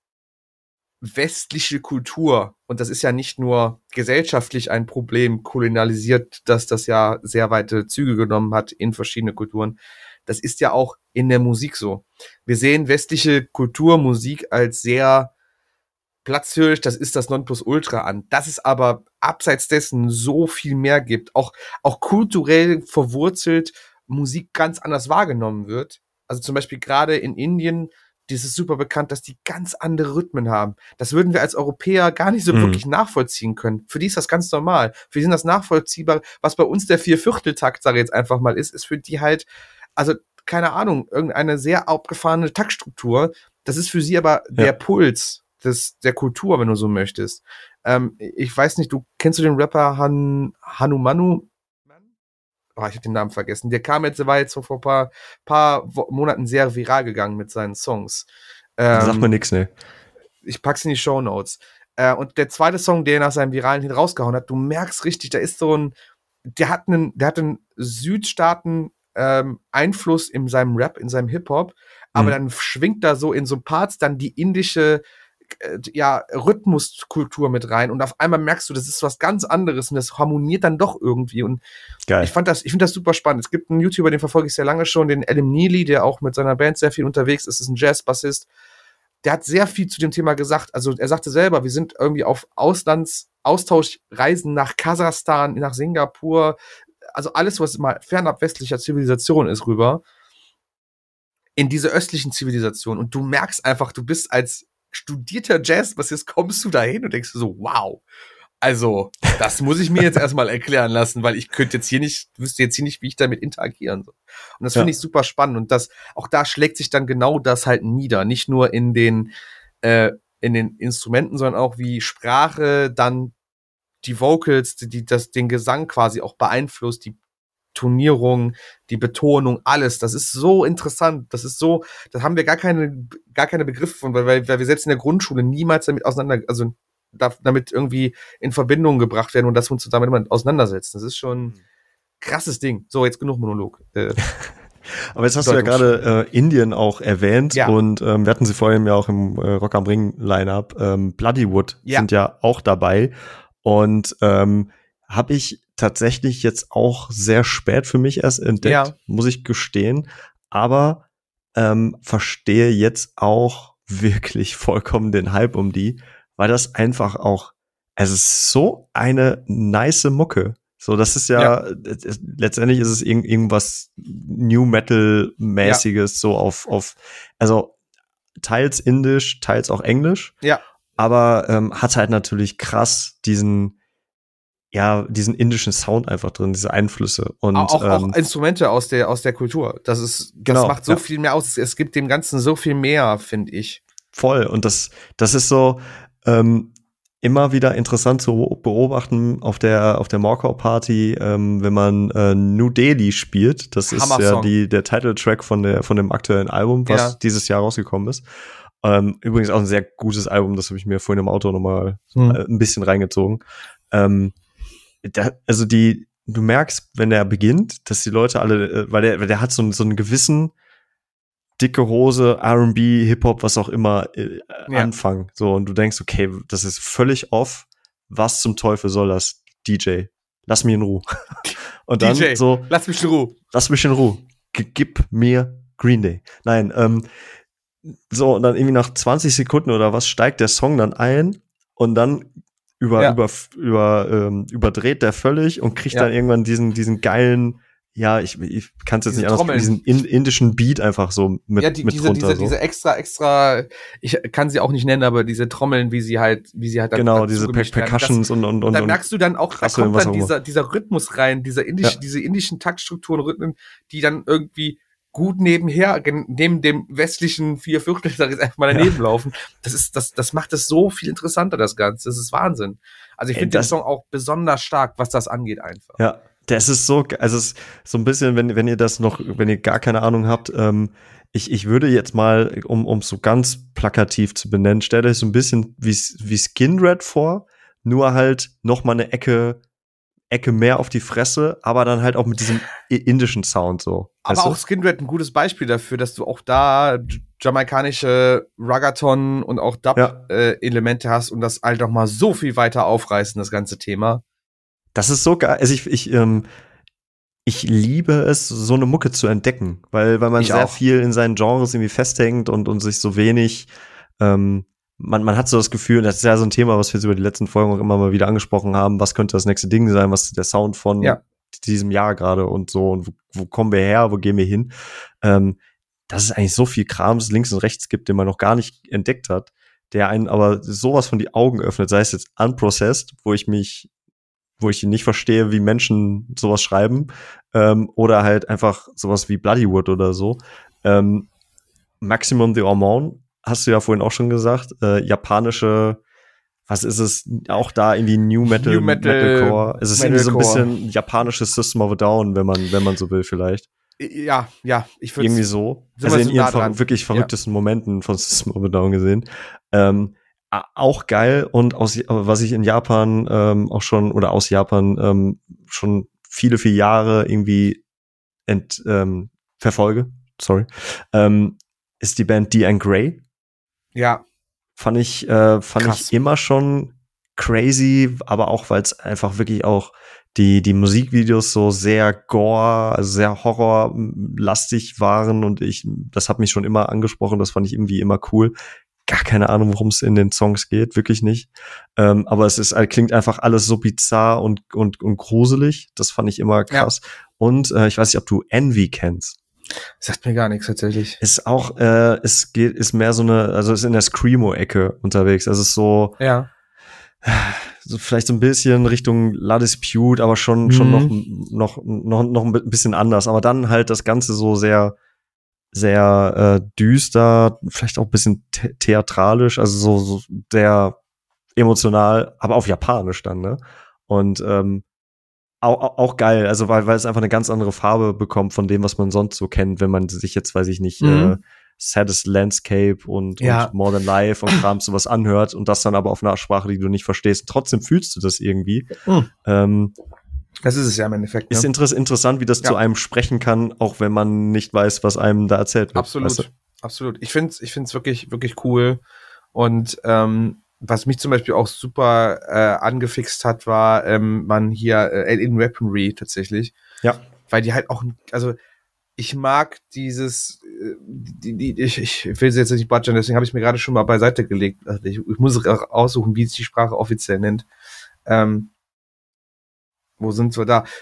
westliche Kultur, und das ist ja nicht nur gesellschaftlich ein Problem, kolonialisiert, dass das ja sehr weite Züge genommen hat in verschiedene Kulturen, das ist ja auch in der Musik so. Wir sehen westliche Kultur, Musik als sehr platzhirsch, das ist das Nonplusultra an. Dass es aber abseits dessen so viel mehr gibt, auch, auch kulturell verwurzelt Musik ganz anders wahrgenommen wird. Also zum Beispiel gerade in Indien, das ist super bekannt, dass die ganz andere Rhythmen haben. Das würden wir als Europäer gar nicht so mhm. wirklich nachvollziehen können. Für die ist das ganz normal. Für die sind das nachvollziehbar. Was bei uns der Viervierteltakt, sage ich jetzt einfach mal, ist, ist für die halt, also keine Ahnung, irgendeine sehr abgefahrene Taktstruktur. Das ist für sie aber ja. der Puls des, der Kultur, wenn du so möchtest. Ähm, ich weiß nicht, du kennst du den Rapper Han, Hanumanu? Oh, ich habe den Namen vergessen. Der kam jetzt, der war jetzt so vor ein paar, paar Monaten sehr viral gegangen mit seinen Songs. Ähm, Sag mir nix, ne? Ich pack's in die Shownotes. Äh, und der zweite Song, der nach seinem viralen Hit rausgehauen hat, du merkst richtig, da ist so ein, der hat einen, der hat einen Südstaaten ähm, Einfluss in seinem Rap, in seinem Hip-Hop, aber mhm. dann schwingt da so in so Parts dann die indische äh, ja, Rhythmuskultur mit rein und auf einmal merkst du, das ist was ganz anderes und das harmoniert dann doch irgendwie und Geil. ich fand das, ich finde das super spannend. Es gibt einen YouTuber, den verfolge ich sehr lange schon, den Adam Neely, der auch mit seiner Band sehr viel unterwegs ist, ist ein Jazz-Bassist. Der hat sehr viel zu dem Thema gesagt. Also er sagte selber, wir sind irgendwie auf Auslandsaustauschreisen nach Kasachstan, nach Singapur, also alles, was mal fernab westlicher Zivilisation ist, rüber in diese östlichen Zivilisationen. Und du merkst einfach, du bist als studierter Jazz-Bassist, kommst du da hin und denkst so, wow, also, das muss ich mir jetzt erstmal erklären lassen, weil ich könnte jetzt hier nicht, wüsste jetzt hier nicht, wie ich damit interagieren soll. Und das Ja. finde ich super spannend. Und das, auch da schlägt sich dann genau das halt nieder. Nicht nur in den, äh, in den Instrumenten, sondern auch wie Sprache dann die Vocals, die, die das, den Gesang quasi auch beeinflusst, die Tonierung, die Betonung, alles. Das ist so interessant. Das ist so, da haben wir gar keine, gar keine Begriffe von, weil, weil wir selbst in der Grundschule niemals damit auseinander, also damit irgendwie in Verbindung gebracht werden und dass wir uns damit immer auseinandersetzen. Das ist schon ein krasses Ding. So, jetzt genug Monolog. Äh, Aber jetzt hast du ja gerade äh, Indien auch erwähnt ja. und ähm, wir hatten sie vorhin ja auch im äh, Rock am Ring Lineup. Ähm, Bloodywood ja. sind ja auch dabei und ähm, habe ich tatsächlich jetzt auch sehr spät für mich erst entdeckt, ja. muss ich gestehen. Aber ähm, verstehe jetzt auch wirklich vollkommen den Hype um die, weil das einfach auch, es ist so eine nice Mucke. So, das ist ja, ja. Es, letztendlich ist es irg- irgendwas New Metal mäßiges, ja. so auf, auf, also teils indisch, teils auch englisch. Ja. Aber ähm, hat halt natürlich krass diesen, ja, diesen indischen Sound einfach drin, diese Einflüsse. Und auch, ähm, auch Instrumente aus der, aus der Kultur. Das ist, das genau, macht so ja. viel mehr aus. Es gibt dem Ganzen so viel mehr, finde ich. Voll. Und das, das ist so ähm, immer wieder interessant zu beobachten auf der auf der Morkau Party, ähm, wenn man äh, New Delhi spielt. Das ist ja die der Titeltrack von der von dem aktuellen Album, was ja. dieses Jahr rausgekommen ist. Ähm, übrigens auch ein sehr gutes Album. Das habe ich mir vorhin im Auto nochmal hm. äh, ein bisschen reingezogen. Ähm, da, also die, du merkst, wenn der beginnt, dass die Leute alle, äh, weil der, weil der hat so, so einen gewissen dicke Hose, R and B, Hip-Hop, was auch immer, äh, ja. anfangen. So, und du denkst, okay, das ist völlig off. Was zum Teufel soll das? D J, lass mich in Ruhe. Und dann D J, so, lass mich in Ruhe. Lass mich in Ruhe. G- gib mir Green Day. Nein, ähm, so, und dann irgendwie nach zwanzig Sekunden oder was steigt der Song dann ein und dann über, ja. über, über, ähm, überdreht der völlig und kriegt ja. dann irgendwann diesen, diesen geilen, ja, ich, ich kann es jetzt diese nicht anders, diesen in, indischen Beat einfach so mit, ja, die, mit diese, runter. Diese, so. diese extra, extra, ich kann sie auch nicht nennen, aber diese Trommeln, wie sie halt, wie sie halt genau, diese per Percussions und, und, und. Da merkst du dann auch, da kommt dann dieser, dieser Rhythmus rein, dieser indische, ja. diese indischen Taktstrukturen, Rhythmen, die dann irgendwie gut nebenher, neben dem westlichen Vierviertel, sag ich jetzt einfach mal daneben ja. laufen. Das ist, das, das macht es so viel interessanter, das Ganze. Das ist Wahnsinn. Also ich finde den Song auch besonders stark, was das angeht einfach. Ja, das ist so, also es ist so ein bisschen, wenn, wenn ihr das noch, wenn ihr gar keine Ahnung habt, ähm, ich, ich würde jetzt mal, um, um so ganz plakativ zu benennen, stellt euch so ein bisschen wie, wie Skinred vor, nur halt noch mal eine Ecke Ecke mehr auf die Fresse, aber dann halt auch mit diesem indischen Sound so. Aber auch Skinred ein gutes Beispiel dafür, dass du auch da jamaikanische Raggaeton und auch Dub-Elemente ja. äh, hast und das halt auch mal so viel weiter aufreißen, das ganze Thema. Das ist so geil. Also ich, ich, ähm, ich liebe es, so eine Mucke zu entdecken, weil, weil man ich sehr auch. viel in seinen Genres irgendwie festhängt und, und sich so wenig ähm, Man, man hat so das Gefühl, das ist ja so ein Thema, was wir jetzt über die letzten Folgen auch immer mal wieder angesprochen haben, was könnte das nächste Ding sein, was ist der Sound von ja. diesem Jahr gerade und so und wo, wo kommen wir her, wo gehen wir hin, ähm, dass es eigentlich so viel Krams links und rechts gibt, den man noch gar nicht entdeckt hat, der einen aber sowas von die Augen öffnet, sei es jetzt unprocessed, wo ich mich, wo ich nicht verstehe, wie Menschen sowas schreiben, ähm, oder halt einfach sowas wie Bloodywood oder so. Ähm, Maximum the Hormone hast du ja vorhin auch schon gesagt, äh, japanische, was ist es, auch da irgendwie New Metal, New Metal Metalcore. Es ist Metalcore. Irgendwie so ein bisschen japanisches System of a Down, wenn man, wenn man so will, vielleicht. Ja, ja, ich würde irgendwie so. Also in ihren ver- wirklich verrücktesten ja. Momenten von System of a Down gesehen. Ähm, auch geil und aus, was ich in Japan ähm, auch schon, oder aus Japan ähm, schon viele, viele Jahre irgendwie ent, ähm, verfolge, sorry, ähm, ist die Band Diane Gray. Ja. Fand ich, äh, fand Krass. ich immer schon crazy, aber auch, weil es einfach wirklich auch die, die Musikvideos so sehr gore, also sehr horrorlastig waren und ich, das hat mich schon immer angesprochen, das fand ich irgendwie immer cool. Gar keine Ahnung, worum es in den Songs geht, wirklich nicht. Ähm, aber es ist, klingt einfach alles so bizarr und, und, und gruselig. Das fand ich immer krass. Ja. Und äh, ich weiß nicht, ob du Envy kennst. Sagt mir gar nichts tatsächlich. Ist auch, äh, es geht, ist mehr so eine, also ist in der Screamo-Ecke unterwegs. Also es ist so, ja. so vielleicht so ein bisschen Richtung La Dispute, aber schon, mhm. schon noch, noch, noch, noch ein bisschen anders. Aber dann halt das Ganze so sehr, sehr äh, düster, vielleicht auch ein bisschen the- theatralisch, also so, so sehr emotional, aber auf Japanisch dann, ne? Und ähm, auch, auch geil, also weil, weil es einfach eine ganz andere Farbe bekommt von dem, was man sonst so kennt, wenn man sich jetzt, weiß ich nicht, mhm. äh, Saddest Landscape und, ja. und More Than Life und Kram sowas anhört und das dann aber auf einer Sprache, die du nicht verstehst. Trotzdem fühlst du das irgendwie. Mhm. Ähm, Das ist es ja im Endeffekt. Ne? Ist inter- interessant, wie das ja. zu einem sprechen kann, auch wenn man nicht weiß, was einem da erzählt wird. Absolut, weißt du? absolut. Ich finde es ich find's wirklich, wirklich cool. Und ähm, was mich zum Beispiel auch super äh, angefixt hat, war ähm, man hier äh, in Weaponry tatsächlich. Ja. Weil die halt auch, also ich mag dieses, äh, die, die, ich, ich will sie jetzt nicht batschern, deswegen habe ich mir gerade schon mal beiseite gelegt. Also ich, ich muss auch aussuchen, wie sich die Sprache offiziell nennt. Ähm, wo sind wir da?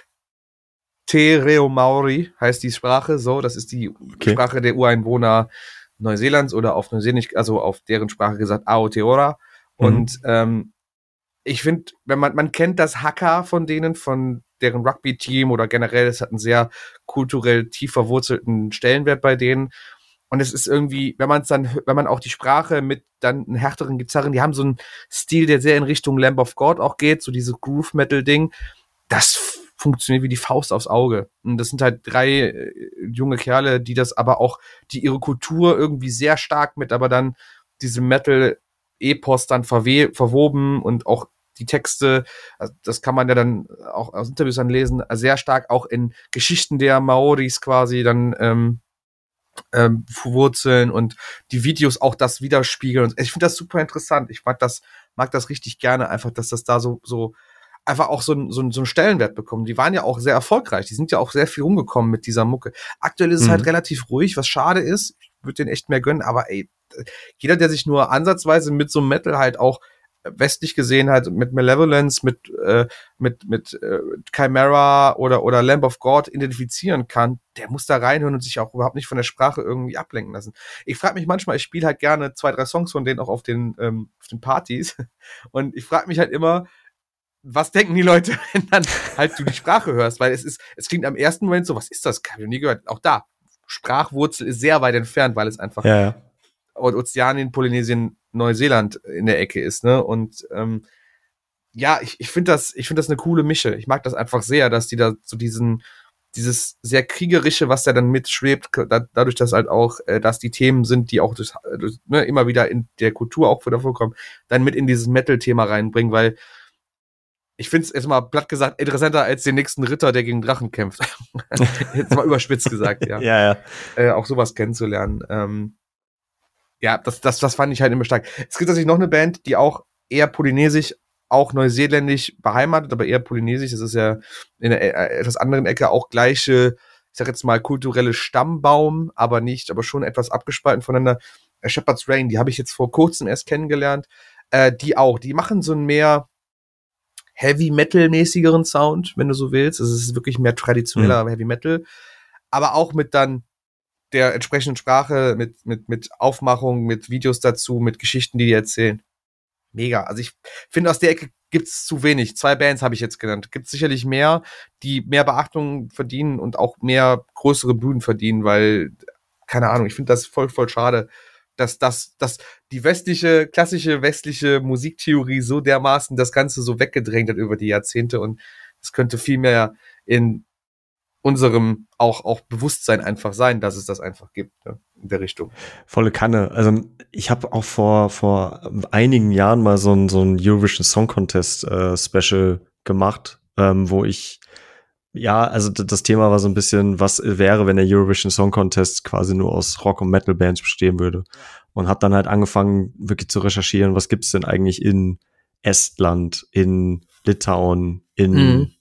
Te Reo Maori heißt die Sprache, so, das ist die okay. Sprache der Ureinwohner Neuseelands oder auf Neuseeland, also auf deren Sprache gesagt Aotearoa. Mhm. Und ähm, ich finde, wenn man, man kennt das Haka von denen, von deren Rugby-Team oder generell, es hat einen sehr kulturell tief verwurzelten Stellenwert bei denen. Und es ist irgendwie, wenn man es dann, wenn man auch die Sprache mit dann einen härteren Gitarren, die haben so einen Stil, der sehr in Richtung Lamb of God auch geht, so dieses Groove-Metal-Ding, das funktioniert wie die Faust aufs Auge. Und das sind halt drei äh, junge Kerle, die das aber auch, die ihre Kultur irgendwie sehr stark mit, aber dann diese Metal-Epos dann verwe- verwoben und auch die Texte, also das kann man ja dann auch aus Interviews dann lesen, sehr stark auch in Geschichten der Maoris quasi dann ähm, ähm, verwurzeln und die Videos auch das widerspiegeln. Und ich finde das super interessant. Ich mag das, mag das richtig gerne, einfach, dass das da so, so einfach auch so, ein, so, ein, so einen Stellenwert bekommen. Die waren ja auch sehr erfolgreich. Die sind ja auch sehr viel rumgekommen mit dieser Mucke. Aktuell ist es mhm. halt relativ ruhig, was schade ist. Ich würde denen echt mehr gönnen, aber ey, jeder, der sich nur ansatzweise mit so einem Metal halt auch westlich gesehen halt mit Malevolence, mit äh, mit mit äh, Chimera oder oder Lamb of God identifizieren kann, der muss da reinhören und sich auch überhaupt nicht von der Sprache irgendwie ablenken lassen. Ich frage mich manchmal, ich spiele halt gerne zwei, drei Songs von denen auch auf den ähm, auf den Partys und ich frage mich halt immer, was denken die Leute, wenn dann halt du die Sprache hörst, weil es ist, es klingt am ersten Moment so, was ist das? Hab ich noch nie gehört. Auch da, Sprachwurzel ist sehr weit entfernt, weil es einfach ja, ja. Ozeanien, Polynesien, Neuseeland in der Ecke ist, ne? Und ähm, ja, ich, ich finde das, ich finde das eine coole Mische. Ich mag das einfach sehr, dass die da so diesen, dieses sehr kriegerische, was da dann mitschwebt, da, dadurch, dass halt auch, äh, dass die Themen sind, die auch durch, durch, ne, immer wieder in der Kultur auch wieder vorkommen, dann mit in dieses Metal-Thema reinbringen, weil ich finde es jetzt mal platt gesagt interessanter als den nächsten Ritter, der gegen Drachen kämpft. Jetzt mal überspitzt gesagt, ja. ja, ja. Äh, auch sowas kennenzulernen. Ähm, ja, das, das, das fand ich halt immer stark. Es gibt natürlich noch eine Band, die auch eher polynesisch, auch neuseeländisch beheimatet, aber eher polynesisch. Das ist ja in einer etwas anderen Ecke auch gleiche, ich sag jetzt mal, kulturelle Stammbaum, aber nicht, aber schon etwas abgespalten voneinander. Shepherd's Rain, die habe ich jetzt vor kurzem erst kennengelernt. Äh, die auch, die machen so einen mehr Heavy-Metal-mäßigeren Sound, wenn du so willst. Also es ist wirklich mehr traditioneller mhm. Heavy-Metal. Aber auch mit dann der entsprechenden Sprache, mit, mit, mit Aufmachung, mit Videos dazu, mit Geschichten, die die erzählen. Mega. Also ich finde, aus der Ecke gibt's zu wenig. Zwei Bands habe ich jetzt genannt. Gibt's sicherlich mehr, die mehr Beachtung verdienen und auch mehr größere Bühnen verdienen, weil, keine Ahnung, ich finde das voll, voll schade, dass, dass, dass die westliche, klassische westliche Musiktheorie so dermaßen das Ganze so weggedrängt hat über die Jahrzehnte und es könnte viel mehr in unserem auch, auch Bewusstsein einfach sein, dass es das einfach gibt, ne, in der Richtung. Volle Kanne. Also ich habe auch vor vor einigen Jahren mal so ein so ein Eurovision Song Contest äh, Special gemacht, ähm, wo ich ja, also das Thema war so ein bisschen, was wäre, wenn der Eurovision Song Contest quasi nur aus Rock- und Metal-Bands bestehen würde. und habe dann halt angefangen, wirklich zu recherchieren, was gibt's denn eigentlich in Estland, in Litauen, in mhm.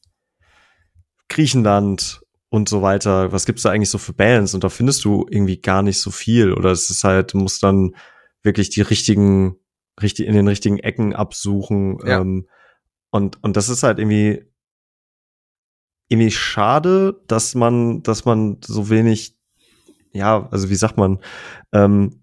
Griechenland und so weiter. Was gibt's da eigentlich so für Bands? Und da findest du irgendwie gar nicht so viel. Oder es ist halt, du musst dann wirklich die richtigen, richtig in den richtigen Ecken absuchen. Ja. Ähm, und, und das ist halt irgendwie, irgendwie schade, dass man, dass man so wenig, ja, also wie sagt man, ähm,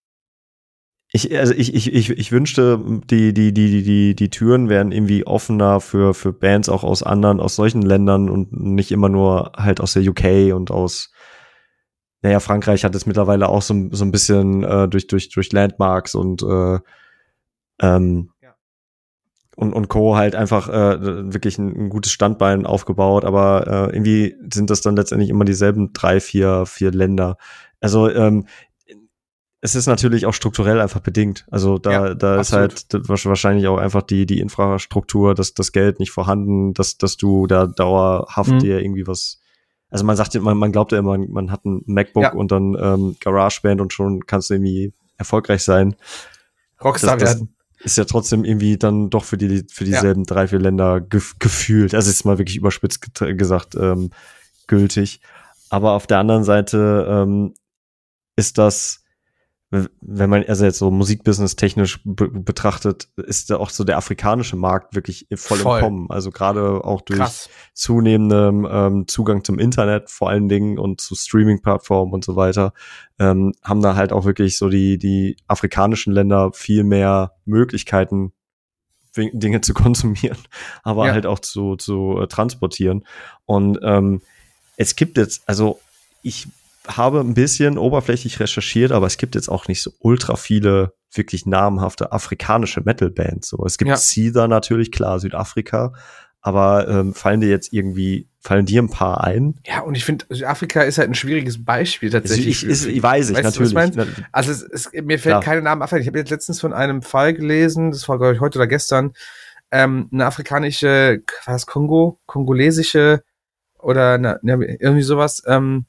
Ich, also ich, ich, ich, ich wünschte, die, die, die, die, die Türen wären irgendwie offener für, für Bands auch aus anderen, aus solchen Ländern und nicht immer nur halt aus der U K und aus, naja, Frankreich hat es mittlerweile auch so, so ein bisschen äh, durch, durch, durch Landmarks und, äh, ähm, ja. und, und Co. halt einfach äh, wirklich ein, ein gutes Standbein aufgebaut, aber äh, irgendwie sind das dann letztendlich immer dieselben drei, vier, vier Länder. Also, ähm, es ist natürlich auch strukturell einfach bedingt. Also da, Ja, da ist absolut. halt wahrscheinlich auch einfach die, die Infrastruktur, das, das Geld nicht vorhanden, dass, dass du da dauerhaft Mhm. dir irgendwie was, also man sagt, man, man glaubt ja immer, man hat ein MacBook Ja. und dann ähm, GarageBand und schon kannst du irgendwie erfolgreich sein. Rockstar das, das werden. ist ja trotzdem irgendwie dann doch für die, für dieselben ja. drei, vier Länder gef- gefühlt. Also ist mal wirklich überspitzt get- gesagt ähm, gültig. Aber auf der anderen Seite ähm, ist das, wenn man also jetzt so Musikbusiness technisch be- betrachtet, ist da auch so der afrikanische Markt wirklich voll, voll. im Kommen. Also gerade auch durch Krass. zunehmendem ähm, Zugang zum Internet vor allen Dingen und zu Streaming-Plattformen und so weiter, ähm, haben da halt auch wirklich so die die afrikanischen Länder viel mehr Möglichkeiten, Dinge zu konsumieren, aber ja. halt auch zu zu äh, transportieren. Und ähm, es gibt jetzt, also ich habe ein bisschen oberflächlich recherchiert, aber es gibt jetzt auch nicht so ultra viele wirklich namhafte afrikanische Metal-Bands. So, es gibt ja. Caesar natürlich, klar, Südafrika, aber ähm, fallen dir jetzt irgendwie, fallen dir ein paar ein? Ja, und ich finde, Südafrika ist halt ein schwieriges Beispiel tatsächlich. Ich, ich, ich weiß ich, weißt natürlich. Du, also es, es, mir fällt klar. keine Namen ein. Ich habe jetzt letztens von einem Fall gelesen, das war, glaube ich, heute oder gestern, ähm, eine afrikanische, was, Kongo, kongolesische oder na, irgendwie sowas, ähm,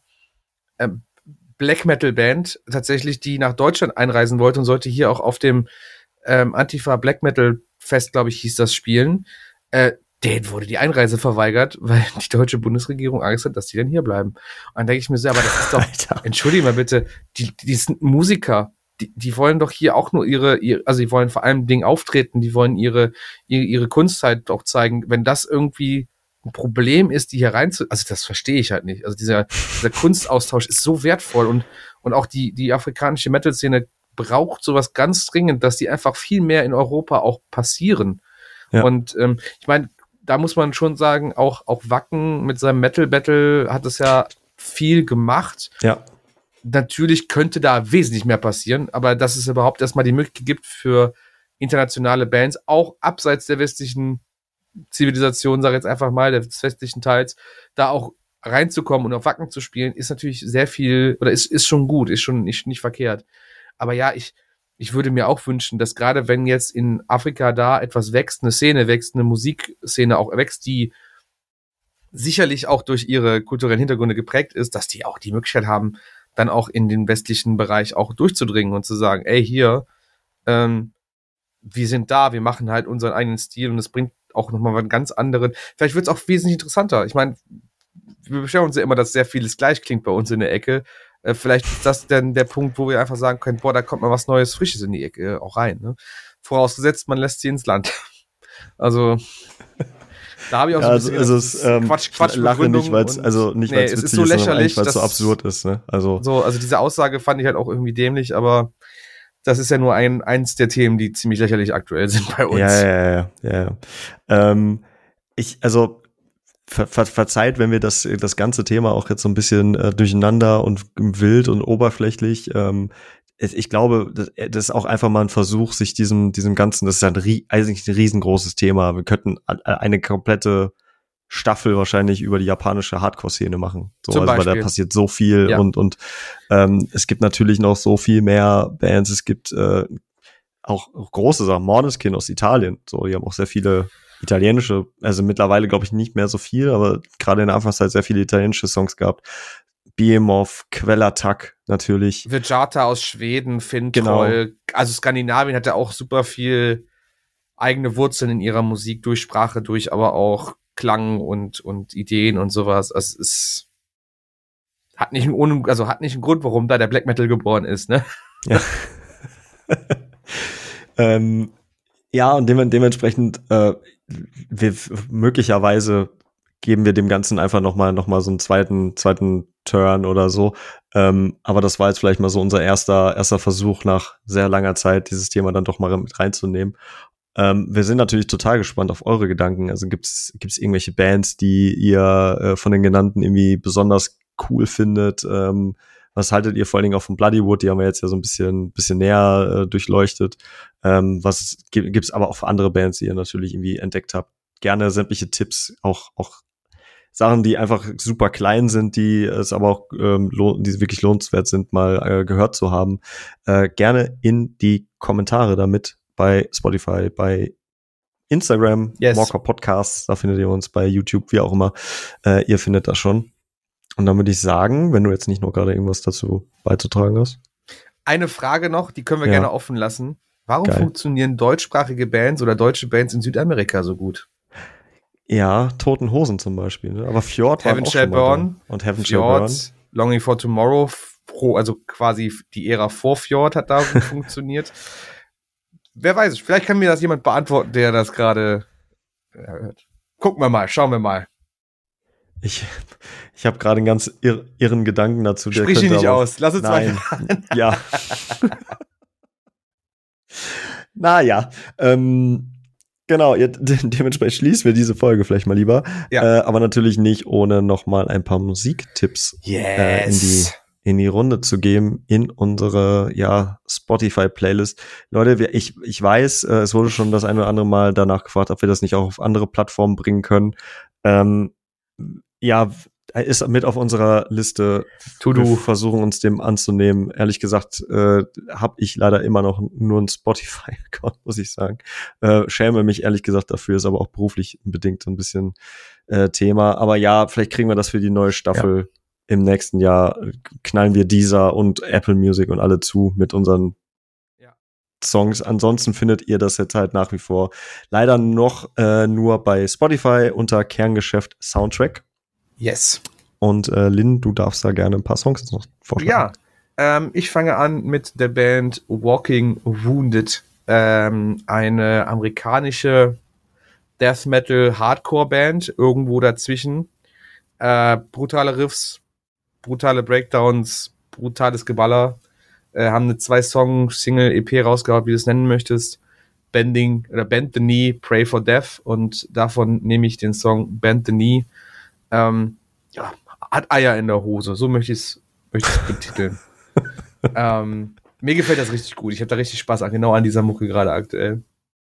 Black Metal Band tatsächlich, die nach Deutschland einreisen wollte und sollte hier auch auf dem ähm, Antifa Black Metal Fest, glaube ich, hieß das, spielen. Äh, denen wurde die Einreise verweigert, weil die deutsche Bundesregierung Angst hat, dass die dann hier bleiben. Und dann denke ich mir so, aber das ist doch, Alter. Entschuldige mal bitte, die, die sind Musiker, die, die wollen doch hier auch nur ihre, ihre, also die wollen vor allem Dingen auftreten, die wollen ihre, ihre, ihre Kunst halt auch zeigen. Wenn das irgendwie ein Problem ist, die hier rein zu, also das verstehe ich halt nicht. Also dieser, dieser Kunstaustausch ist so wertvoll und, und auch die, die afrikanische Metal-Szene braucht sowas ganz dringend, dass die einfach viel mehr in Europa auch passieren. Ja. Und ähm, ich meine, da muss man schon sagen, auch, auch Wacken mit seinem Metal-Battle hat es ja viel gemacht. Ja. Natürlich könnte da wesentlich mehr passieren, aber dass es überhaupt erstmal die Möglichkeit gibt für internationale Bands, auch abseits der westlichen Zivilisation, sage ich jetzt einfach mal, des westlichen Teils, da auch reinzukommen und auf Wacken zu spielen, ist natürlich sehr viel, oder ist, ist schon gut, ist schon nicht, nicht verkehrt. Aber ja, ich, ich würde mir auch wünschen, dass gerade wenn jetzt in Afrika da etwas wächst, eine Szene wächst, eine Musikszene auch wächst, die sicherlich auch durch ihre kulturellen Hintergründe geprägt ist, dass die auch die Möglichkeit haben, dann auch in den westlichen Bereich auch durchzudringen und zu sagen, ey, hier, ähm, wir sind da, wir machen halt unseren eigenen Stil und es bringt auch nochmal einen ganz anderen, vielleicht wird es auch wesentlich interessanter. Ich meine, wir beschweren uns ja immer, dass sehr vieles gleich klingt bei uns in der Ecke. Äh, vielleicht ist das dann der Punkt, wo wir einfach sagen können, boah, da kommt mal was Neues, Frisches in die Ecke äh, auch rein. Ne? Vorausgesetzt, man lässt sie ins Land. Also da habe ich auch ja, so ein bisschen also, also es, ähm, Quatsch, Quatsch, lache nicht, weil es also nicht, weil es nee, witzig ist, so ist, sondern lächerlich, weil es so absurd ist. Ne? Also so, also diese Aussage fand ich halt auch irgendwie dämlich, aber das ist ja nur ein eins der Themen, die ziemlich lächerlich aktuell sind bei uns. Ja, ja, ja, ja. ja. Ähm, ich, also ver, ver, verzeiht, wenn wir das das ganze Thema auch jetzt so ein bisschen äh, durcheinander und wild und oberflächlich. Ähm, ich glaube, das, das ist auch einfach mal ein Versuch, sich diesem diesem ganzen, das ist ja ein, eigentlich ein riesengroßes Thema. Wir könnten eine komplette Staffel wahrscheinlich über die japanische Hardcore-Szene machen. So, Zum also, weil Beispiel. da passiert so viel Ja. und und ähm, es gibt natürlich noch so viel mehr Bands. Es gibt äh, auch, auch große Sachen. Måneskin aus Italien. So, die haben auch sehr viele italienische, also mittlerweile glaube ich nicht mehr so viel, aber gerade in der Anfangszeit sehr viele italienische Songs gehabt. Behemoth, Quellattack natürlich. Vejata aus Schweden, Fintroll. Genau. Also Skandinavien hat ja auch super viel eigene Wurzeln in ihrer Musik, durch Sprache, durch aber auch Klang und, und Ideen und sowas. Also es ist, hat nicht einen, also hat nicht einen Grund, warum da der Black Metal geboren ist, ne? Ja. ähm, ja, und dem, dementsprechend äh, wir, möglicherweise geben wir dem Ganzen einfach noch mal, noch mal so einen zweiten, zweiten Turn oder so. Ähm, aber das war jetzt vielleicht mal so unser erster, erster Versuch nach sehr langer Zeit, dieses Thema dann doch mal mit reinzunehmen. Ähm, wir sind natürlich total gespannt auf eure Gedanken. Also gibt's, gibt's irgendwelche Bands, die ihr äh, von den genannten irgendwie besonders cool findet? Ähm, was haltet ihr vor allen Dingen auch von Bloodywood? Die haben wir jetzt ja so ein bisschen, bisschen näher äh, durchleuchtet. Ähm, was gibt's aber auch für andere Bands, die ihr natürlich irgendwie entdeckt habt? Gerne sämtliche Tipps, auch, auch Sachen, die einfach super klein sind, die es aber auch ähm, lohnt, die wirklich lohnenswert sind, mal äh, gehört zu haben. Äh, gerne in die Kommentare damit bei Spotify, bei Instagram, yes. Walker Podcasts, da findet ihr uns, bei YouTube, wie auch immer. Äh, ihr findet das schon. Und dann würde ich sagen, wenn du jetzt nicht nur gerade irgendwas dazu beizutragen hast. Eine Frage noch, die können wir ja. gerne offen lassen. Warum Geil. funktionieren deutschsprachige Bands oder deutsche Bands in Südamerika so gut? Ja, Toten Hosen zum Beispiel. Ne? Aber Fjord war auch schon mal Burn, da. Und Heaven Fjord, Shall Burn. Longing for Tomorrow, also quasi die Ära vor Fjord hat da gut funktioniert. Wer weiß, vielleicht kann mir das jemand beantworten, der das gerade hört. Gucken wir mal, schauen wir mal. Ich, ich habe gerade einen ganz irr, irren Gedanken dazu. Der Sprich ihn nicht aus, lass uns nein. weiter. Ja. Naja, ähm, genau, de- dementsprechend schließen wir diese Folge vielleicht mal lieber. Ja. Äh, aber natürlich nicht, ohne nochmal ein paar Musiktipps yes. äh, in die in die Runde zu geben in unsere ja Spotify-Playlist. Leute, wir, ich, ich weiß, äh, es wurde schon das eine oder andere Mal danach gefragt, ob wir das nicht auch auf andere Plattformen bringen können. Ähm, ja, ist mit auf unserer Liste. To wir do. versuchen uns dem anzunehmen. Ehrlich gesagt, äh, habe ich leider immer noch nur einen Spotify-Account, muss ich sagen. Äh, schäme mich ehrlich gesagt dafür, ist aber auch beruflich bedingt ein bisschen äh, Thema. Aber ja, vielleicht kriegen wir das für die neue Staffel. Ja. Im nächsten Jahr knallen wir Deezer und Apple Music und alle zu mit unseren ja. Songs. Ansonsten findet ihr das jetzt halt nach wie vor leider noch äh, nur bei Spotify unter Kerngeschäft Soundtrack. Yes. Und äh, Lynn, du darfst da gerne ein paar Songs noch vorschlagen. Ja, ähm, ich fange an mit der Band Walking Wounded. Ähm, eine amerikanische Death Metal Hardcore Band, irgendwo dazwischen. Äh, brutale Riffs, brutale Breakdowns, brutales Geballer. Äh, haben eine Zwei-Song-Single-E P rausgehauen, wie du es nennen möchtest. Bending oder Bend the Knee, Pray for Death. Und davon nehme ich den Song Bend the Knee. Ähm, ja, hat Eier in der Hose, so möchte ich es möchte ich's betiteln. ähm, mir gefällt das richtig gut. Ich habe da richtig Spaß an, genau an dieser Mucke gerade aktuell.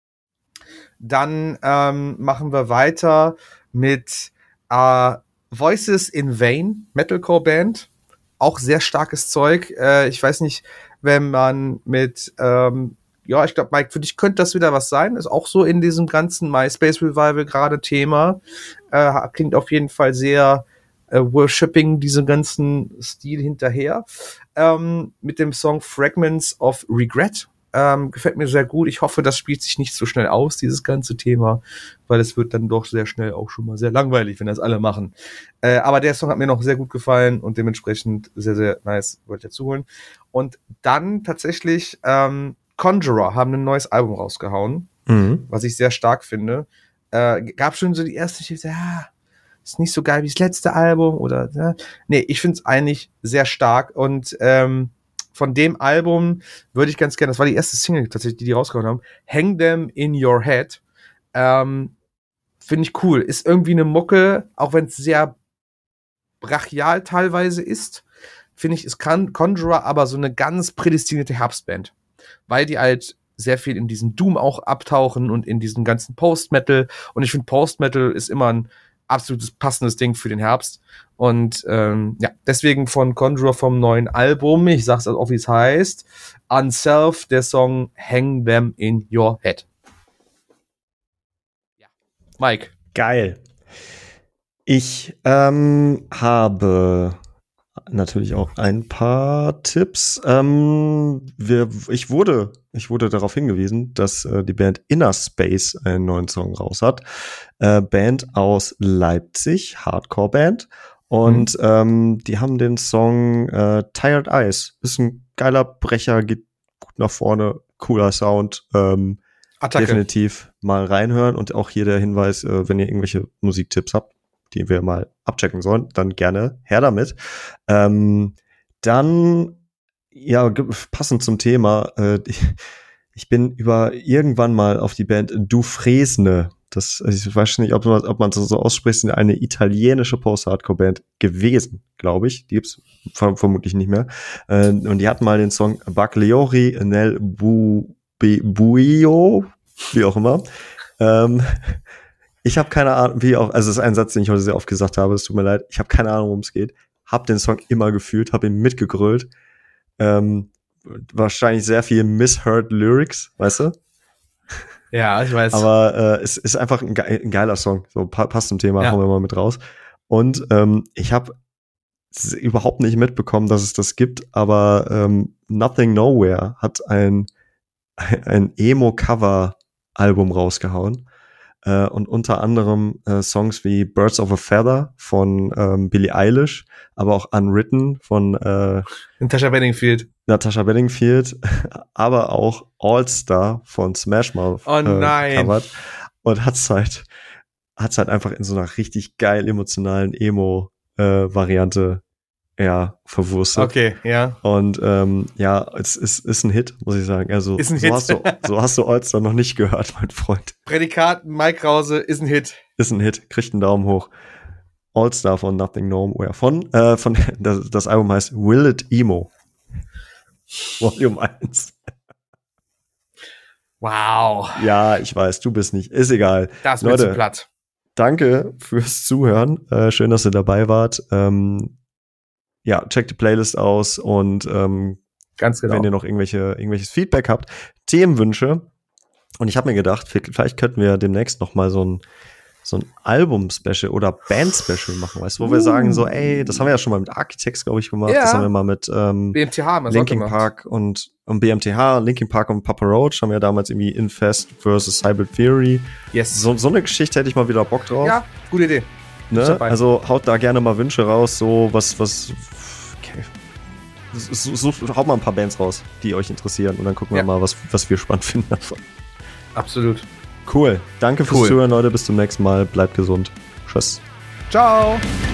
Dann ähm, machen wir weiter mit äh, Voices in Vain, Metalcore-Band. Auch sehr starkes Zeug. Äh, ich weiß nicht, wenn man mit, ähm, ja, ich glaube, Mike, für dich könnte das wieder was sein. Ist auch so in diesem ganzen MySpace Revival gerade Thema. Äh, klingt auf jeden Fall sehr äh, worshipping, diesen ganzen Stil hinterher. Ähm, mit dem Song Fragments of Regret. Ähm, gefällt mir sehr gut. Ich hoffe, das spielt sich nicht so schnell aus, dieses ganze Thema, weil es wird dann doch sehr schnell auch schon mal sehr langweilig, wenn das alle machen. Äh, aber der Song hat mir noch sehr gut gefallen und dementsprechend sehr, sehr nice, wollte ich dazu holen. Und dann tatsächlich ähm, Conjurer haben ein neues Album rausgehauen, mhm. was ich sehr stark finde. Äh, gab schon so die erste, ich dachte, ja, ist nicht so geil wie das letzte Album oder, ja. Nee, ich finde es eigentlich sehr stark und ähm, von dem Album würde ich ganz gerne, das war die erste Single tatsächlich, die die rausgehauen haben, Hang Them in Your Head. Ähm, Finde ich cool. Ist irgendwie eine Mucke, auch wenn es sehr brachial teilweise ist, finde ich, ist Conjurer aber so eine ganz prädestinierte Herbstband. Weil die halt sehr viel in diesen Doom auch abtauchen und in diesen ganzen Post-Metal. Und ich finde, Post-Metal ist immer ein absolutes passendes Ding für den Herbst. Und ähm, ja, deswegen von Conjurer vom neuen Album, ich sag's auch, wie es heißt, Unself, der Song Hang Them in Your Head. Ja. Mike. Geil. Ich ähm, habe natürlich auch ein paar Tipps. Ähm, wir, ich wurde, ich wurde darauf hingewiesen, dass äh, die Band Inner Space einen neuen Song raus hat. Äh, Band aus Leipzig, Hardcore-Band. Und mhm. ähm, die haben den Song äh, Tired Eyes. Ist ein geiler Brecher, geht gut nach vorne, cooler Sound. Ähm, definitiv mal reinhören. Und auch hier der Hinweis, äh, wenn ihr irgendwelche Musiktipps habt, die wir mal abchecken sollen, dann gerne her damit. Ähm, dann, ja, passend zum Thema, äh, ich, ich bin über irgendwann mal auf die Band Dufresne, das, ich weiß nicht, ob man, ob man so ausspricht, sind eine italienische Post-Hardcore-Band gewesen, glaube ich. Die gibt's ver- vermutlich nicht mehr. Äh, und die hatten mal den Song Bagliori nel bu- bu- Buio, wie auch immer. Ähm, Ich habe keine Ahnung, wie auch, also das ist ein Satz, den ich heute sehr oft gesagt habe, es tut mir leid, ich habe keine Ahnung, worum es geht, hab den Song immer gefühlt, hab ihn mitgegrölt, ähm, wahrscheinlich sehr viel misheard Lyrics, weißt du? Ja, ich weiß. Aber äh, es ist einfach ein, ge- ein geiler Song, so pa- passt zum Thema, ja. hauen wir mal mit raus. Und ähm, ich habe überhaupt nicht mitbekommen, dass es das gibt, aber ähm, Nothing Nowhere hat ein, ein Emo-Cover-Album rausgehauen. Uh, und unter anderem uh, Songs wie Birds of a Feather von ähm, Billie Eilish, aber auch Unwritten von äh, Natasha Bedingfield. Natasha Bedingfield, aber auch All Star von Smash Mouth oh, nein. äh, covert. Und hat's halt, hat's halt einfach in so einer richtig geil emotionalen Emo-Variante äh, ja, verwurstet. Okay, ja. Und ähm, ja, es ist, ist ein Hit, muss ich sagen. Also ist ein so, Hit. Hast du, so hast du All-Star noch nicht gehört, mein Freund. Prädikat Mike Krause ist ein Hit. Ist ein Hit, kriegt einen Daumen hoch. All-Star von Nothing Nowhere. Von, äh, von das, das Album heißt Will It Emo. Volume eins. Wow. Ja, ich weiß, du bist nicht. Ist egal. Das ist mir zu platt. Danke fürs Zuhören. Äh, schön, dass ihr dabei wart. Ähm, Ja, checkt die Playlist aus und ähm, ganz genau. Wenn ihr noch irgendwelche irgendwelches Feedback habt, Themenwünsche. Und ich habe mir gedacht, vielleicht könnten wir demnächst noch mal so ein so ein Album-Special oder Band-Special machen, weißt du, wo uh. wir sagen so, ey, das haben wir ja schon mal mit Architects, glaube ich, gemacht. Ja. Das haben wir mal mit ähm, B M T H, Linkin Park und, und B M T H, Linkin Park und Papa Roach haben wir damals irgendwie Infest versus Hybrid Theory. Yes. So, so eine Geschichte hätte ich mal wieder Bock drauf. Ja, gute Idee. Ne? Also haut da gerne mal Wünsche raus, so was, was okay. Sucht, haut mal ein paar Bands raus, die euch interessieren und dann gucken ja. wir mal, was, was wir spannend finden davon. Absolut. Cool. Danke fürs cool. Zuhören, Leute. Bis zum nächsten Mal. Bleibt gesund. Tschüss. Ciao.